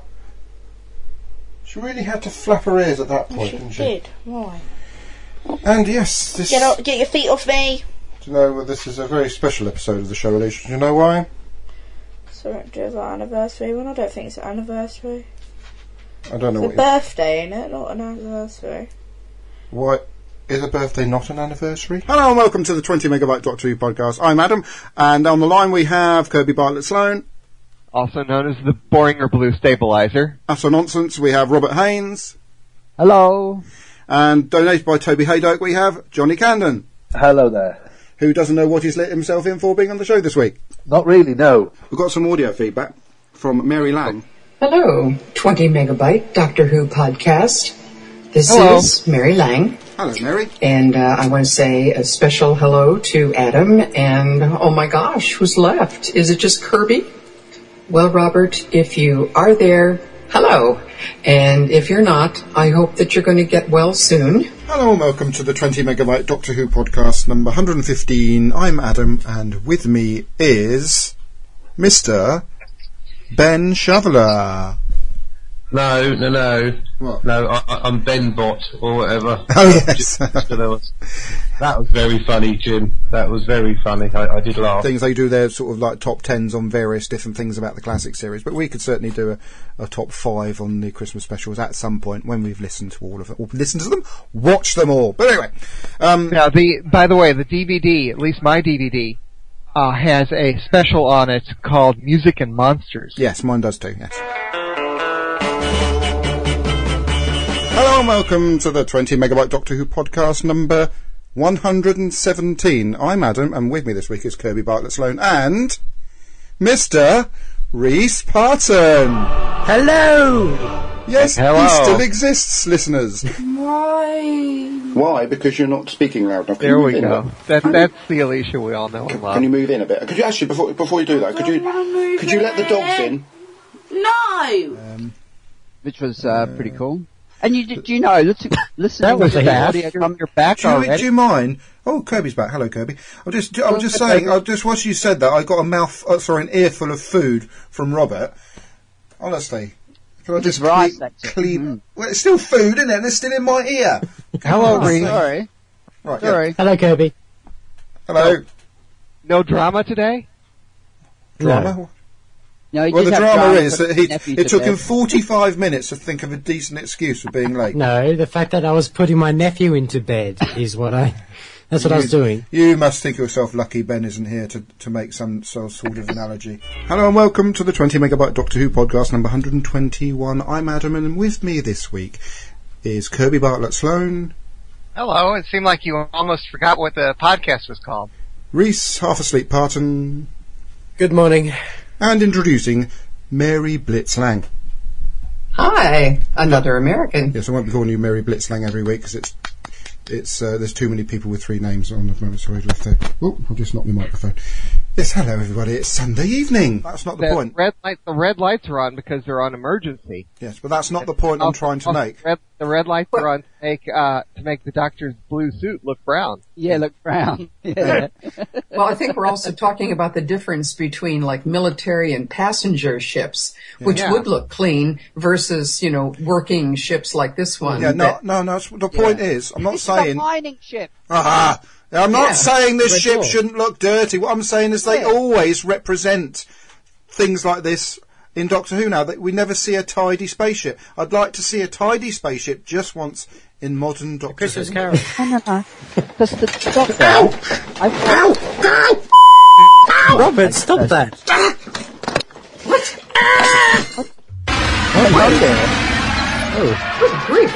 She really had to flap her ears at that point, didn't she? Did. Why? And yes, this... Get your feet off me! Do you know, this is a very special episode of the show, Alicia. Do you know why? So it is our anniversary one. I don't think it's an anniversary. I don't know it's what a birthday, isn't it? Not an anniversary. What? Is a birthday not an anniversary? Hello and welcome to the 20 megabyte Doctor Who podcast. I'm Adam, and on the line we have Kirby Bartlett-Sloan. Also known as the Boringer Blue Stabilizer. After Nonsense, we have Robert Haynes. Hello. And donated by Toby Haydock, we have Johnny Camden. Hello there. Who doesn't know what he's let himself in for being on the show this week? Not really, no. We've got some audio feedback from Mary Lang. Hello, 20 megabyte Doctor Who podcast. This Hello. is Mary Lang. Hello, Mary. And I want to say a special hello to Adam. And oh my gosh, who's left? Is it just Kirby? Well, Robert, if you are there, hello. And if you're not, I hope that you're going to get well soon. Hello and welcome to the 20 megabyte Doctor Who podcast number 115. I'm Adam, and with me is Mr. Ben Shoveler. No. What? No, I'm Ben Bot or whatever. Oh, yes. That was very funny, Jim. That was very funny. I did laugh. Things they do their sort of like top 10s on various different things about the classic series, but we could certainly do a top 5 on the Christmas specials at some point when we've listened to all of it. Or listened to them, watch them all. But anyway. By the way, the DVD, at least my DVD, has a special on it called Music and Monsters. Yes, mine does too, yes. Hello and welcome to the 20 megabyte Doctor Who podcast number 117. I'm Adam, and with me this week is Kirby Bartlett-Sloan and Mr. Rhys Parton. Hello! Yes, Hello. he still exists, listeners. Why? Why? Because you're not speaking loud enough. There we go. That's the Alicia we all know and love. Can you move in a bit? Could you actually, before you do that, could you let the dogs in? No! Which was pretty cool. And do you know, listen That was to a the half. audio from your back Do already. you mind? Oh, Kirby's back. Hello, Kirby. I'm just saying. Once you said that, I got an earful of food from Robert. Honestly, can I just rice, clean? Well, it's still food, isn't it? It's still in my ear. Hello, Rhys. Sorry. Right. Sorry. Yeah. Hello, Kirby. Hello. No drama today? Drama. No. No, he Well, did the have drama is for that his nephew it took today. him 45 minutes to think of a decent excuse for being late. No, the fact that I was putting my nephew into bed is what that's what I was doing. You must think yourself lucky Ben isn't here to make some sort of analogy. Hello and welcome to the 20 megabyte Doctor Who podcast number 121. I'm Adam, and with me this week is Kirby Bartlett-Sloan. Hello, it seemed like you almost forgot what the podcast was called. Rhys Half Asleep Parton. Good morning. And introducing Mary Blitzlang. Hi, another American. Yes, I won't be calling you Mary Blitzlang every week because it's there's too many people with 3 names on at the moment, so I'd left there. Oh, I've just knocked the microphone. Yes, hello everybody, it's Sunday evening. That's not the point. The red lights are on because they're on emergency. Yes, but that's not the point I'm trying to make. The red lights are on to make the doctor's blue suit look brown. Yeah, look brown. Yeah. Well, I think we're also talking about the difference between like military and passenger ships, which Yeah. would look clean versus, working ships like this one. Yeah, no. The point is, I'm not saying. mining ship. I'm not saying this ship sure. shouldn't look dirty. What I'm saying is they always represent things like this in Doctor Who now, that we never see a tidy spaceship. I'd like to see a tidy spaceship just once in modern Doctor Christmas Who. Carol. No. Because the doctor... Ow! Robert, stop that. Good grief.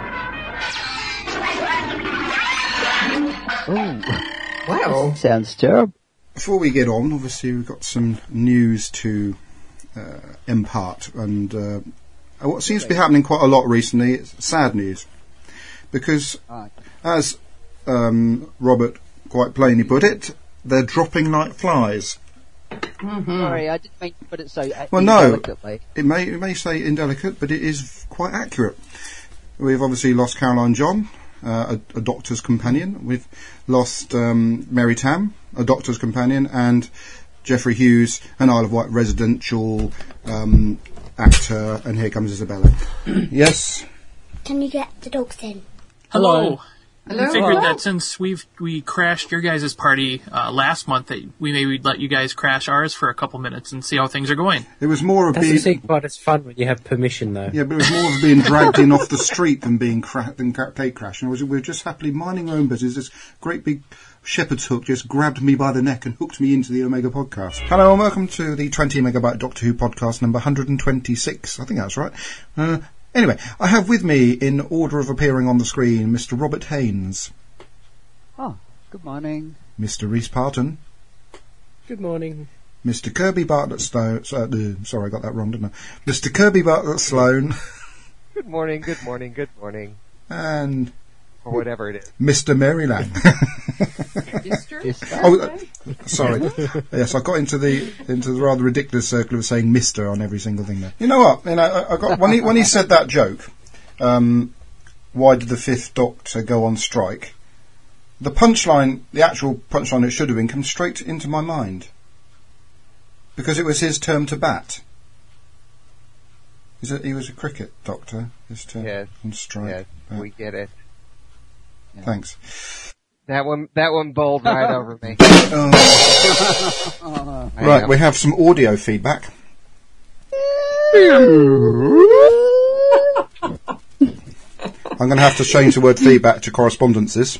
Oh, Wow. sounds terrible. Before we get on, obviously we've got some news to impart, and what seems to be happening quite a lot recently is sad news. Because, as Robert quite plainly put it, they're dropping like flies. Sorry, I didn't mean to put it so Well, no, indelicately. it may say indelicate, but it is quite accurate. We've obviously lost Caroline John, a doctor's companion. We've lost Mary Tam, a doctor's companion, and Geoffrey Hughes, an Isle of Wight residential actor, and here comes Isabella. Yes? Can you get the dogs in? Hello. Hello. I figured that since we crashed your guys' party last month, that we maybe let you guys crash ours for a couple minutes and see how things are going. It was more of being... Doesn't seem quite as fun when you have permission, though. Yeah, but it was more of being dragged in off the street than being gate crashed. And we were just happily minding our own business. This great big shepherd's hook just grabbed me by the neck and hooked me into the Omega podcast. Hello and welcome to the 20 Megabyte Doctor Who podcast number 126. I think that's right. Anyway, I have with me, in order of appearing on the screen, Mr. Robert Haynes. Oh, good morning. Mr. Rhys Parton. Good morning. Mr. Kirby Bartlett Stone. Sorry, I got that wrong, didn't I? Mr. Kirby Bartlett Sloan. Good morning, good morning, good morning. And... or whatever it is. Mr. Maryland. Oh, sorry. Yes, I got into the rather ridiculous circle of saying Mr. on every single thing there. You know what? I got when he said that joke. Why did the Fifth Doctor go on strike? The punchline, the actual punchline it should have been, come straight into my mind because it was his term to bat. He was a cricket doctor. His term on strike. Yes, we get it. Yeah. Thanks. That one bowled right over me. Right, we have some audio feedback. I'm going to have to change the word feedback to correspondences.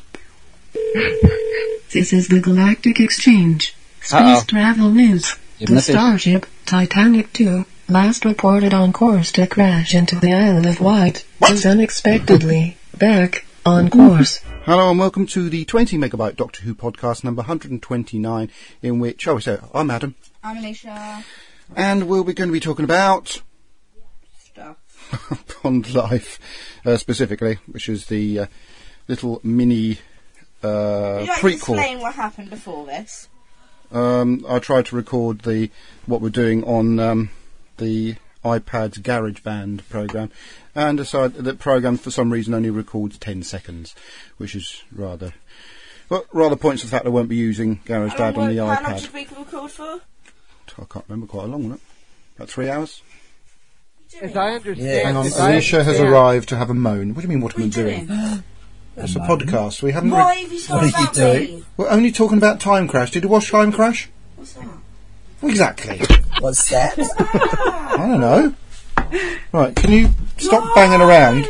This is the Galactic Exchange. Space travel news. The starship Titanic II, last reported on course to crash into the Isle of Wight, is unexpectedly back on course. Hello and welcome to the 20 Megabyte Doctor Who podcast number 129, in which, I'm Adam. I'm Alicia. And we're going to be talking about... stuff. Bond Life, specifically, which is the little mini Would you like prequel. to explain what happened before this? I tried to record what we're doing on the iPad's GarageBand program, and decided that program for some reason only records 10 seconds, which is rather points to the fact I won't be using GarageBand on the iPad. How long did we record for? I can't remember, quite a long one. About 3 hours. As I understand, Hang on, Alicia has arrived to have a moan. What do you mean, what am I doing? It's a podcast. We haven't. Why have you told about me? We're only talking about Time Crash. Did you watch Time Crash? What's that? Exactly. What's that? I don't know. Right, can you stop banging around?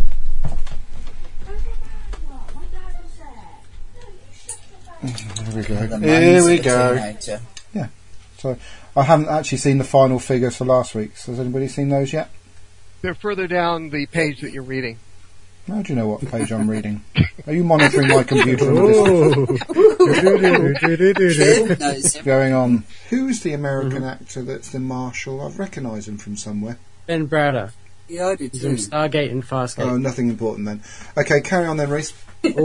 Here we go. Here we go. Yeah. So I haven't actually seen the final figures for last week's. Has anybody seen those yet? they're further down the page that you're reading. How do you know what page I'm reading? Are you monitoring my computer? Going on. Who's the American actor that's the Marshal? I recognise him from somewhere. Ben Browder. Yeah, I did He's too. in Stargate and Farscape. Oh, nothing important then. Okay, carry on then, Rhys.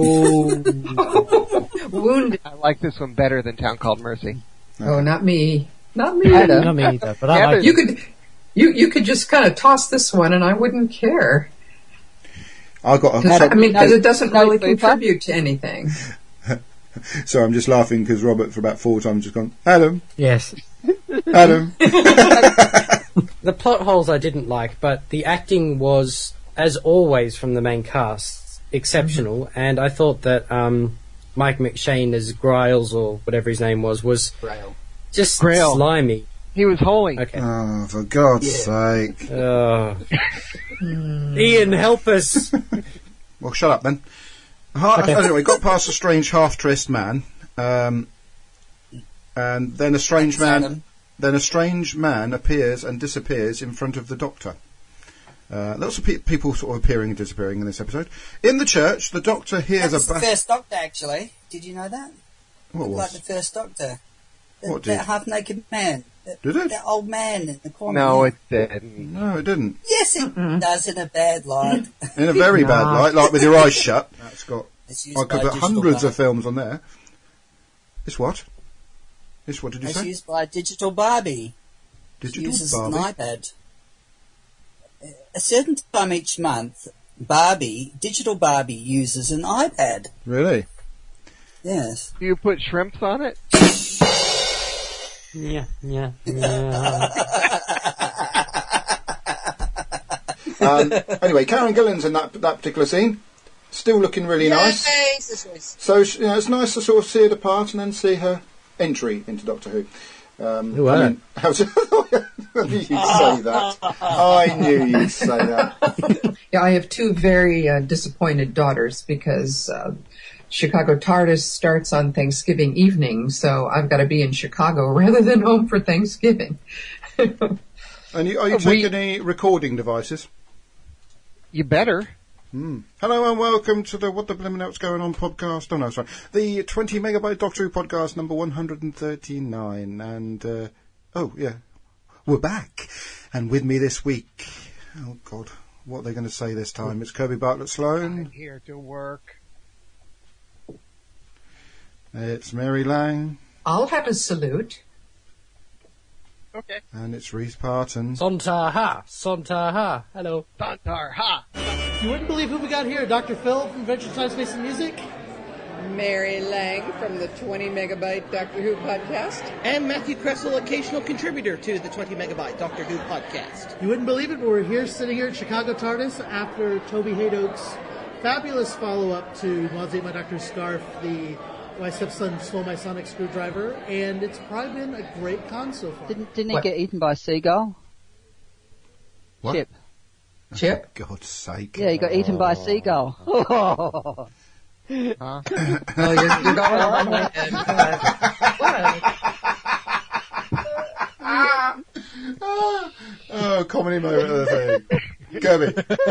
Wounded. I like this one better than Town Called Mercy. Oh, not me. Not me. Not me either, but I like it. You could just kind of toss this one and I wouldn't care. I got. Because it doesn't really contribute to anything. So I'm just laughing because Robert, for about 4 times, just gone, Adam. Yes. Adam. The plot holes I didn't like, but the acting was, as always from the main cast, exceptional. And I thought that Mike McShane as Griles, or whatever his name was just slimy. He was holy. Okay. Oh, for God's sake. Ian, help us. Well, shut up then. Anyway, got past a strange half-dressed man, and then a strange man. Then a strange man appears and disappears in front of the Doctor. Lots of people sort of appearing and disappearing in this episode. In the church, the Doctor hears That's the first Doctor, actually. Did you know that? What was? Like the first Doctor. What That did? half-naked man Did it? That old man in the corner. No, yeah. it didn't. No, it didn't. Yes, it does in a bad light. In a very bad light, like with your eyes shut. That's got. It's used I by could put digital hundreds Barbie. of films on there. It's what? It's what did you It's say? used by Digital Barbie. Digital It uses Barbie? an iPad. A certain time each month, Digital Barbie uses an iPad. Really? Yes. Do you put shrimps on it? Yeah. Anyway, Karen Gillan's in that particular scene. Still looking really nice. So it's nice to sort of see her depart and then see her entry into Doctor Who. How's it? I knew you'd say that. I knew you'd say that. Yeah, I have two very disappointed daughters because Chicago TARDIS starts on Thanksgiving evening, so I've got to be in Chicago rather than home for Thanksgiving. And are you taking any recording devices? You better. Hello and welcome to the What the Blimmin' Out's Going On podcast. Oh no, sorry. The 20 megabyte Doctor Who podcast number 139. And, we're back. And with me this week, oh God, what are they going to say this time? It's Kirby Bartlett-Sloan. I'm here to work. It's Mary Lang. I'll have a salute. Okay. And it's Rhys Parton. Sontar ha. Hello. Sontar ha. You wouldn't believe who we got here. Dr. Phil from Adventure Time, Space and Music. Mary Lang from the 20 Megabyte Doctor Who podcast. And Matthew Kressel, occasional contributor to the 20 Megabyte Doctor Who podcast. You wouldn't believe it, but we're here sitting here at Chicago TARDIS after Toby Haydock's fabulous follow-up to Mozzie My Doctor's Scarf, My Stepson Stole My Sonic Screwdriver, and it's probably been a great con so far. Didn't he get eaten by a seagull? What? Chip? For God's sake. Yeah, he got eaten by a seagull. Oh, you're going on my head. Oh, comedy moment of the thing. Kirby.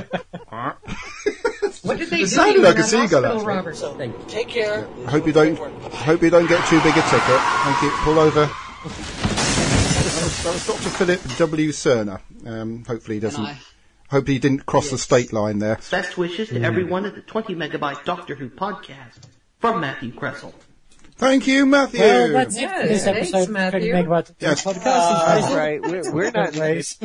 What did they It do? sounded like a seagull, Hospital, actually. Robert? So, take care. Hope you don't get too big a ticket. Thank you. Pull over. That was Dr. Philip W. Cerner. Hopefully he doesn't. Hope he didn't cross the state line there. Best wishes to everyone at the 20 Megabyte Doctor Who podcast from Matthew Kressel. Thank you, Matthew. Well, that's it for this Thanks, episode of Matthew. 20 Megabyte Yes. podcast. That's right. We're not Yes,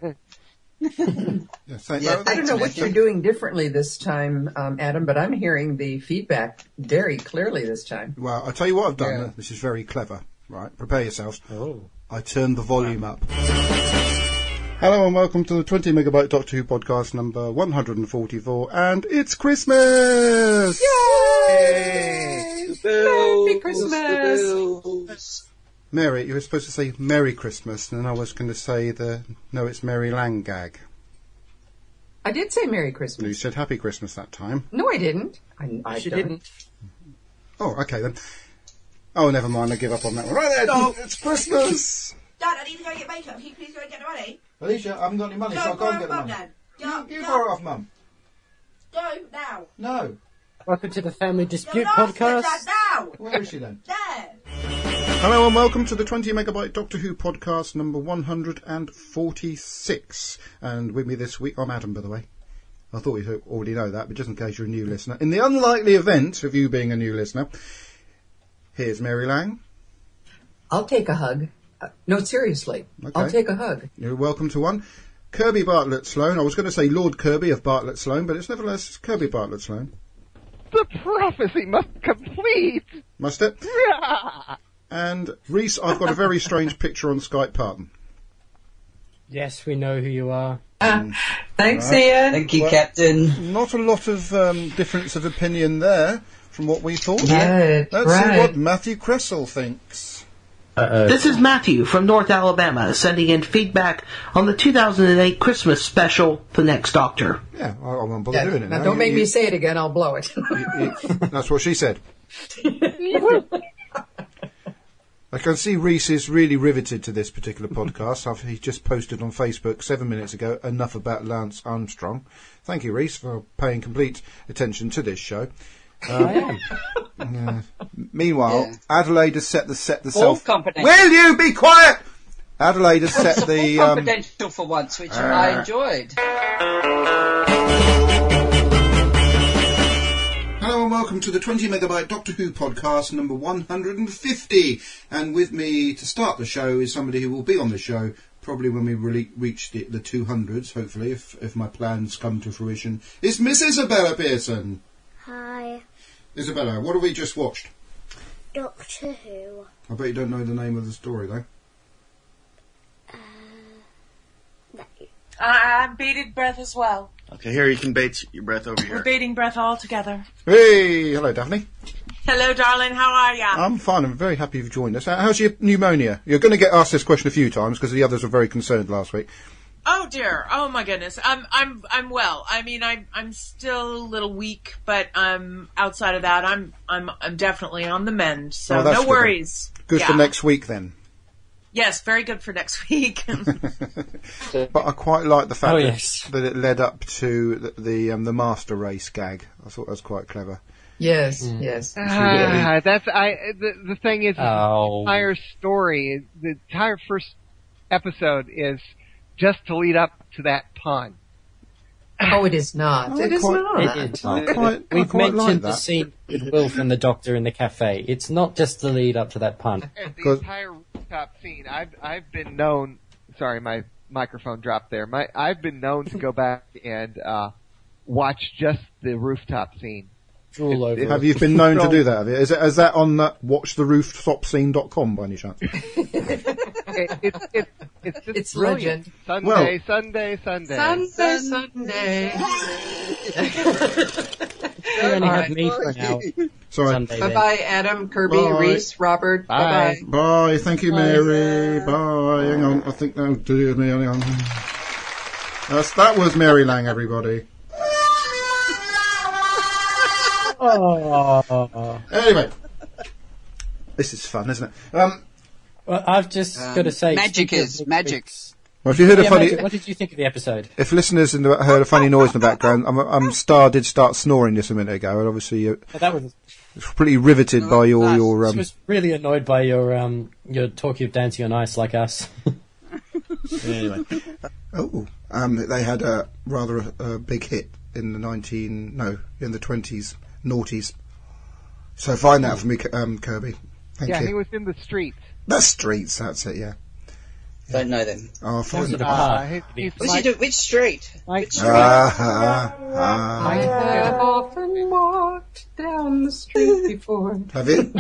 thank Yeah, I don't know what you're doing differently this time, Adam, but I'm hearing the feedback very clearly this time. Well, I'll tell you what I've done. Yeah. This is very clever. Right, prepare yourselves. Oh. I turned the volume up. Hello and welcome to the 20 Megabyte Doctor Who podcast number 144, and it's Christmas! Yay! Happy Christmas! Mary, you were supposed to say Merry Christmas, and then I was going to say no, it's Mary Lang gag. I did say Merry You Christmas. said Happy Christmas that time. No, I didn't. I didn't. Oh, okay then. Oh, never mind, I give up on that one. Right then, it's Christmas! Dad, I need to go get makeup. Can you please go and get the money? Alicia, I haven't got any money, so I'll go and get the money. You borrow it off Mum. Go now. No. Welcome to the Family Dispute You're not podcast. Dad, now. Where is she then? There. Hello and welcome to the 20 Megabyte Doctor Who podcast number 146. And with me this week, I'm Adam, by the way. I thought you already know that, but just in case you're a new listener. In the unlikely event of you being a new listener, here's Mary Lang. I'll take a hug. No, seriously. Okay. I'll take a hug. You're welcome to one. Kirby Bartlett-Sloan. I was going to say Lord Kirby of Bartlett-Sloan, but it's nevertheless Kirby Bartlett-Sloan. The prophecy must complete. Must it? And Rhys, I've got a very strange picture on Skype, pardon. Yes, we know who you are. Thanks, Ian. Thank you, Captain. Not a lot of difference of opinion there from what we thought. Right, Let's see right. what Matthew Kressel thinks. This is Matthew from North Alabama sending in feedback on the 2008 Christmas special, The Next Doctor. Yeah, I won't bother doing it Now, now. don't make me say it again. I'll blow it. That's what she said. I can see Rhys is really riveted to this particular podcast. He just posted on Facebook 7 minutes ago, enough about Lance Armstrong. Thank you, Rhys, for paying complete attention to this show. I am. Meanwhile, Yeah. Adelaide has set the All self. company. Will you be quiet? Adelaide has set the... confidential for once, which I enjoyed. Hello and welcome to the 20 Megabyte Doctor Who podcast number 150. And with me to start the show is somebody who will be on the show probably when we reach the 200s, hopefully, if my plans come to fruition. It's Miss Isabella Pearson. Hi. Isabella, what have we just watched? Doctor Who. I bet you don't know the name of the story, though. No. I'm bated breath as well. Okay, here you can bait your breath over here. We're baiting breath all together. Hey, hello, Daphne. Hello, darling. How are ya? I'm fine. I'm very happy you've joined us. How's your pneumonia? You're going to get asked this question a few times because the others were very concerned last week. Oh dear. Oh my goodness. I'm well. I mean, I'm still a little weak, but outside of that, I'm definitely on the mend. So that's no worries. Good for next week then. Yes, very good for next week. But I quite like the fact that it led up to the master race gag. I thought that was quite clever. Yes, yes. The thing is, the entire story, the entire first episode is just to lead up to that pun. Oh, it is not. It is not. We've mentioned the scene with Wilf and the Doctor in the cafe. It's not just the lead up to that pun. The entire rooftop scene, I've been known. Sorry, my microphone dropped there. I've been known to go back and watch just the rooftop scene. Have you been known to do that? Have you? Is that on watchtherooftopscene.com by any chance? It's legend. Sunday. You only have me for an hour. Sorry. Bye-bye, Adam, Kirby, Reese, Robert. Bye. Bye. Thank you, Mary. Bye. Hang on. I think that'll do me. Hang on. That was Mary Lang, everybody. Anyway, this is fun, isn't it? Well, I've just got to say, magic is magic. Well, if you heard a funny, what did you think of the episode? If listeners heard a funny noise in the background, did start snoring just a minute ago, and obviously that was pretty riveted by your. I was really annoyed by your talking of Dancing on Ice like us. Anyway, they had a rather big hit in the 20s. Noughties. So find that for me, Kirby. Thank you. Yeah, he was in the streets. The streets, that's it, yeah. Don't know them. Oh, find which street? I have often walked down the street before. Have you?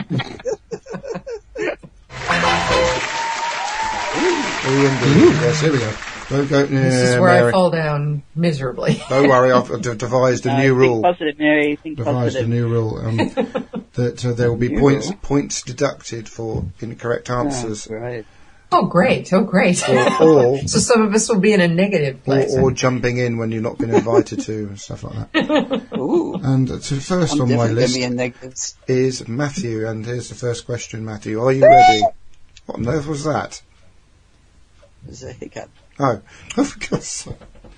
Yes, here we go. Don't go near This is where Mary. I fall down miserably. Don't worry, I've devised a new rule. Think positive, Mary. Think Devised positive. a new rule that there will be points deducted for incorrect answers. Right. Oh, great. Or so some of us will be in a negative place. Or jumping in when you've not been invited to, and stuff like that. Ooh. And so first on my list is Matthew, and here's the first question, Matthew. Are you ready? What on earth was that? It was a hiccup. Oh, for God's sake.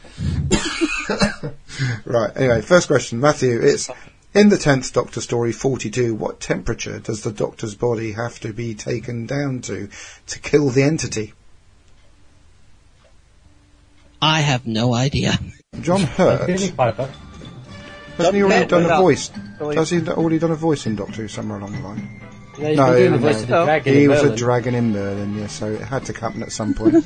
Right, anyway, first question, Matthew. It's in the 10th Doctor story 42, what temperature does the Doctor's body have to be taken down to kill the entity? I have no idea. John Hurt. Hasn't he already done a voice? Has he already done a voice in Doctor Who somewhere along the line? Yeah, he's been doing the voice of the dragon he in was Merlin. a dragon in Merlin, yes, so it had to happen at some point.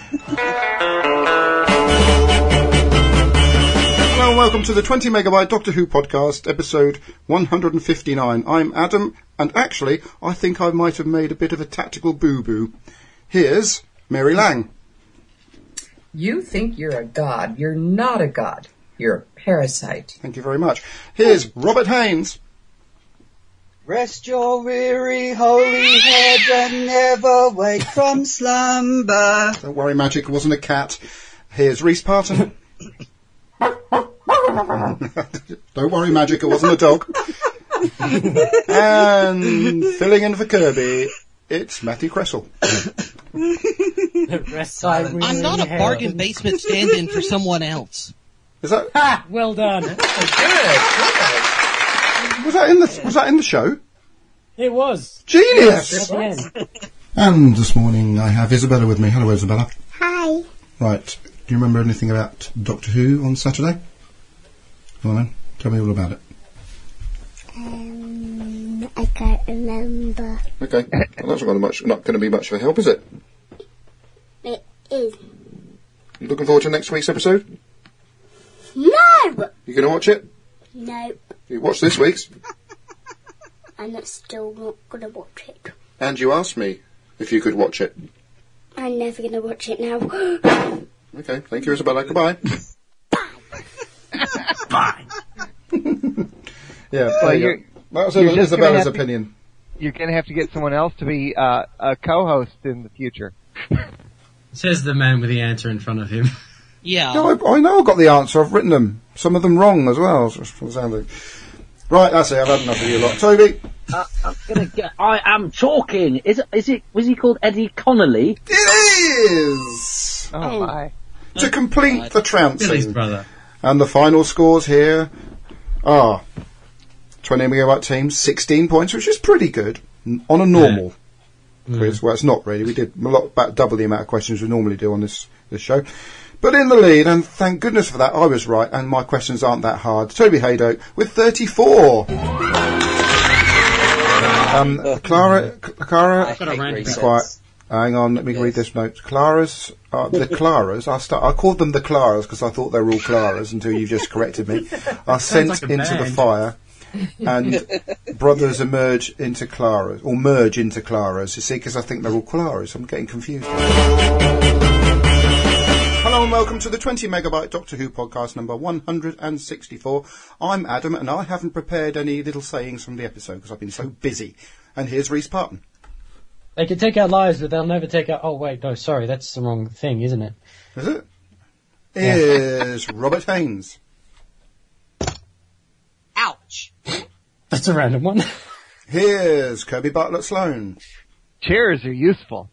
Hello and welcome to the 20 Megabyte Doctor Who podcast, episode 159. I'm Adam, and actually, I think I might have made a bit of a tactical boo-boo. Here's Mary Lang. You think you're a god. You're not a god. You're a parasite. Thank you very much. Here's Robert Haynes. Rest your weary, holy head and never wake from slumber. Don't worry, Magic, it wasn't a cat. Here's Reese Parton. Don't worry, Magic, it wasn't a dog. And filling in for Kirby, it's Matthew Cressel. I'm not a bargain basement stand-in for someone else. Is that? Ha! Well done. Was that in the show? It was. Genius. At the end. And this morning I have Isabella with me. Hello, Isabella. Hi. Right. Do you remember anything about Doctor Who on Saturday? Come on then. Tell me all about it. I can't remember. Okay. Well, that's not going to be much of a help, is it? It is. You looking forward to next week's episode? No! You going to watch it? Nope. You watched this week's? I'm still not going to watch it. And you asked me if you could watch it. I'm never going to watch it now. Okay. Thank you, Isabella. Goodbye. Bye. Yeah. Well, that was you're just Isabella's gonna have opinion. You're going to have to get someone else to be a co-host in the future. Says the man with the answer in front of him. Yeah. No, I know I've got the answer. I've written them. Some of them wrong as well. From the sound of it. Right, that's it. I've had enough of you lot. Toby? I am talking. Was he called Eddie Connolly? It is! Oh my. To complete the trouncing. Billy's brother. And the final scores here are 20 megabyte team, 16 points, which is pretty good on a normal quiz. Well, it's not really. We did about double the amount of questions we normally do on this show. But in the lead, and thank goodness for that, I was right, and my questions aren't that hard. Toby Haydock with 34. Clara, be quiet. Hang on, let me read this note. The Claras, I called them the Claras because I thought they were all Claras until you just corrected me, are sent into the fire, and brothers emerge into Claras, or merge into Claras, you see, because I think they're all Claras. I'm getting confused. Hello and welcome to the 20 megabyte Doctor Who podcast number 164. I'm Adam, and I haven't prepared any little sayings from the episode because I've been so busy. And here's Rhys Parton. They can take out lives, but they'll never take out... Oh, wait, no, sorry, that's the wrong thing, isn't it? Is it? Here's Robert Haynes. Ouch. That's a random one. Here's Kirby Bartlett Sloan. Chairs are useful.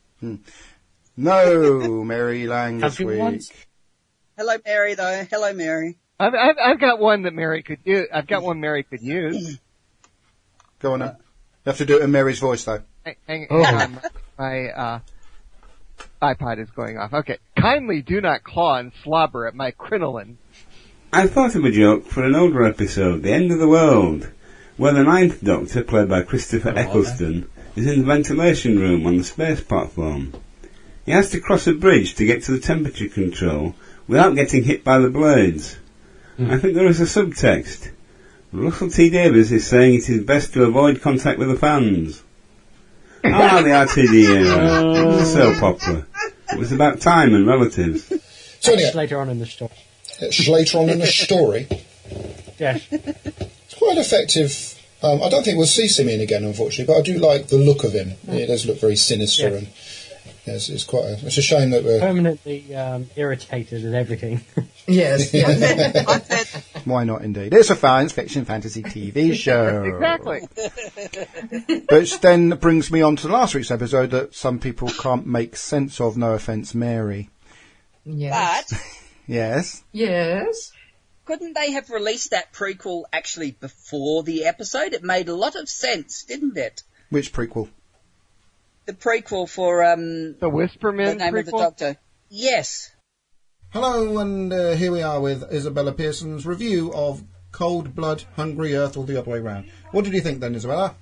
No, Mary Lang this week. Hello, Mary, though. Hello, Mary. I've got one that Mary could use. I've got one Mary could use. Go on then. You have to do it in Mary's voice, though. Hang on. My iPod is going off. Okay. Kindly do not claw and slobber at my crinoline. I thought of a joke for an older episode, The End of the World, where the Ninth Doctor, played by Christopher Eccleston, is in the ventilation room on the space platform. He has to cross a bridge to get to the temperature control without getting hit by the blades. I think there is a subtext. Russell T Davies is saying it is best to avoid contact with the fans. The RTD era. It was a soap opera. It was about time and relatives. So anyway, later on in the story. Later on in the story? Yeah. It's quite effective. I don't think we'll see Simeon again, unfortunately, but I do like the look of him. He does look very sinister, and yes, it's quite. It's a shame that we're permanently irritated at everything. Yes. Why not, indeed? It's a science fiction fantasy TV show. Exactly. Which then brings me on to last week's episode that some people can't make sense of. No offence, Mary. Yes. But yes. Couldn't they have released that prequel actually before the episode? It made a lot of sense, didn't it? Which prequel? The prequel for the Whisperman the name prequel? of the Doctor. Yes. Hello, and here we are with Isabella Pearson's review of Cold Blood, Hungry Earth, or the other way round. What did you think then, Isabella?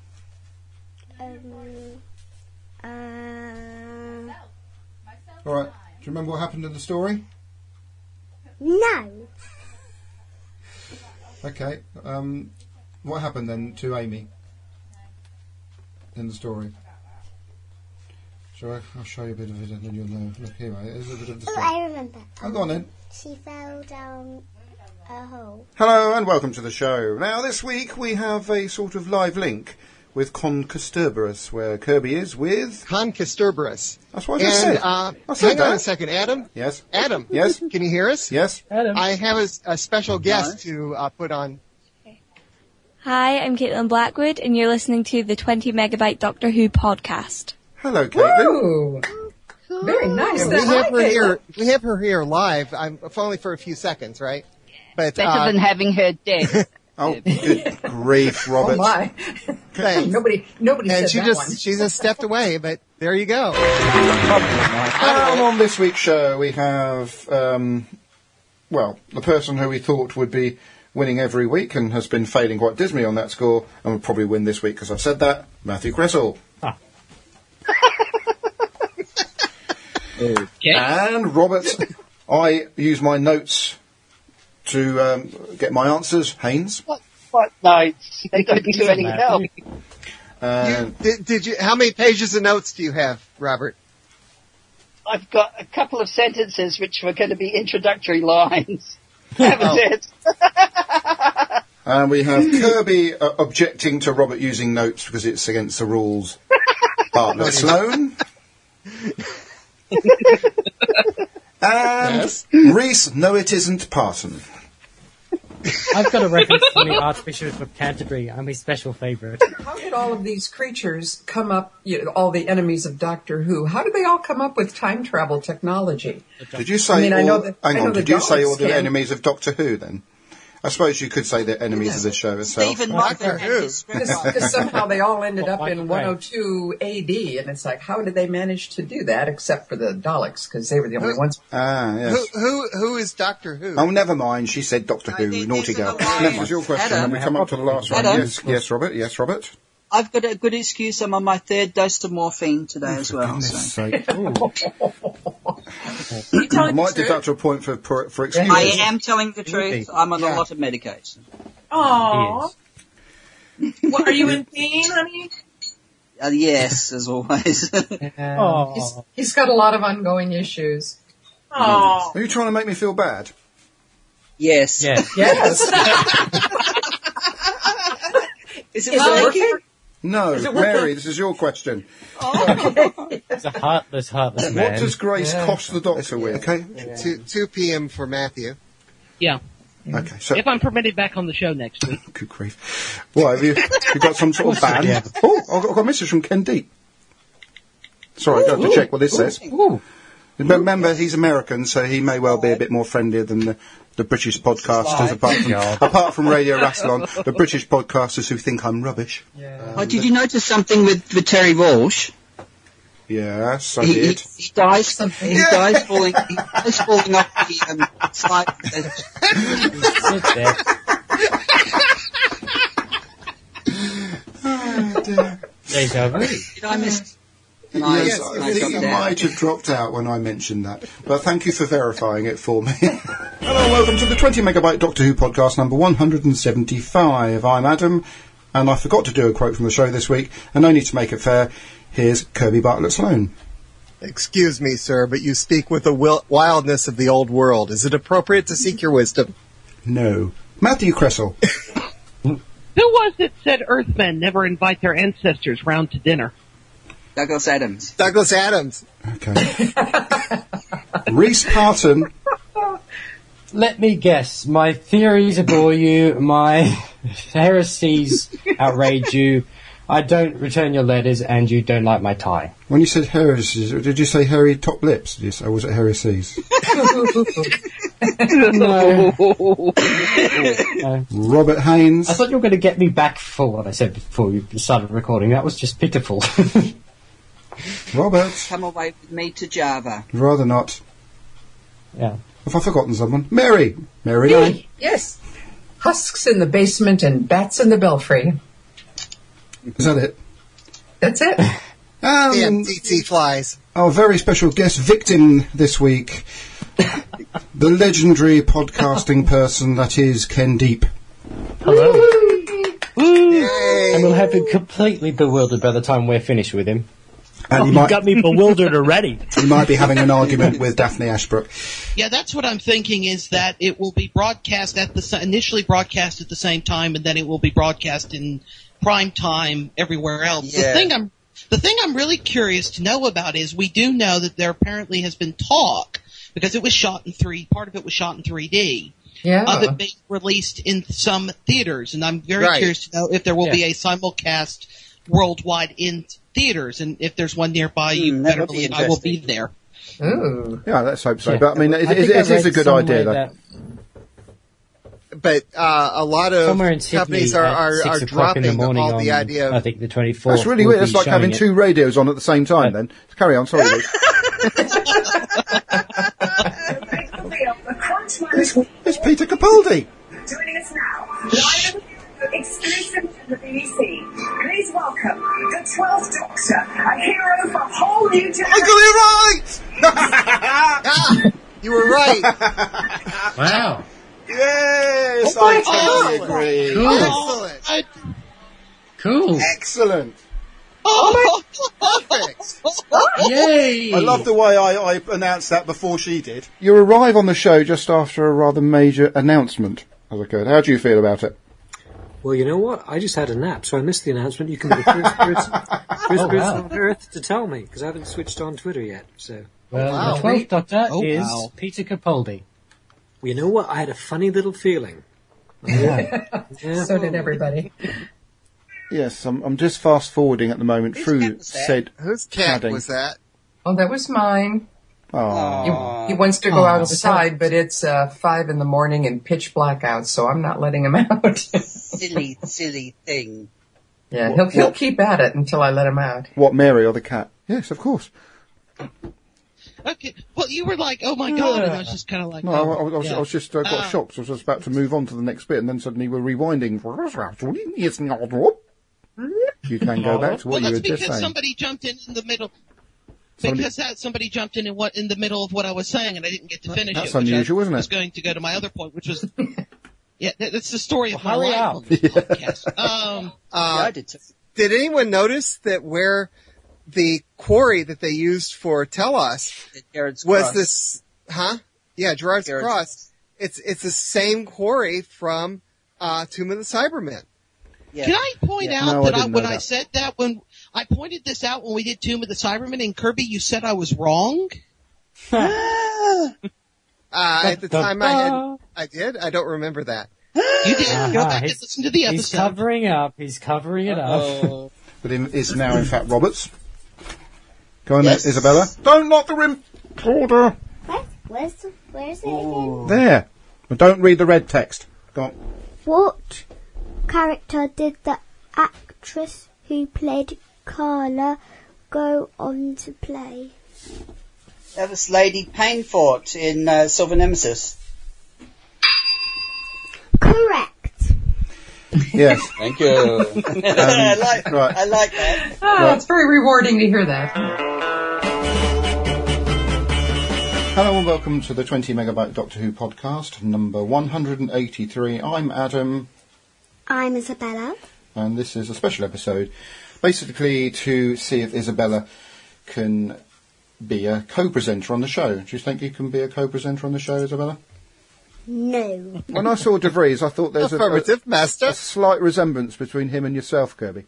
All right. Do you remember what happened in the story? No. Okay. What happened then to Amy in the story? I'll show you a bit of it and then you'll know. Look, here, here's a bit of the story. I remember. Go on then. She fell down a hole. Hello and welcome to the show. Now this week we have a sort of live link with Concusterberus, where Kirby is with... Concusterberus. That's what I just said. Hang on a second, Adam. Yes? Adam. Yes? Can you hear us? Yes? Adam. I have a special guest to put on. Hi, I'm Caitlin Blackwood, and you're listening to the 20 Megabyte Doctor Who podcast. Hello, Caitlin. Ooh. Very nice. We have her here live. I'm only for a few seconds, right? But better than having her dead. Oh, good grief, Robert. Oh my! nobody And said that one. she just stepped away, but there you go. On this week's show, we have, the person who we thought would be winning every week and has been failing quite dismally on that score, and will probably win this week because I've said that, Matthew Cressel. Okay. And Robert, I use my notes to get my answers. Haynes. What notes? They don't do any help. Did you? How many pages of notes do you have, Robert? I've got a couple of sentences which were going to be introductory lines. That was it. And we have Kirby objecting to Robert using notes because it's against the rules. Bartlett Sloan. And Reese, no it isn't Parson. I've got a reference to the Archbishop of Canterbury. I'm his special favourite. How did all of these creatures come up, all the enemies of Doctor Who, how did they all come up with time travel technology? Did you say did you say all the enemies of Doctor Who then? I suppose you could say the enemies of the show itself. Stephen Moffat because somehow they all ended up in 102 AD, and it's like, how did they manage to do that, except for the Daleks, because they were the only ones. Ah, yes. Who is Doctor Who? Oh, never mind. She said Doctor Who, naughty girl. Never mind. Your question, and we come up to the last one. Yes, Robert. Yes, Robert. I've got a good excuse. I'm on my third dose of morphine today as well. Sake. I might deduct a point for excuse. I am telling the truth. I'm on a lot of medication. Aww. What, are you in pain, honey? Yes, as always. He's got a lot of ongoing issues. Aww. Are you trying to make me feel bad? Yes. Yes. Is it working? No, Mary, this is your question. It's a heartless man. What does Grace cost the Doctor with? Okay. 2 p.m. for Matthew. Yeah. Okay, so if I'm permitted back on the show next week. Good grief. What, have you got some sort of ban? Yeah. Oh, I've got a message from Ken Deep. Sorry, I have to check what this says. Remember, he's American, so he may well be a bit more friendlier than the British podcasters, apart from Radio Rassilon, the British podcasters who think I'm rubbish. Oh, did you notice something with Terry Walsh? Yes, I did. He dies falling off the slide. Deja vu. Did I miss? Yes, I think you might have dropped out when I mentioned that. But thank you for verifying it for me. Hello, welcome to the 20 Megabyte Doctor Who podcast number 175. I'm Adam, and I forgot to do a quote from the show this week, and only to make it fair, here's Kirby Bartlett Sloan. Excuse me, sir, but you speak with the wildness of the old world. Is it appropriate to seek your wisdom? No. Matthew Cressel. Who was it said Earthmen never invite their ancestors round to dinner? Douglas Adams. Douglas Adams. Okay. Reese Parton. Let me guess. My theories bore you. My heresies outrage you. I don't return your letters, and you don't like my tie. When you said heresies, did you say hairy top lips? Or was it heresies? No. Robert Haynes. I thought you were going to get me back for what I said before you started recording. That was just pitiful. Robert. Come away with me to Java. Rather not. Yeah. Have I forgotten someone? Mary. Mary. Me. Yes. Husks in the basement and bats in the belfry. Is that it? That's it. DT flies. Our very special guest victim this week, the legendary podcasting person that is Ken Deep. Hello. And we'll have him completely bewildered by the time we're finished with him. And you got me bewildered already. He might be having an argument with Daphne Ashbrook. Yeah, that's what I'm thinking, is that it will be broadcast initially broadcast at the same time, and then it will be broadcast in prime time everywhere else. Yeah. The thing I'm really curious to know about is, we do know that there apparently has been talk, because it was shot in part of it was shot in 3D. Yeah. Of it being released in some theaters, and I'm very curious to know if there will be a simulcast worldwide in theaters, and if there's one nearby, you better believe I will be there. Ooh. Yeah, let's hope so. Yeah. But I mean, it is a good idea, though. but a lot of Somewhere in Sydney companies at are 6 o'clock in dropping the morning all on, the idea of... I think the 24th. That's really will weird. It's be like having showing it. two radios on at the same time then. Carry on, sorry, Luke. It's Peter Capaldi. Joining us now, live exclusive to the BBC. Please welcome the 12th Doctor, a hero for a whole new generation. I got it right! You were right. Wow. Yes, Oh my I totally God. agree. Cool. Excellent. Cool. Excellent. Oh, perfect. Yay! I love the way I announced that before she did. You arrive on the show just after a rather major announcement has occurred. How do you feel about it? Well, you know what? I just had a nap, so I missed the announcement. You can be the first person on Earth to tell me, because I haven't switched on Twitter yet. So, Well, the 12th Doctor is Peter Capaldi. Well, you know what? I had a funny little feeling. Yeah. So did everybody. Yes, I'm just fast forwarding at the moment through said Whose cat padding. was that? Oh, that was mine. Oh. He wants to go outside, but it's 5 in the morning and pitch black out, so I'm not letting him out. Silly thing. Yeah, he'll keep at it until I let him out. What, Mary or the cat? Yes, of course. Okay. Well, you were like, "Oh my god," and I was just kind of like, No, I was just got shocked. I was just about to move on to the next bit, and then suddenly we're rewinding. You can go back to what you were that's just because saying. somebody jumped in the middle. Somebody jumped in the middle of what I was saying, and I didn't get to finish That's it. Which unusual, I isn't it? was going to go to my other point, which was, that's the story of my hurry life up. on this podcast. I did too. Did anyone notice that where the quarry that they used for Telos Gerard's was Cross. this? Huh? Yeah, Gerard's Cross. It's the same quarry from Tomb of the Cybermen. Yeah. Can I point out No, that I didn't when know I that. said that, when I pointed this out when we did Tomb of the Cybermen, and Kirby, you said I was wrong? At the time I did. I don't remember that. You did. Go back and listen to the episode. He's covering up. He's covering it up. But it's now, in fact, Roberts. Go on, Yes. Isabella. Don't lock the recorder. Where's it again? There. But don't read the red text. Go on. What character did the actress who played Carla go on to play? That was Lady Painfort in Silver Nemesis. Correct. Yes. Thank you. I like that. Oh, it's very rewarding to hear that. Hello and welcome to the 20 Megabyte Doctor Who podcast, number 183. I'm Adam. I'm Isabella. And this is a special episode, basically to see if Isabella can be a co-presenter on the show. Do you think you can be a co-presenter on the show, Isabella? No. When I saw De Vries, I thought there's Affirmative, Master. a slight resemblance between him and yourself, Kirby.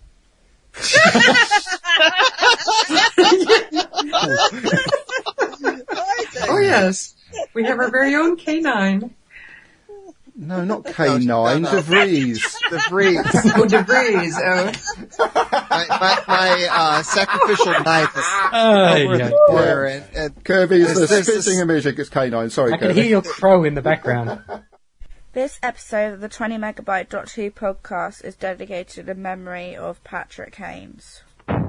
Oh, yes. We have our very own K9. No, not K9, De Vries. De Vries. Oh, De Vries. Oh. My sacrificial knife is over the door, and Kirby's the there's spitting image against K9. Sorry, I can Kirby. hear your crow in the background. This episode of the 20 Megabyte Doctor Who podcast is dedicated in memory of Patrick Haynes.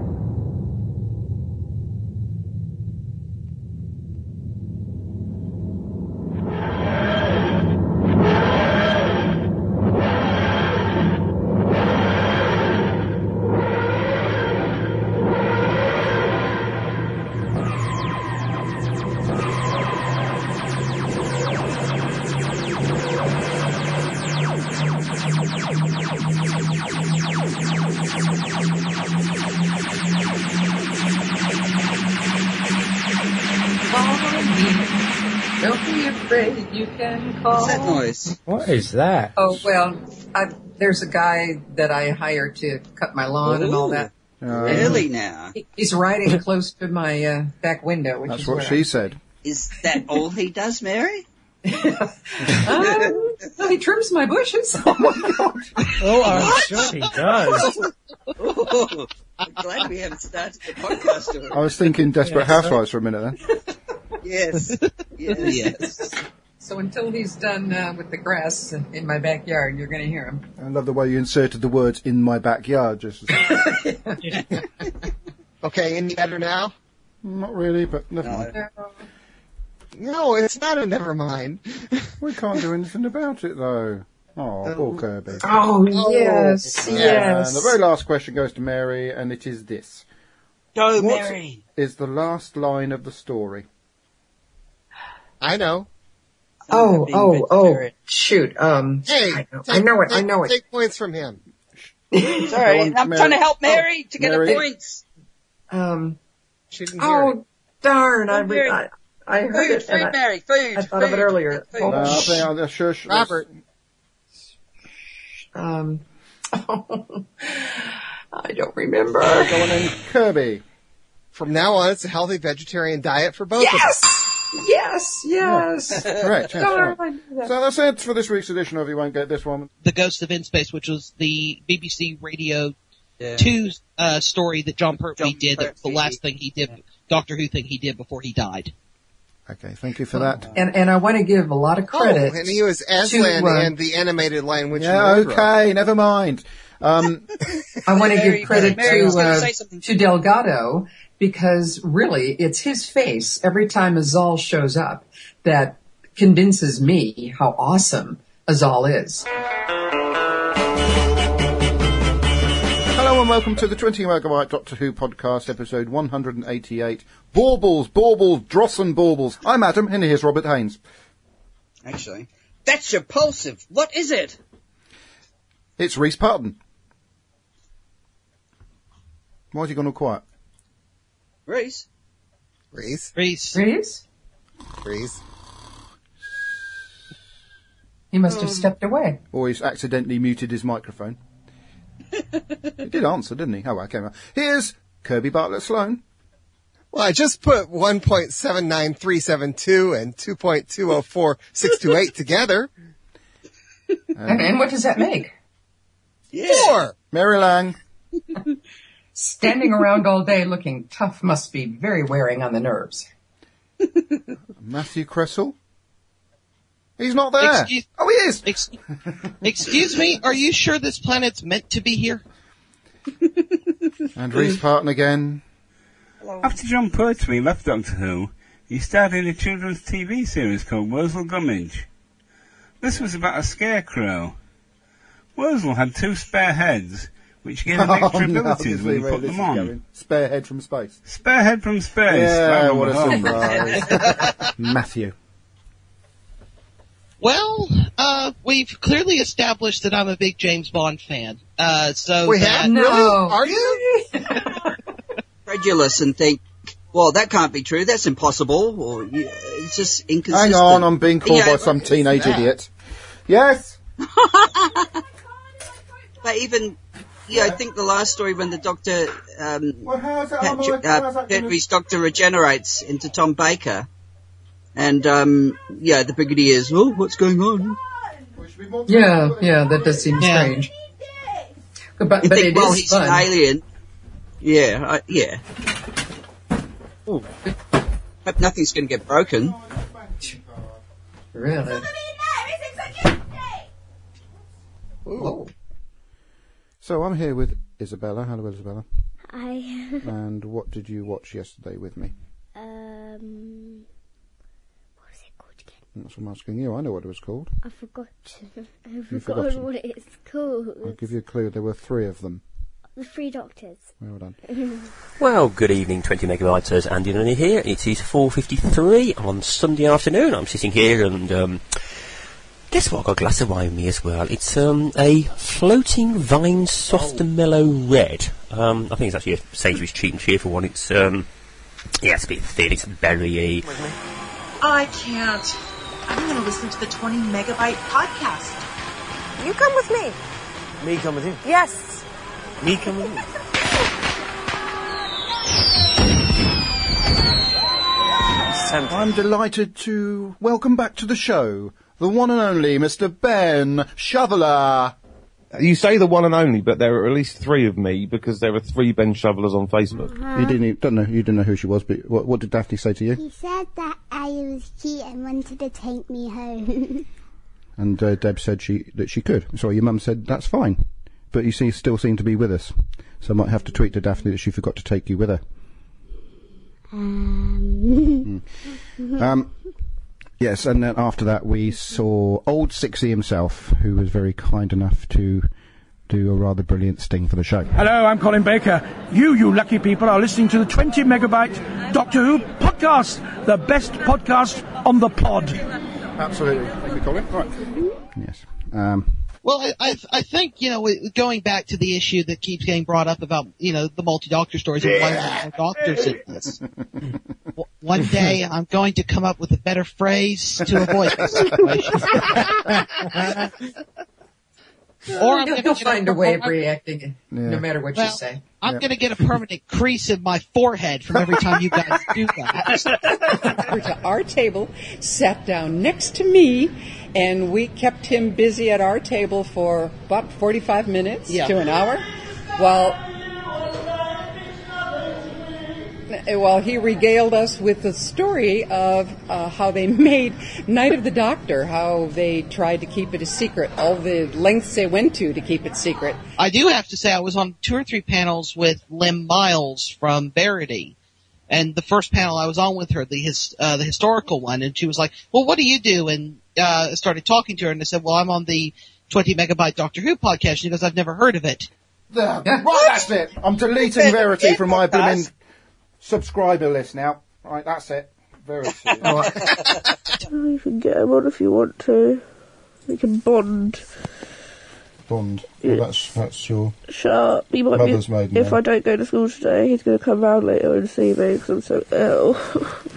Don't be afraid, you can call. What's that noise? What is that? Oh, well, there's a guy that I hire to cut my lawn and all that. Really now? He's riding close to my back window. Which That's is what where she said. Is that all he does, Mary? well, he trims my bushes. Oh, I'm sure he does. Oh, I'm glad we haven't started the podcast already. I was thinking Desperate Housewives for a minute then. Yes. Yes. So until he's done with the grass in my backyard, you're going to hear him. I love the way you inserted the words "in my backyard." Just Okay, any better now? Not really, but never mind. No, it's not a never mind. We can't do anything about it, though. Oh, poor Kirby. Oh, yes, yes. And the very last question goes to Mary, and it is this. Go, Mary. What is the last line of the story? I know. Oh, shoot. Hey, I know it. Take points from him. Sorry, I'm trying to help Mary to get the points. She didn't hear it. Darn, I heard it. Food, Mary, food. I thought of it earlier. Shush. Robert. I don't remember. Go on in, Kirby. From now on, it's a healthy vegetarian diet for both of us. Yes. Correct. Darn, Right. So that's it for this week's edition of You Won't Get This One. The Ghost of In Space, which was the BBC Radio 2 story that John Pertwee did. That was the last thing he did, Doctor Who thing he did before he died. Okay, thank you for that. And I want to give a lot of credit. And he was Aslan and the animated Lion Witch. Yeah, okay, never mind. I want to give credit to Delgado, because really it's his face every time Azal shows up that convinces me how awesome Azal is. Hello and welcome to the 20 Megabyte Doctor Who podcast, episode 188. Baubles, dross and baubles. I'm Adam, and here's Robert Haynes. Actually, that's repulsive. What is it? It's Rhys Parton. Why has he gone all quiet? Rhys. He must have stepped away. Or he's accidentally muted his microphone. He did answer, didn't he? Oh, okay. Here's Kirby Bartlett Sloan. Well, I just put 1.79372 and 2.204628 together. And what does that make? 4! Mary Lang. Standing around all day looking tough must be very wearing on the nerves. Matthew Kressel. He's not there. He is. Excuse me, are you sure this planet's meant to be here? And Rhys Parton again. Hello. After John Pertwee left Doctor Who, he starred in a children's TV series called Wurzel Gummidge. This was about a scarecrow. Wurzel had 2 spare heads, which gave him extra abilities when you put them on. Spare head from space. Spare head from space. Yeah, what a surprise. Matthew. Well, we've clearly established that I'm a big James Bond fan. We have? No. Really? Are you? Credulous and think, well, that can't be true. That's impossible. Or it's just inconsistent. Hang on, I'm being called by some teenage idiot. Yes. But even, I think the last story when the Doctor, Pertwee's Doctor regenerates into Tom Baker. And, the Brigadier's, what's going on? Yeah, that does seem strange. But it is he's fun. An alien. Yeah. Ooh. Hope nothing's going to get broken. Really? Ooh. So I'm here with Isabella. Hello, Isabella. Hi. And what did you watch yesterday with me? That's what I'm asking you. I know what it was called. I forgot. I've forgotten what it's called. I'll give you a clue. There were 3 of them. The 3 Doctors. Well done. Well, good evening, 20 Megabytes. Andy Nunny here. It is 4:53 on Sunday afternoon. I'm sitting here and, guess what? I've got a glass of wine with me as well. It's a floating vine soft and mellow red. I think it's actually a Sainsbury's cheap and cheerful one. It's, it's a bit thin. It's berry-y. I can't. I'm going to listen to the 20 Megabyte podcast. You come with me. Me come with you? Yes. Me come with you? I'm delighted to welcome back to the show the one and only Mr. Ben Shoveler. You say the one and only, but there are at least 3 of me because there are 3 Ben Shovelers on Facebook. You didn't know who she was, but what did Daphne say to you? He said that I I was cute and wanted to take me home. And Deb said that she could. Sorry, your mum said that's fine. But you still seem to be with us. So I might have to tweet to Daphne that she forgot to take you with her. Yes, and then after that we saw old Sixie himself, who was very kind enough to do a rather brilliant sting for the show. Hello, I'm Colin Baker. You lucky people are listening to the 20 Megabyte Doctor Who podcast, the best podcast on the pod. Absolutely. Thank you, Colin. Right. Yes. Well, I think, going back to the issue that keeps getting brought up about, the multi-doctor stories and why there are no doctors in this. One day I'm going to come up with a better phrase to avoid this situation. Or you'll find a way of reacting, no matter what you say. I'm going to get a permanent crease in my forehead from every time you guys do that. To our table, sat down next to me, and we kept him busy at our table for about 45 minutes to an hour, while he regaled us with the story of how they made Night of the Doctor, how they tried to keep it a secret, all the lengths they went to keep it secret. I do have to say I was on 2 or 3 panels with Lim Miles from Verity, and the first panel I was on with her, the historical one, and she was like, well, what do you do? And I started talking to her, and I said, well, I'm on the 20 Megabyte Doctor Who podcast. She goes, I've never heard of it. Right, that's it. I'm deleting Verity from my blooming subscriber list now. Right, that's it. Verity. You can get him on if you want to. We can bond. Bond. Yeah. Well, that's your Shut up. He might mother's maiden if name. I don't go to school today, he's going to come round later and see me because I'm so ill.